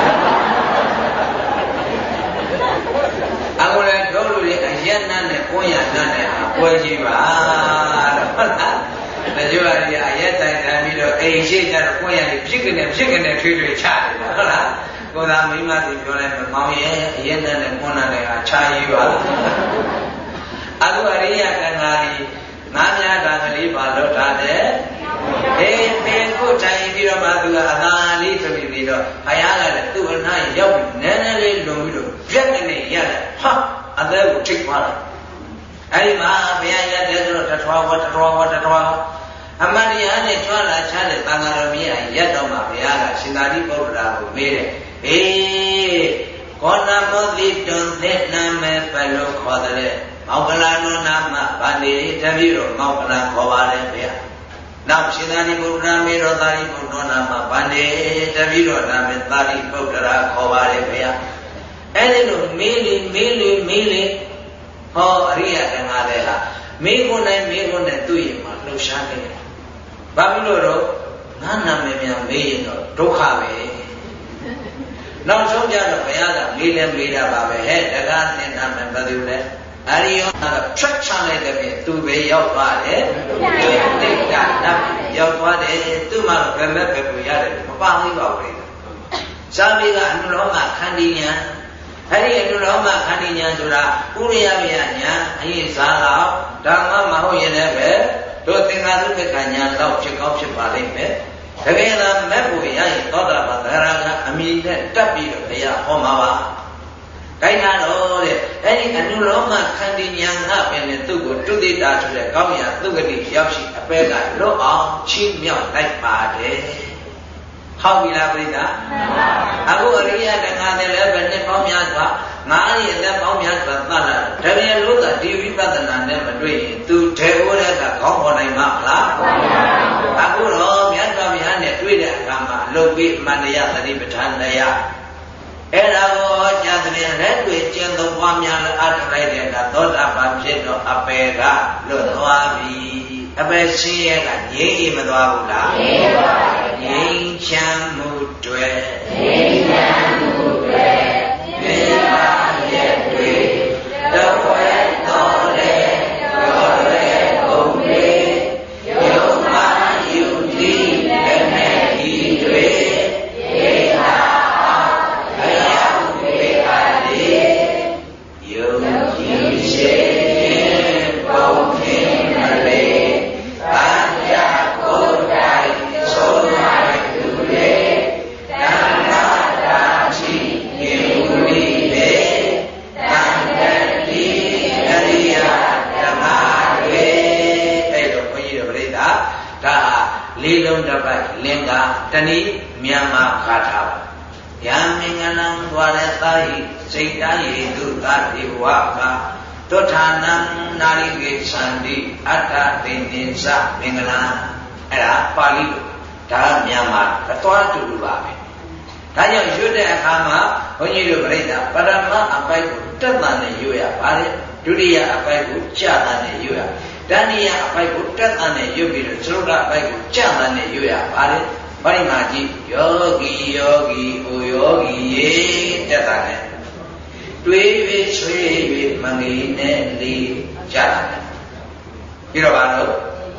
[SPEAKER 1] အခုလည်းတို့လူတွေအရက်နတ်နဲ့ကိုရနတ်နဲ့ဟာကွဲကြီးပါတော့ဟုတ်လားဒါကြောင့်ဒီအရက်တိုင်တန်ပြီးတော့အိမ်ရှိကြတော့ကိုရနေဖြစ်ကနေဖြစ်ကနေထွေးထွေးချတယ်ဟုတ်လားကိုသာမိမစီပြောလိုက်မောင်ရဲ့အရက်နတ်နဲ့ကိုနတ်နဲ့ဟာခြားကြီးပါအခုအရိယကံဃာကြီးငါးများတာကလေးပါလို့ထားတယ်အေးပင်ကိုတိုင်ပြီးတော့မှသူကအသာလေးဆိုပြီးတော့ဘုရားကလည်းသူ့အနားရောက်ပြီးနည်းနည်းလေးလုံပြီးတော့ပြက်ကနေရတယ်ဟာအသက်ကိုထိသွားတယ်အဲဒီမှာဘုရားရတဲ့ဆိုတော့တထွားဝတထွားဝတထွားအမရိယနဲ့ကြွလာချတဲ့သံဃာတော်ကြီးကရက်တော့မှဘုရားကရှင်သာရိပုတ္တရာကိုမေးတယ်အေးကောဏမောတိတွန်သစ်နာမဲဘယ်လိုခေါ်တယ်မောက္ကလနောနာမဗန္ဒီတပည့်တော်မောက္ကလခေါ်ပါတယ်ဗျာနောက်ရှင်သာရိပုတ္တရာမေတော်သာရိပုတ္တနာမဗန္ဒီတပည့်တော်နာမသာရိပုတ္တရာခေါ်ပါတယ်ဗျာအဲ့ဒီလိုမေးလေမေးလေမေးလေဟောအရိယတန်ခါတဲ့ဟာမေးခွန်းတိုင်းမေးခွန်းတိုင်းသူ့ရင်မှာလှုပ်ရှားနေတယ်ဘာဖြစ်လို့တော့ငါနာမည်များမေးရင်တော့ဒုက္ခပဲနောက်ဆုံးကြတော့ဘုရားကမေးလဲမေးတာပါပဲဟဲ့တကားသင်နာမည်ဘယ်သူလဲအရိယောကထွက်ချလိုက်တဲ့ပြင်သူပဲရောက်သွားတယ်တိတ်တာနတ်ရောက်သွားတယ်သူ့မှာဘယ်မဲ့ပဲကိုရတယ်မပါသေးပါဘူးလေစာပေကအနုလောမခန္တီညာအဲ့ဒီအနုလောမခန္တီညာဆိုတာဥရိယဝယညာအရင်စားတော့ဓမ္မမဟုတ်ရင်လည်းပဲတို့သင်္ဃာသုတ္တကညာတော့ဖြစ်ကောင်းဖြစ်ပါလိမ့်မယ်တကယ်လားမဲ့ဖို့ရရင်သောတာပန်သရဏအမိနဲ့တက်ပြီးတော့ဘုရားဟောမှာပါတိုင်းတာတော့တဲ့အဲ့ဒီအနုလောမခန္တီညာငါပဲနဲ့သူ့ကိုတုတိတာဆိုတဲ့ကောင်းရာသုဂတိရောက်ရှိအပဲကလွတ်အောင်ချီးမြှောက်လိုက်ပါတယ်ဟုတ်ပြီလားပြိဿအခုအရိယတန်ခါတယ်လည်းပဲနှစ်ပေါင်းများစွာငါးရည်လက်ပေါင်းများစွာသတ်လာတကယ်လို့သာဒီဝိပဿနာနဲ့မတွေ့ရင်သူထေဝရကခေါင်းပေါ်နိုင်မှာမလားအခုတော့မြတ်စွာဘုရားနဲ့တွေ့တဲ့အခါမှာအလုတ်ပြီးမန္တယသတိပဋ္ဌာန်တရားအဲ့ဒါကိုကြာတဲ့လက်တွေ့ကျင့်သုံးပွားများလို့အားထုတ်လိုက်တဲ့အခါသောတာပန်ဖြစ်တော့အပေကလွတ်သွားပြီအပေရှိရဲ့ကငြိမ်းမသွားဘူးလားငြိမ်းပါဘူးငြိမ်းချမ်းမှုတွေငြိမ်းချမ်းမှုတွေမြေပါရဲ့တွေတော့ဝဲတော်လေတော်လေကုန်လေယုံမှယူကြည့်တဲ့နဲ့ဒီတွေဧတာအရာတွေပါလေယုံကြည်ရှိပုံသင်မလေးဘာကြကိုယ်တိုင်ဆုံးနိုင်သူလေတဏ္ဍာတာချိယေဝိလေတန်တတိအရိယဓမ္မတွေအဲ့တော့ဘုန်းကြီးတို့ပြိဿဒါဟာလေးလုံးတစ်ပတ်လင်္ကာတဏိမြန်မာဂါထာပါယံမင်္ဂလံဝရသဟိစိတ်တယေတုသတိဝကတုထာနံနာရိကေသန္တိအတ္တသိနိသမင်္ဂလံအဲ့ဒါပါဠိလိုဒါမြန်မာအသွားတူတူပါပဲဒါကြောင့်ရွတ်တဲ့အခါမှာဘုန်းကြီးတို့ပြိဿပရမအပိုက်ကိုတက်တန်နဲ့ရွတ်ရပါတယ်ဒုတိယအပိုက်ကိုကြတန်နဲ့ရွတ်ရတဏိယအပိုက်ကိုတက်တန်နဲ့ရွတ်ပြီးတော့သုဒ္ဓအပိုက်ကိုကြတန်နဲ့ရွတ်ရပါတယ်ဘာဒီမှာကြည့်ယောဂီယောဂီအိုယောဂီရေတက်တာနဲ့တွေး၍ဆွေး၍မငေနဲ့လေးကြတာနဲ့ပြီးတော့ဘာလို့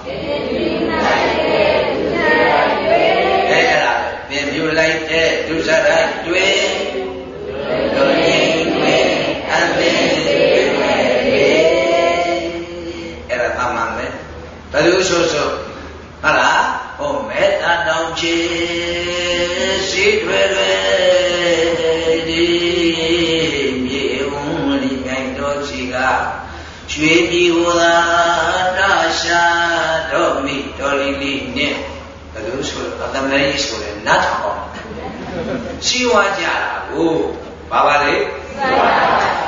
[SPEAKER 1] အဲ့ဒါပြင်ပြလိုက်တဲ့ဒုစရိုက်တွေတို့ရင်းတွေအသိတွေအဲ့ဒါသမန်ပဲဘယ်လိုဆိုဆိုဟုတ်လားဟိုမေတ္တာတောင်းချေစီတွေတွေဒီမြေဦးလိမြိုင်တော်ချီကရွှေပြည်ဝသာတရှာတော်မိတော်လီလီနဲ့ဘယ်လိုဆိုအတမလေးဆိုရင်နတ်ထောင်ရှိဝါကြတာကိုဘာပါလဲ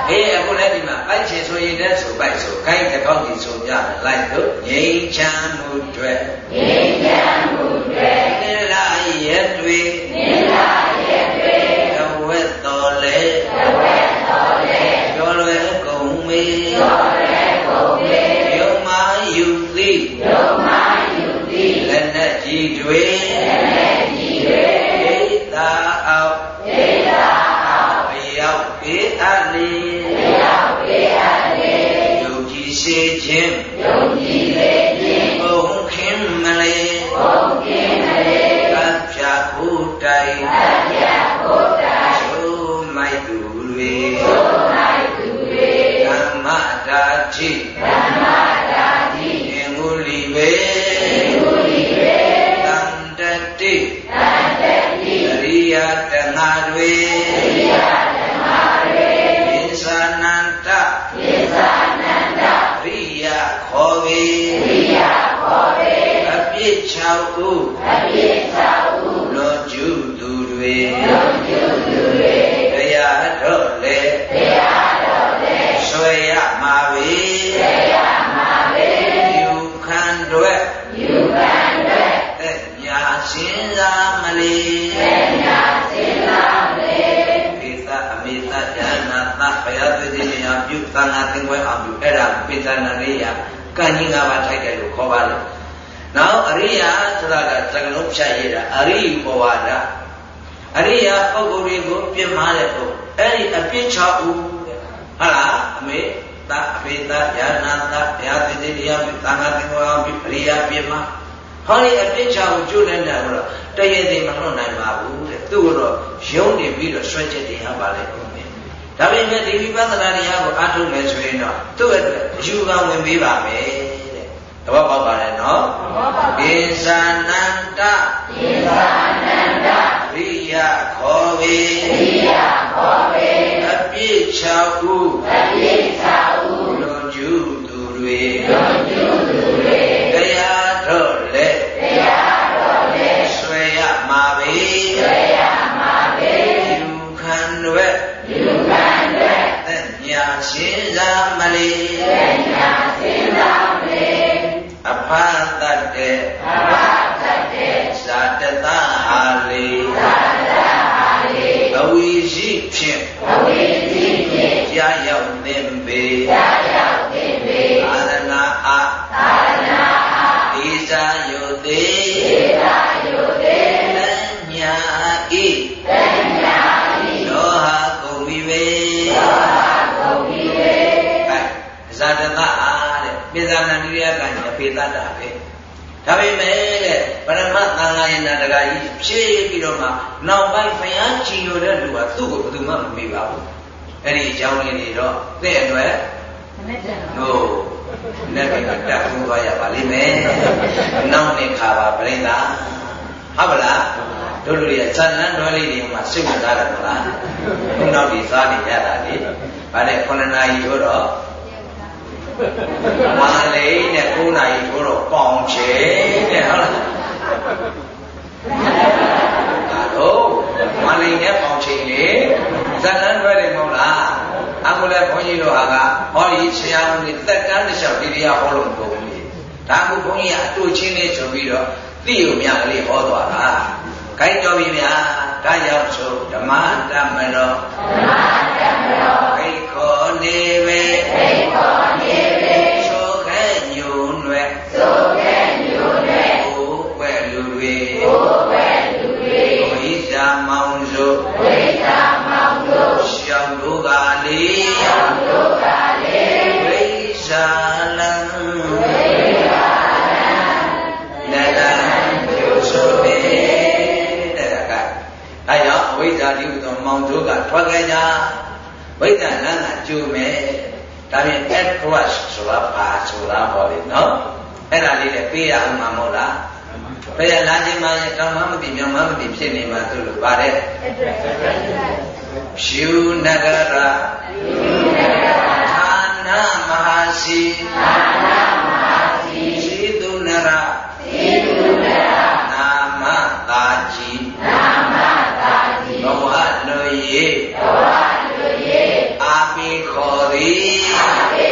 [SPEAKER 1] ဆိုရင်တဲ့ဆိုပိုက်ဆိုခိုင်းတစ်ခေါက်ဒီဆိုပြလိုက်လို့ငြိမ်းချမ်းမှုတွေငြိမ်းချမ်းမှုတွေနိလာရဲ့တွေနိလာရဲ့တွေတဝက်တော်လေတဝက်တော်လေကျော်လွယ်ကုန်မေကျော်လွယ်ကုန်မေယုံမာယူသည်ယုံမာယူသည်လက်နဲ့ကြီးတွေလက်နဲ့ကြီးတွေဣတာအောက်ဣတာအောက်အရောက်ပေအပ်လေအရောက်ပေအပ်လေယုံကြည်စေခြင်းယုံကြည်စေခြင်းဘုံခင်မလေးဘုံခင်မလေးကပ်ဖြာကိုတိုင်ကပ်ဖြာကိုတိုင်သို့မိုက်သူတွေသို့မိုက်သူတွေဓမ္မတာတိဓမ္မတာတိငင်္ဂုလီပဲငင်္ဂုလီပဲတန်တတိတန်တတိအရိယတငါတွေအရိယတငါတွေပိသနန္တပိသနန္တအရိယခေါ်ပေအရိယခေါ်ပေအပြစ်၆ခုအပြစ်၆ခုလွန်ကျူးသူတွေလွန်ကျူးသူတွေတရားတော်လေတရားတော်လေဆွေရမှာပဲဆွေရမှာပဲယူခံတွေယူခံတွေတဲ့ညာစဉ်းစားမလေးတဲ့ညာစဉ်းစားမလေးပိသအမိသဉာဏသဘယသတိဉာဏ်ပြုသံဃာသင်္ကွဲအောင်ပြုအဲ့ဒါပိသနာရိယကံကြီး၅ပါးထိုက်တယ်လို့ခေါ်ပါလို့နောက်အရိယာဆိုတာကသကလုံးဖြတ်ရတာအရိဘဝဒအရိယာပုဂ္ဂိုလ်တွေကိုပြင်းမာတဲ့ပုဂ္ဂိုလ်အဲ့ဒီအပြစ်၆ဦးတဲ့ဟုတ်လားအမေသအပိသဉာဏသဘယသတိဉာဏ်ပြုသံဃာသင်္ကွဲအောင်ပြုအရိယာပြင်းမာဟောဒီအပြစ်၆ဦးကျွနေတယ်ဆိုတော့တရည်သိမလွတ်နိုင်ပါဘူးတဲ့သူ့တော့ယုံနေပြီးတော့ဆွဲချက်တရားပါလေဦးမယ်ဒါပေမဲ့ဒီဝိပဿနာတရားကိုအားထုတ်မယ်ဆိုရင်တော့သူ့အတွက်အယူခံဝင်ပေးပါမယ်တဲ့သဘောပေါက်ပါလေနော်ပိသနန္တပိသနန္တရိယခေါ်ပေရိယခေါ်ပေအပြစ်၆ဦးအပြစ်၆ဦးလွန်ကျူးသူတွေလွန်ကျူးသူတွေတရားတော်လေတရားတော်လေဆွေရမှာပဲဆွေရမှာပဲယူခံတွေယူခံတွေသက်ညာစဉ်းစားမလေးသက်ညာစဉ်းစားမလေးအဖတ်တတ်တဲ့အဖတ်တတ်တဲ့ဇာတတဟာလေဇာတတဟာလေဘဝီရှိဖြင့်ဘဝီရှိဖြင့်ကြာရောက်သင်ပေကြာရောက်သင်ပေအာရဏအာအာရဏအာဣဇာယုတိဣဇာယုတိတဉ္ညာဤတဉ္ညာဤလောဟကုန်ပြီပဲလောဟကုန်ပြီပဲအဲဇာတတအားတဲ့ပိဇာနန္ဒိယကံအပိသတ္တာပဲဒါပေမဲ့တဲ့ပရမသံဃာယနာတကကြီးဖြည့်ပြီးတော့မှနောက်ပိုင်းဘုရားကြည်ညိုတဲ့လူကသူ့ကိုဘယ်သူမှမမေ့ပါဘူးအဲ့ဒီအကြောင်းလေးတွေတော့တဲ့အတွက်ဟိုနဲ့ကတက်ကူသွားရပါလိမ့်မယ်နောက်နေ့ခါပါပြိဿဟုတ်ပါလားတို့လူတွေကဇာတ်လန်းတော်လေးတွေမှစိတ်ဝင်စားတယ်မလားခုနောက်ဒီစားနေရတာလေဗါတဲ့ခုနှစ်နာရီတို့တော့မာလေးနဲ့၉နာရီတို့တော့ပေါင်ချေတဲ့ဟုတ်လားဒါတော့မာလေးနဲ့ပေါင်ချေလေဇာတ်လန်းတော်လေးမဟုတ်လားအခုလည်းဘုန်းကြီးတို့ဟာကဟောဒီဆရာတော်ကြီးတက်တန်းတစ်လျှောက်ဒီတရားဟောလို့မကုန်ဘူးလေဒါကဘုန်းကြီးကအတူချင်းလေးဆိုပြီးတော့သိုံမြကလေးဟောသွားတာခိုင်းတော်ပြီဗျာဒါကြောင့်ဆိုဓမ္မတမရောဓမ္မတမရောခိခောနေပဲခိခောနေပဲဆိုခဲညိုနွယ်ဆိုခဲညိုနွယ်ဘိုးွယ်လူတွေဘိုးွယ်လူတွေဝိဇာမောင်စုဝိဇာမောင်စုရှောင်းတို့ကလေးရှောင်းတို့ကလေးဝိဇာလံဝိဇာလံလက်လံကျိုးဆိုတဲ့အဲကြောင့်အဝိဇ္ဇာတိဟုသောမောင်တို့ကထွက်ခဲ့ကြဝိဇ္ဇာလမ်းကကျိုးမယ်ဒါပြင် at crush ဆိုတာပါဆိုတာဟောလေနော်အဲ့ဒါလေးလည်းပေးရအောင်မှာမဟုတ်လားဘယ်လာခြင်းမှရင်တောင်းမှမသိမြောင်မှမသိဖြစ်နေမှသူလိုပါတဲ့ဖြူနဂရဌာနမဟာစီဌာနမဟာစီရှိသူနရရှိသူနရနာမတာကြီးနာမတာကြီးဘဝလွေဘဝလွေအာပိခောသည်အာပိ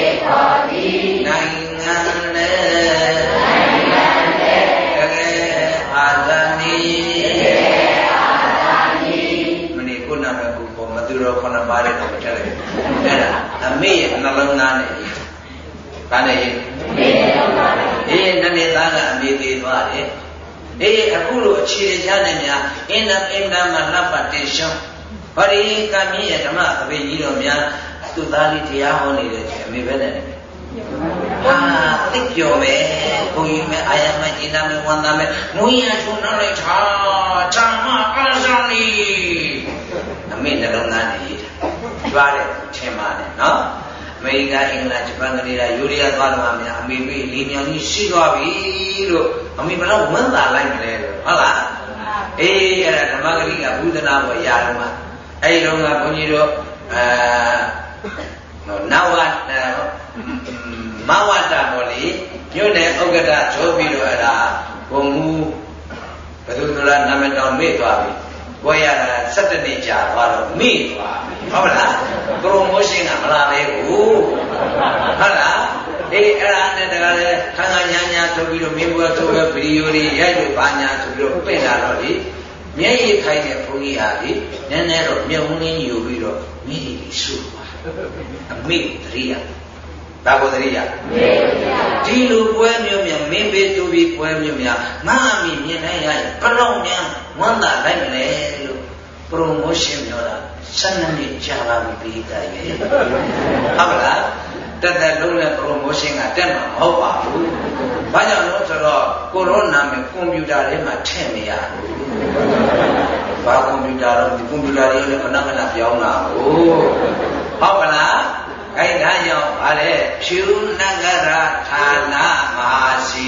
[SPEAKER 1] ရဲ့နှလုံးသားနဲ့ဘာနဲ့အေးနည်းနည်းသားကအမေသေးသွားတယ်အေးအခုလိုအခြေချနဲ့များအင်းအင်းသားမှာလှပတင်ရှောင်းဘာဒီကမင်းရဲ့ဓမ္မအဘိကြီးတော်များသူသားလေးတရားဟောနေတယ်အမေပဲနဲ့ဟာသိပြောမယ်ဘုန်းကြီးမယ်အာရမကျင်းနာမယ်ဝန်သားမယ်မွေးရထုံနောက်လိုက်တာဓမ္မအားဆောင်လေးအမေနှလုံးသားနဲ့ရေးတာကြွားတယ်ထင်ပါတယ်နော်အမေရိကန်အင်္ဂလန်ဂျပန်ကနေဒါယူရီးယားသွားတော့များအမေပြေးလေးမြောင်ကြီးရှိသွားပြီလို့အမေဘယ်တော့ဝမ်းသာလိုက်မလဲလို့ဟုတ်လားအေးအဲ့ဒါဓမ္မဂရိကဘုဒ္ဓနာဘောရာတော့မှအဲ့ဒီတော့ကဘုန်းကြီးတို့အာနဝတမဝတ္တဘောလေညွတ်တဲ့ဥက္ကဋ္ဌချိုးပြီးတော့အဲ့ဒါဘုံမူဘယ်သူကနာမည်တောင်မေ့သွားပြီဘွယ်ရတာ၁၇နှစ်ကြာသွားတော့မေ့သွားပြီဟုတ်မလားပရိုမိုးရှင်းကမလာသေးဘူးဟုတ်လားအေးအဲ့ဒါနဲ့တကယ်လေခန်းခန်းညာညာထုတ်ပြီးတော့မင်းဘွယ်ထုတ်ပြီးဗီဒီယိုတွေရိုက်လို့ဘာညာဆိုပြီးတော့ပြင်လာတော့လေမျက်ရည်ခိုင်းတဲ့ဘုန်းကြီးဟာလေနည်းနည်းတော့မြုံလင်းယူပြီးတော့မိဒီလေးရှုသွားအမေတရိယာဒါကိုတရိယာဒီလိုပွဲမျိုးများမင်းပေးသူပြီးပွဲမျိုးများငါအမိမြင်နိုင်ရရင်ဘလောက်များဝမ်းသာလိုက်မလဲလို့ပရိုမိုးရှင်းပြောတာ၁၂နှစ်ကြာပါပြီပြီးတာရဲ့ဟုတ်ပါလားတက်တက်လုံးနဲ့ပရိုမိုးရှင်းကတက်မှာမဟုတ်ပါဘူးဘာကြောင့်လဲဆိုတော့ကိုရိုနာမှာကွန်ပျူတာထဲမှာထည့်မရဘူးဘာကွန်ပျူတာတော့ဒီကွန်ပျူတာတွေလည်းခဏခဏပြောင်းလာဘူးဟုတ်ပါလားအဲ့ဒါကြောင့်ဗါလေဖြူနဂရဌာနမဟာစီ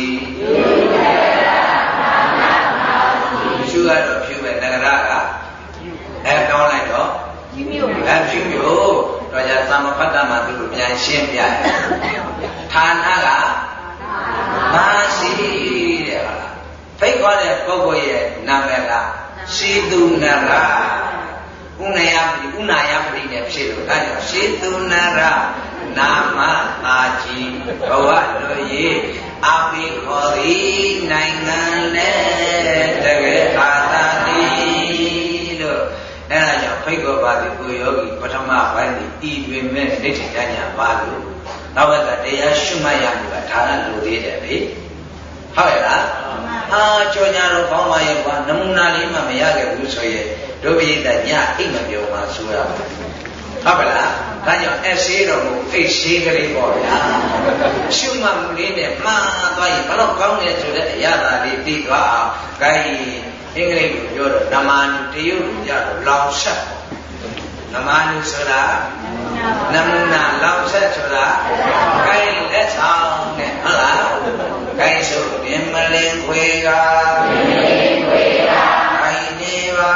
[SPEAKER 1] ဖြူကတော့ဖြူပဲနဂရကအဲတောင်းလိုက်တော့ဖြူမျိုးအဲဖြူမျိုးတော့ကြာသမဖတ်တာမှာသူတို့ပြန်ရှင်းပြတယ်ဌာနကမဟာစီတဲ့ဟုတ်လားဖိတ်ခေါ်တဲ့ပုဂ္ဂိုလ်ရဲ့နာမည်ကစီသူနရဥနယပတိဥနာယပတိနဲ့ဖြစ်လို့အဲကြောင့်စေတုနာရနာမအာကြီးဘဝတို့ရေအပိခေါ်ဤနိုင်ငံနဲ့တကယ်အာသာတိလို့အဲဒါကြောင့်ဖိတ်ခေါ်ပါသည်ကိုယောဂီပထမပိုင်းဒီဤတွင်မဲ့ဒိဋ္ဌိဉာဏ်ပါလို့နောက်ကတရားရှုမှတ်ရမှုကဒါနလိုသေးတယ်လေဟုတ်ရဲ့လားအာကြောညာတော့ကောင်းပါရဲ့ကွာနမူနာလေးမှမရခဲ့ဘူးဆိုရဲ့ဒုပိဋကညအိတ်မပြောမှဆိုရပါဟုတ်ပါလားဒါကြောင့်အဆေးတော်ကိုအိတ်ဆေးကလေးပေါ့ဗျာရှုမှတ်မှုလေးနဲ့မှားသွားရင်ဘလို့ကောင်းလဲဆိုတဲ့အရာသာလေးပြီးသွားအောင်ဂိုင်းအင်္ဂလိပ်ကိုပြောတော့နမနုတရုပ်ကြတော့လောင်ဆက်နမနုဆိုတာနမူနာလောင်ဆက်ဆိုတာဂိုင်းလက်ဆောင်နဲ့ဟုတ်လားဂိုင်းဆိုရင်မလင်ခွေကမလင်ခွေကဂိုင်းနေပါ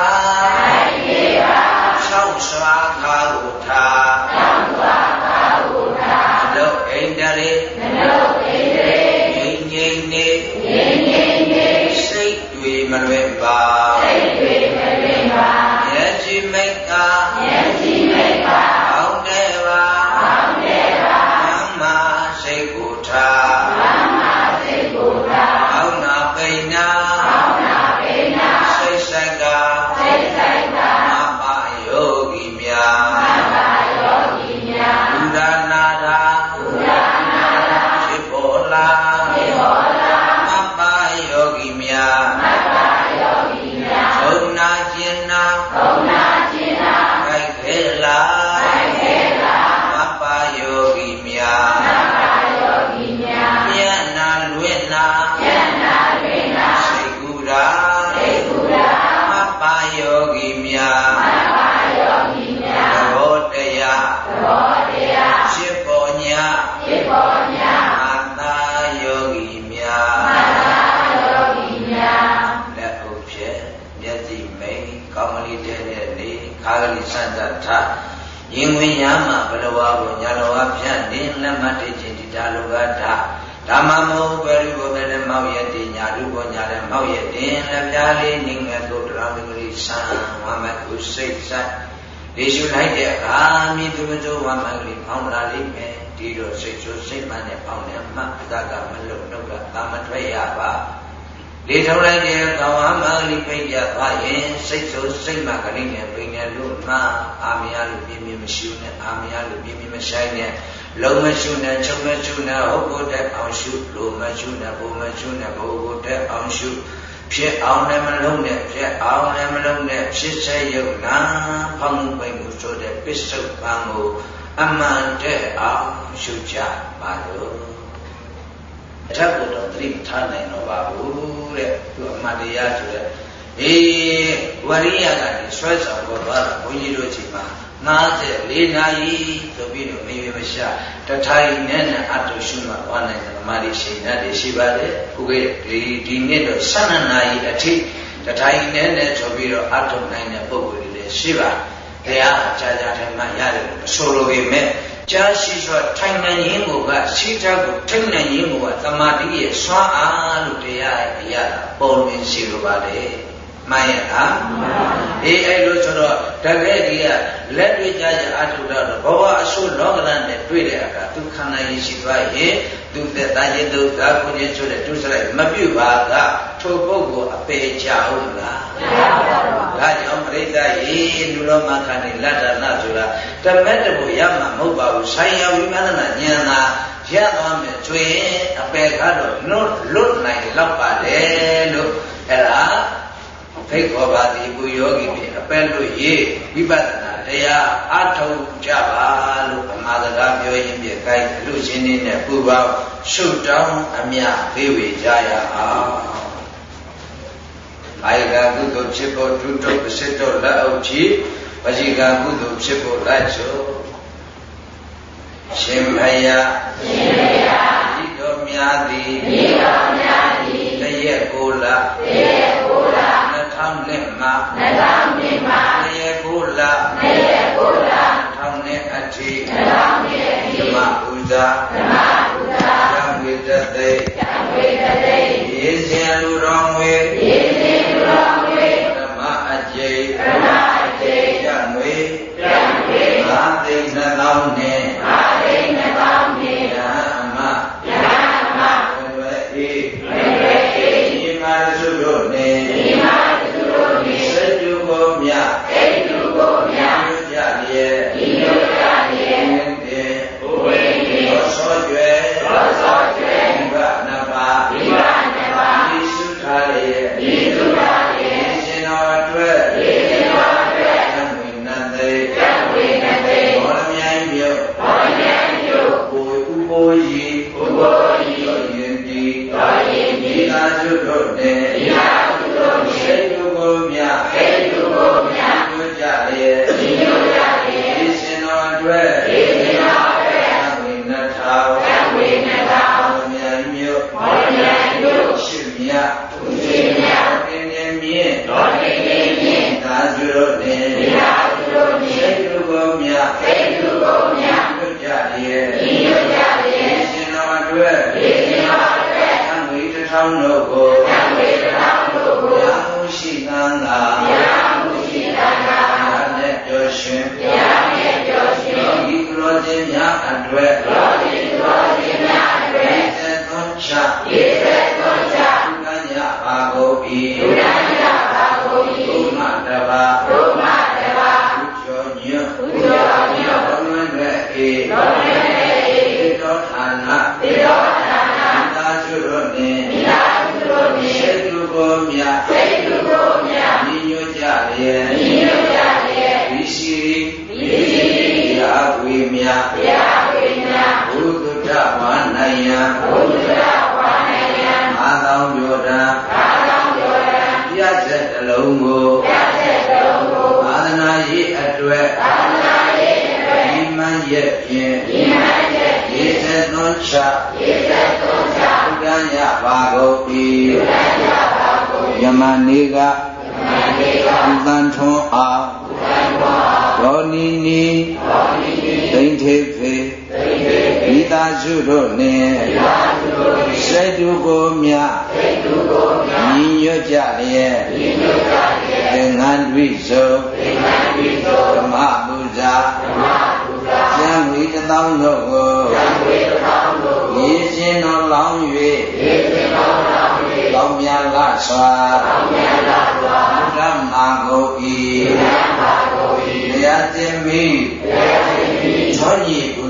[SPEAKER 1] ဆောက်စွာခါဟုထာဆောက်စွာခါဟုထာလောအိန္ဒြေလောအိန္ဒြေငြိမ့်ငြိမ့်နေငြိမ့်ငြိမ့်နေစိတ်တွေမလွဲပါစိတ်တွေမလွဲပါယတိမိတ်ကာယတိမိတ်ကာအောင်းတယ်ပါအောင်းတယ်ပါသမ္မာစိတ်ကိုထားသမ္မာစိတ်ကိုထားအောင်းနာပိဏာအောင်းနာပိဏာစိတ်ဆိုင်ကစိတ်ဆိုင်ကယောဂီများမဟာယောဂီများဘုရားနာတာဘုရားနာတာဖြစ်ပေါ်လာဖြစ်ပေါ်လာမဟာယောဂီများမဟာယောဂီများဘုံနာကျင်နာဘုံနာကျင်နာကြိုက်ခဲလာကြိုက်ခဲလာမဟာယောဂီများမဟာယောဂီများပြန်နာလွင့်နာပြန်နာလွင့်နာစိတ်ကူရာစိတ်ကူရာမဟာယောဂီများဘောတရားဘောတရားဖြစ်ပေါ်ညာဖြစ်ပေါ်ညာအာသာယောဂီများအာသာယောဂီများလက်ဥဖြဲမျက်စိမိန်ကောင်းကလေးတဲ့တဲ့နေခါကလေးစမ်းသပ်ထားရင်ဝင်ရမှာဘလဝါကိုညာလောကဖြန့်နေလက်မတည်ခြင်းဒီတာလောကဓာဓမ္မမောပဲလူကိုပဲလည်းမောက်ရတဲ့ညာလူကိုညာလည်းမောက်ရတဲ့လက်ပြားလေးနေငယ်တို့တရားမင်္ဂလိဆံဝမ်းမဲ့ကိုစိတ်ဆက်ဒီရှုလိုက်တဲ့အခါမိသူတို့ဝမ်းမကလေးပေါင်းလာလိမ့်မယ်ဒီတော့စိတ်ဆိုးစိတ်မှန်နဲ့ပေါင်းတယ်မှတ်သာကမလုံနှုတ်ကသာမထွက်ရပါလေထုတ်လိုက်တဲ့အခါဝမ်းမကလေးပိတ်ရသွားရင်စိတ်ဆိုးစိတ်မှန်ကလေးနဲ့ပိန်တယ်လို့မှအာမရလို့ပြင်းပြင်းမရှိနဲ့အာမရလို့ပြင်းပြင်းမ Messiah, Lomashuna, Chomashuna, Ogoda, Anshu, Lomashuna, Bomashuna, Ogoda, Anshu, Pia Alnamalone, Pia Alnamalone, Shisha Na, Pamu Muso, the Pistol Pamu, Amante, Anshuja, Mado. Tabu don't drink Tana no Babu, Madia to the Eh, Waria, the stress of Baba, Unirojima, Nate, Lina, Tobino, maybe Masha, Tatai, Nana, Atoshuma, one and Mari Shina, the Shibade, who get the Dinero, Sananai, a tea, Tatai, Nana, Tobiro, Atom, Nine, Bobo, the Shiva, they are Jaja and Mayada, solo we met. Jashi saw Tainan Yingo, Sita, Tainan Yingo, Tamadi, Swa, Lutea, Yada, Bowling Silvade. Maya, eh, I looked at the lady, let me judge Atuda, Boa, so long than the Twitter, to Kana Shiva, do the Tajido, Gakuja, to the Tusra, Mabuba, Tobogo, a page Jaula. That umbrella, eh, Nulomakani, Lada Natura, the Metabu Yama, Moba, Saya, Vimana, Yana, Yama, Twin, a pegado, no look like Lapa, look, Ella. Take over the Yogi, a fellow ye, Vibadana, they are Ato Java, Mother in the guide, losing in a Puba, shoot down, Amia, Vivi Jaya. I got good chipo, Tuto, the Seto, La Ochi, but he got good chipo, Lacho. Shemaya, Ito Miadi, Naya Gola, Natamnema, Naya Gola, Natamne Ati, Yama Uda, Yamwita Day, Yesian wrong way, Rama Ajay, Yanwe, Adi Nadamne, Yama, Yamaniga, Utanton A, Ronini, Daintepe, Ida Jurone, Sedugo Mia, Nino Jalie, Dengan Wizo, Mabuza, Yang Wita Tang Logo, Yizin on Long Yue, Long Yan La Swa, Ram Magogi, Yatimi, Tony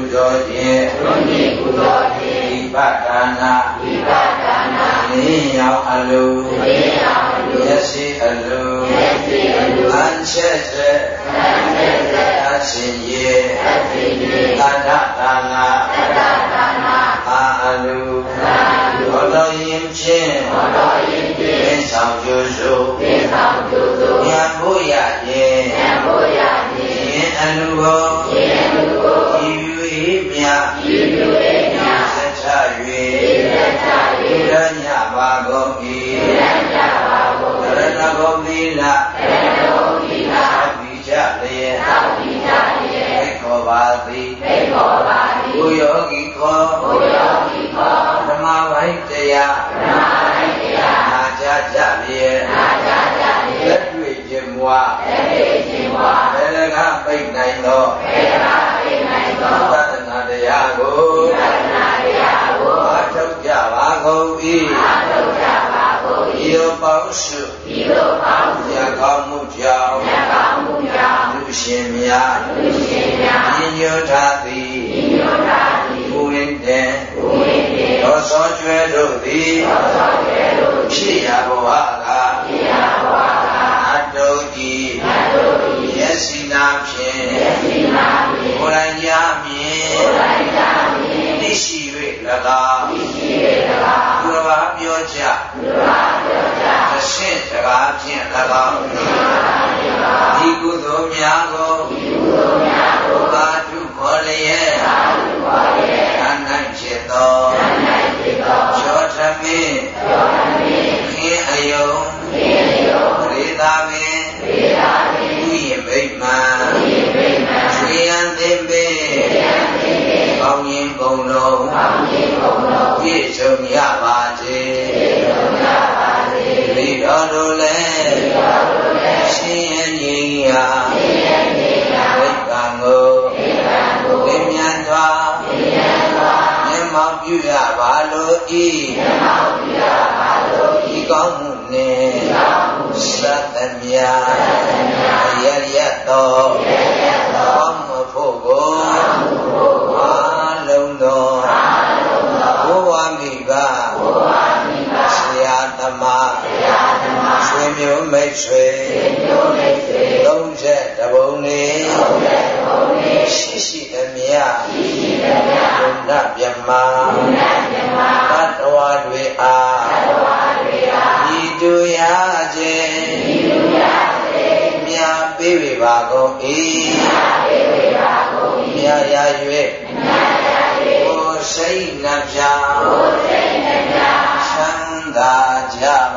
[SPEAKER 1] သောဖြင့်ဒုနိကုသောဖြင့်ဒီပတ္တနာဒီပတ္တနာနိယောအလုနိယောအလုယစီအလုယစီအလုအန်ချက်စေအန်ချက်စေအရှင်ယေအရှင်ယေသတ္တဒါနာသတ္တဒါနာအာအလုအာအလုဘောတော်ရင်ဖြင့်ဘောတော်ရင်ဖြင့်သင်ဆောင်ကျိုးစုသင်ဆောင်ကျိုးစုဉာဏ်ဖို့ရခြင်းဉာဏ်ဖို့ရခြင်းယင်အလုကိုယင်အလုကိုဤယူ၏မြတ်ဤယူ၏မြတ်ဆက်ချ၍ဆက်ချ၍ရညပါကုန်၏ရညပါကုန်ရဏဂုံသီလရဏဂုံသီလသောပိကြလျက်သောပိကြလျက်သိခောပါသည်သိခောပါသည်ဘုယောဂီခောဘုယောဂီခောဓမ္မဝိတ္တရားဓမ္မဝိတ္တရားနာကြကြလျက်နာကြကြလျက်လက်တွေ့ခြင်းမွားလက်တွေ့ခြင်းမွားဘေလကပိတ်နိုင်သောဘေလကပိတ်နိုင်သောသတ္တနာတရားကိုသတ္တနာတရားကိုအထုတ်ကြပါကုန်၏အထုတ်ကြပါကုန်၏ဤသို့ပေါင်းစုဤသို့ပေါင်းစုရကောင်းမှုကြောင့်ရကောင်းမှုကြောင့်လူရှင်များလူရှင်များညညွတ်ထားသည်ညညွတ်ထားသည်ဘုရင်တဲ့ဘုရင်တဲ့သောသောကျွဲတို့သည်သောသောကျွဲတို့ဖြစ်ရဘဝကဖြစ်ရဘဝကအတုဤအတုဤယစီနာဖြင့်ယစီနာဖြင့်ကိုယ်တိုင်ရမည်ကိုယ်တိုင်ရမည်သိရှိ၍၎င်းသိရှိ၍၎င်းသူတော်ဘာပြောကြသူတော်ဘာပြောကြအရှင်းစကားဖြင့်၎င်းဒီကုသိုလ်များကိုဒီကုသိုလ်များကိုသာဓုခေါ်လျက်သာဓုခေါ်လျက်အနန္တဖြစ်သောအနန္တဖြစ်သောကျောထမင်းကျောထမင်းခင်အယုံခင်အယုံရေသာပင်ရေသာပင်ဥယျဗိမာန်ဥယျဗိမာန်ရွှေရန်သင်ပင်ရွှေရန်သင်ပင်ကောင်းရင်ကုန်လုံးကောင်းရင်ကုန်လုံးပြည့်စုံရပါစေပြည့်စုံရပါစေဒီတော်တို့လည်းဒီတော်တို့လည်းရှင်ရည်ကြီးရာရှင်ရည်ကြီးရာဝိပံကိုဝိပံကိုဝိညာဉ်စွာဝိညာဉ်စွာမျက်မှောက်ပြုရပါလို့ဤမျက်မှောက်ပြုရပါလို့ဤကောင်းမှုနှင့်ဤကောင်းမှုသတ္တမြာသတ္တမြာရရသောရရသောကောင်းမှုဖို့ကိုကောင်းမှုဖို့ကိုအာလုံးသောအာလုံးသောဘုရားမိဘဘုရားမိဘဆရာသမားဆရာသမားဆွေမျိုးမိတ်ဆွေဆွေမျိုးမိတ်ဆွေသုံးချက်တဘုံနေသုံးချက်တဘုံနေရှိရှိသမျှရှိရှိသမျှဘုရားမြတ်မှာဘုရားမြတ်မှာတတ္တဝါတွေအားတတ္တဝါတွေအားဤတူရခြင်းဤတူရခြင်းမြတ်ပေးပေပါကုန်၏မြတ်ပေးပေပါကုန်၏မြတ်ရ၍မြတ်ရ၍ကိုယ်စိတ်နှပြကိုယ်စိတ်နှပြချမ်းသာကြ